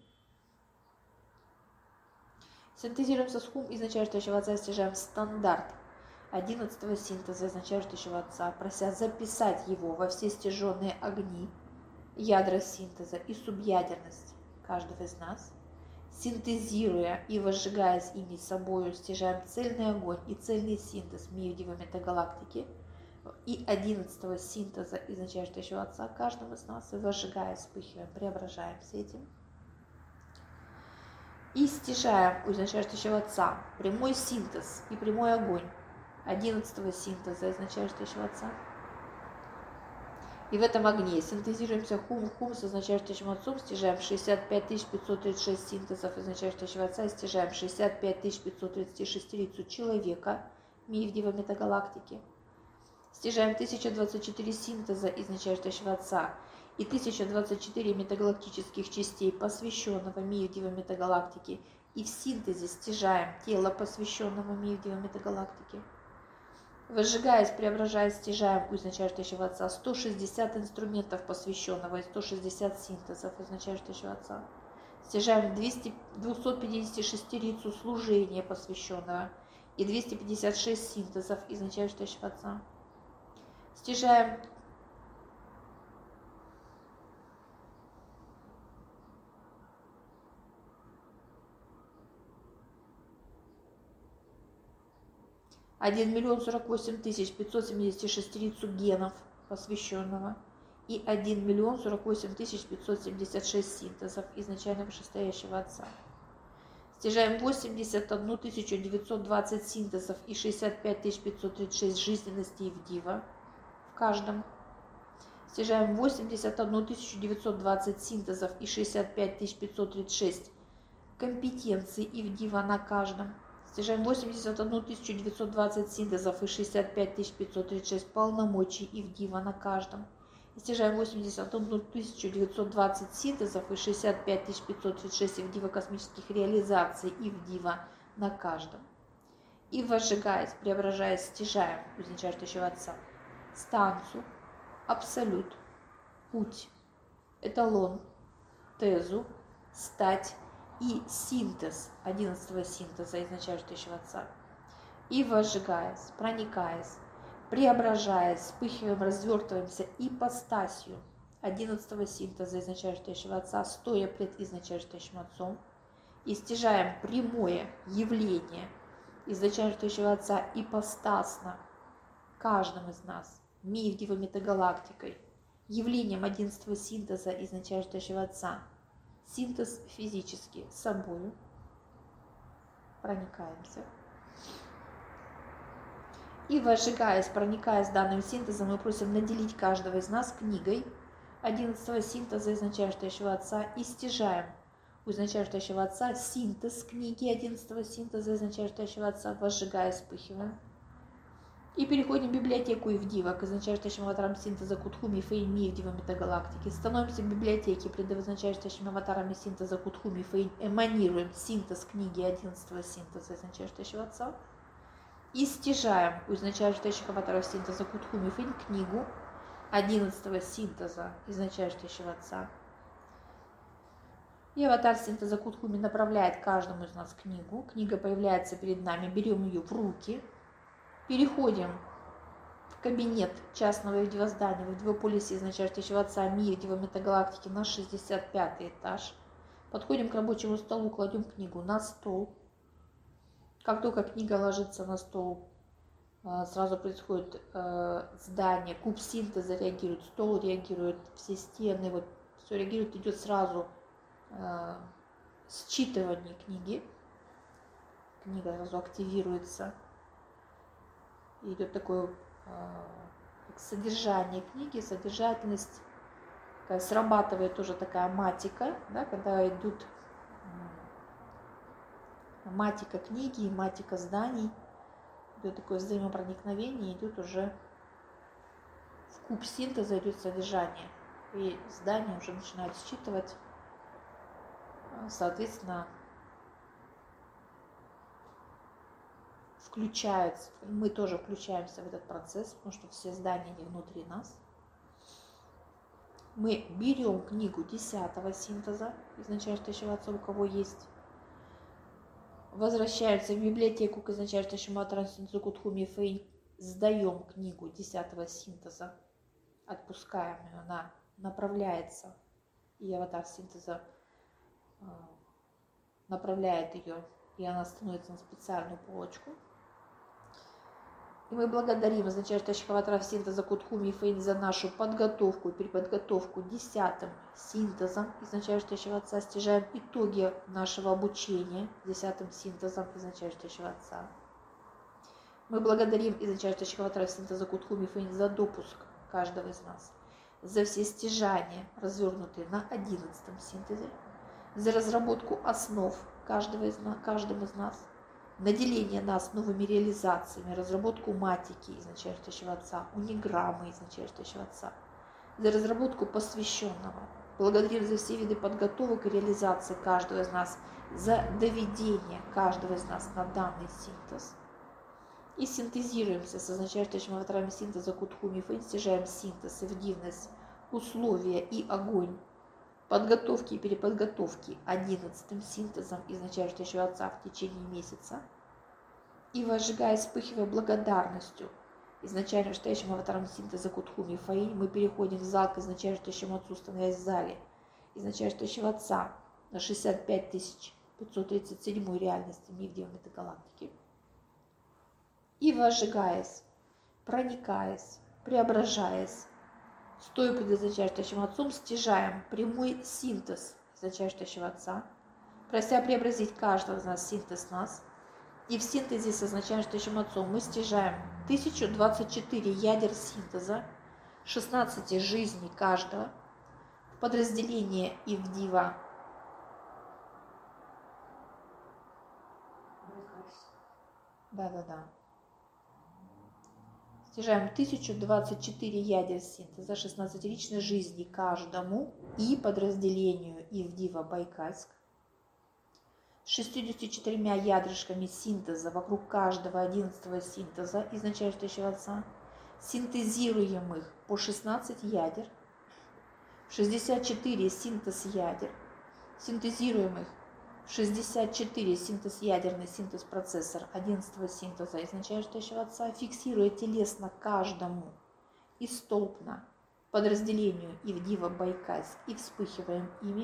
Синтезируемся с хум изначально стоящего отца, стяжаем стандарт одиннадцатого синтеза изначально стоящего отца, прося записать его во все стяженные огни, ядра синтеза и субъядерность каждого из нас. Синтезируя и возжигаясь ими собою, стяжаем цельный огонь и цельный синтез Миевдива метагалактики и одиннадцатого синтеза изначально стоящего отца каждому из нас, и возжигая, вспыхиваем, преображаемся этим. И стяжаем у изначально стоящего отца прямой синтез и прямой огонь одиннадцатого синтеза изначально стоящего отца. И в этом огне синтезируемся хум в хум с изначально стоящим отцом, стяжаем шестьдесят пять тысяч пятьсот тридцать шесть синтезов изначально стоящего отца, и стяжаем шестьдесят пять тысяч пятьсот тридцать шесть лицу человека Миевдива метагалактики. Стяжаем тысяча двадцать четыре синтеза изначально стоящего отца и тысяча двадцать четыре метагалактических частей посвященного Миевдива метагалактики, и в синтезе стяжаем тело посвященного Миевдива метагалактики. Возжигаясь, преображаясь, стяжаем у изначально стоящего отца сто шестьдесят инструментов посвященного и сто шестьдесят синтезов изначально стоящего отца. Стяжаем двести, двести пятьдесят шесть лицу служения посвященного и двести пятьдесят шесть синтезов изначально стоящего отца. Стяжаем один миллион сорок восемь тысяч пятьсот семьдесят шесть лицу генов посвященного и один миллион сорок восемь тысяч пятьсот семьдесят шесть синтезов изначально вышестоящего отца. Стяжаем восемьдесят одну тысячу девятьсот двадцать синтезов и шестьдесят пять тысяч пятьсот тридцать шесть жизненностей в дива в каждом. Стяжаем восемьдесят одну тысячу девятьсот двадцать синтезов и шестьдесят пять тысяч пятьсот тридцать шесть компетенций и в дива на каждом. Стяжаем восемьдесят одну тысячу девятьсот двадцать синтезов и шестьдесят пять тысяч пятьсот тридцать шесть полномочий и в дива на каждом. И стяжаем восемьдесят одну тысячу девятьсот двадцать синтезов и шестьдесят пять тысяч пятьсот тридцать шесть и в дива космических реализаций и в дива на каждом. И возжигаясь, преображаясь, стяжаем у изначально стоящего отца станцию, абсолют, путь, эталон, тезу, стать и синтез одиннадцатого синтеза изначально стоящего отца. И возжигаясь, проникаясь, преображаясь, вспыхиваем, развертываемся ипостасью одиннадцатого синтеза изначально стоящего отца, стоя пред изначально стоящим отцом, и стяжаем прямое явление изначально стоящего отца ипостасно каждым из нас, Миевдива метагалактикой, явлением одиннадцатого синтеза изначально стоящего отца. Синтез физически с собою, проникаемся. И возжигаясь, проникаясь данным синтезом, мы просим наделить каждого из нас книгой одиннадцатого синтеза изначающего Отца и стяжаем у изначающего Отца синтез книги одиннадцатого синтеза изначающего Отца, возжигая, вспыхиваем. И переходим в библиотеку Ивдива к изначающему аватарам синтеза Кутхуми, Фейн, Ивдива, метагалактики. Становимся в библиотеке пред изначающими аватарами синтеза Кутхуми, Фейн, эманируем синтез книги одиннадцатого синтеза изначающего Отца. И стяжаем у изначающих аватаров синтеза Кутхуми, Фейн, книгу одиннадцатого синтеза изначающего Отца. И аватар синтеза Кутхуми направляет каждому из нас книгу. Книга появляется перед нами, берем ее в руки. Переходим в кабинет частного Ивдива здания в Ивдивополисе изначающего Отца Ми Ивдива метагалактики на шестьдесят пятый этаж. Подходим к рабочему столу, кладем книгу на стол. Как только книга ложится на стол, сразу происходит здание, куб синтеза реагирует, стол реагирует, все стены, вот все реагирует, идет сразу считывание книги. Книга сразу активируется. Идет такое как содержание книги, содержательность, такая, срабатывает тоже такая матика, да, когда идут матика книги и матика зданий, идет такое взаимопроникновение, идет уже в куб синтеза, идет содержание, и здание уже начинает считывать, соответственно, включаются, мы тоже включаемся в этот процесс, потому что все здания не внутри нас. Мы берем книгу десятого синтеза, изначающего Отца, у кого есть, возвращаемся в библиотеку к изначающему аватару синтезу Кутхуми Фейн, сдаем книгу десятого синтеза, отпускаем ее, она направляется, и аватар синтеза направляет ее, и она становится на специальную полочку. И мы благодарим изначающих аватаров синтеза Кутхуми и Фейн за нашу подготовку и переподготовку десятым синтезом изначающего Отца. Стяжаем итоги нашего обучения десятым синтезом изначающего Отца. Мы благодарим изначающих аватаров синтеза Кутхуми и Фейн за допуск каждого из нас, за все стяжания, развернутые на одиннадцатом синтезе, за разработку основ каждого из нас, каждым из нас, наделение нас новыми реализациями, разработку матики изначающего Отца, униграммы изначающего Отца, за разработку посвященного. Благодарим за все виды подготовок и реализации каждого из нас, за доведение каждого из нас на данный синтез. И синтезируемся с означающими аватарами синтеза Кутхуми Фейн, стяжаем синтез, эффективность, условия и огонь подготовки и переподготовки одиннадцатым синтезом изначающего Отца в течение месяца. И возжигая, вспыхивая благодарностью изначально стоящим аватаром синтеза Кутхуми Фейн, мы переходим в зал к изначающему Отцу, становясь в зале изначающего Отца на шестьдесят пять тысяч пятьсот тридцать седьмой реальности Ивдива метагалактики. И возжигаясь, проникаясь, преображаясь, стоя перед изначающим Отцом, стяжаем прямой синтез изначающего Отца, прося преобразить каждого из нас синтез нас. И в синтезе с изначающим Отцом мы стяжаем тысячу двадцать четыре ядер синтеза, шестнадцать жизней каждого, в подразделение Ивдива. Да-да-да. Стяжаем тысячу двадцать четыре ядер синтеза, шестнадцать личной жизни каждому и подразделению Ивдива Байкальск. С шестьюдесятью четырьмя ядрышками синтеза вокруг каждого одиннадцатого синтеза изначающего Отца. Синтезируем их по шестнадцать ядер. шестьдесят четыре синтез ядер. Синтезируем их шестьдесят четыре синтез ядерный синтез процессор одиннадцатого синтеза изначающего Отца, фиксируя телесно каждому и столбно подразделению Ивдива Байкальск и вспыхиваем ими.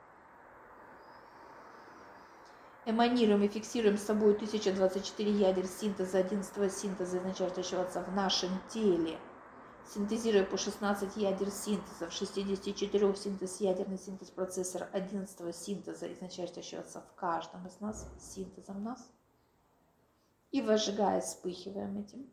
Эманируем и фиксируем с собой тысячу двадцать четыре ядер синтеза одиннадцатого синтеза изначающего Отца в нашем теле, синтезируя по шестнадцать ядер синтеза, в шестидесяти четырёх синтез ядерный синтез процессора одиннадцатого синтеза, изначальствующего отца в каждом из нас, синтезом нас, и возжигая, вспыхиваем этим.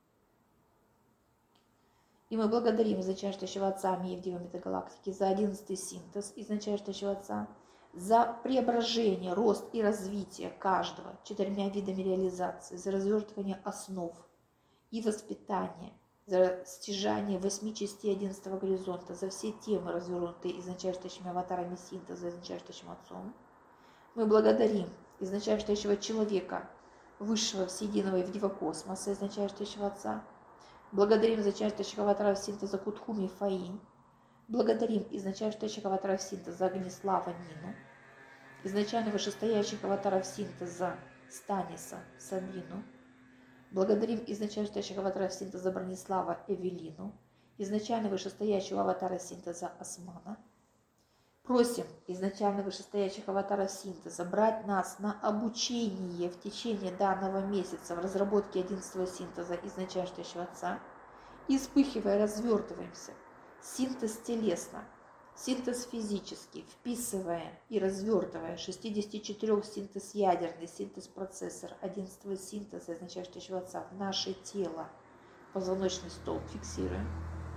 И мы благодарим изначальствующего отца Миевдива Метагалактики за одиннадцатый синтез изначальствующего отца, за преображение, рост и развитие каждого четырьмя видами реализации, за развертывание основ и воспитание, за стяжание восьми частей одиннадцатого горизонта, за все темы, развернутые изначальствующими аватарами синтеза, изначальствующим отцом. Мы благодарим изначальствующего человека, высшего всеединого Евдива космоса, изначальствующего отца. Благодарим изначальствующих аватаров синтеза Кутхуми и Фаинь. Благодарим изначальствующих аватаров синтеза Огнеслава Нину. Изначально вышестоящих аватаров синтеза Станиса Сабину. Благодарим изначальствующих аватаров синтеза Бронислава Эвелину. Изначально вышестоящего аватара синтеза Османа. Просим изначально вышестоящих аватаров синтеза брать нас на обучение в течение данного месяца в разработке одиннадцатого синтеза изначальствующего отца. И вспыхивая, развертываемся. Синтез телесно, синтез физический, вписывая и развертывая шестьдесят четыре синтез ядерный, синтез процессор одиннадцатого синтеза изначальствующего отца в наше тело. Позвоночный столб фиксируем.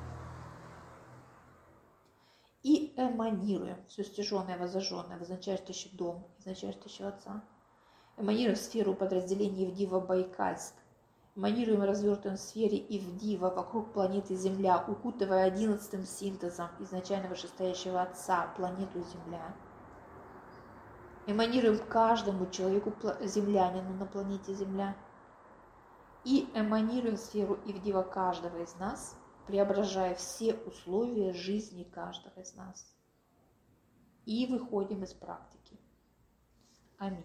И эманируем все стяженное, воззаженное в изначальствующий дом изначальствующего отца. Эманируем сферу подразделения Евдива Байкальск. Эманируем и развертываем в сфере Евдива вокруг планеты Земля, укутывая одиннадцатым синтезом изначально вышестоящего отца планету Земля. Эманируем каждому человеку землянину на планете Земля. И эманируем сферу Евдива каждого из нас, преображая все условия жизни каждого из нас. И выходим из практики. Аминь.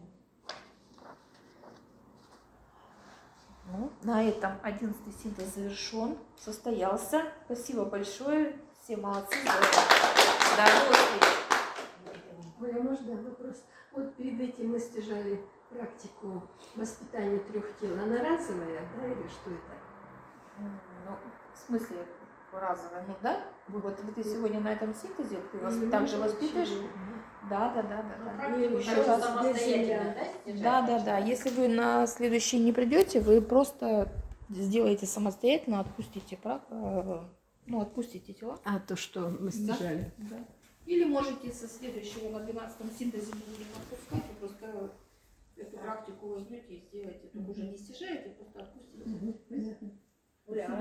Ну, на этом одиннадцатый синтез завершен, состоялся. Спасибо большое. Все молодцы. До новых встреч. Оля, можно вопрос? Вот перед этим мы стяжали практику воспитания трех тел. Она разовая, да, или что это? Ну, в смысле разовая, ну да? Вот, вот ты сегодня на этом синтезе, ты вас Или также может, воспитываешь? чего? Да, да, да, да, да. Практику Еще хорошо раз. самостоятельно, да, снижать? Да, да, да. Если вы на следующий не придете, вы просто сделаете самостоятельно, отпустите прак, ну, отпустите тела. А то, что мы стяжали. Да. Или можете со следующего на двенадцатом синтезе мы будем отпускать, и просто эту практику возьмете и сделаете. Только уже не стяжаете, просто отпустите. Понятно.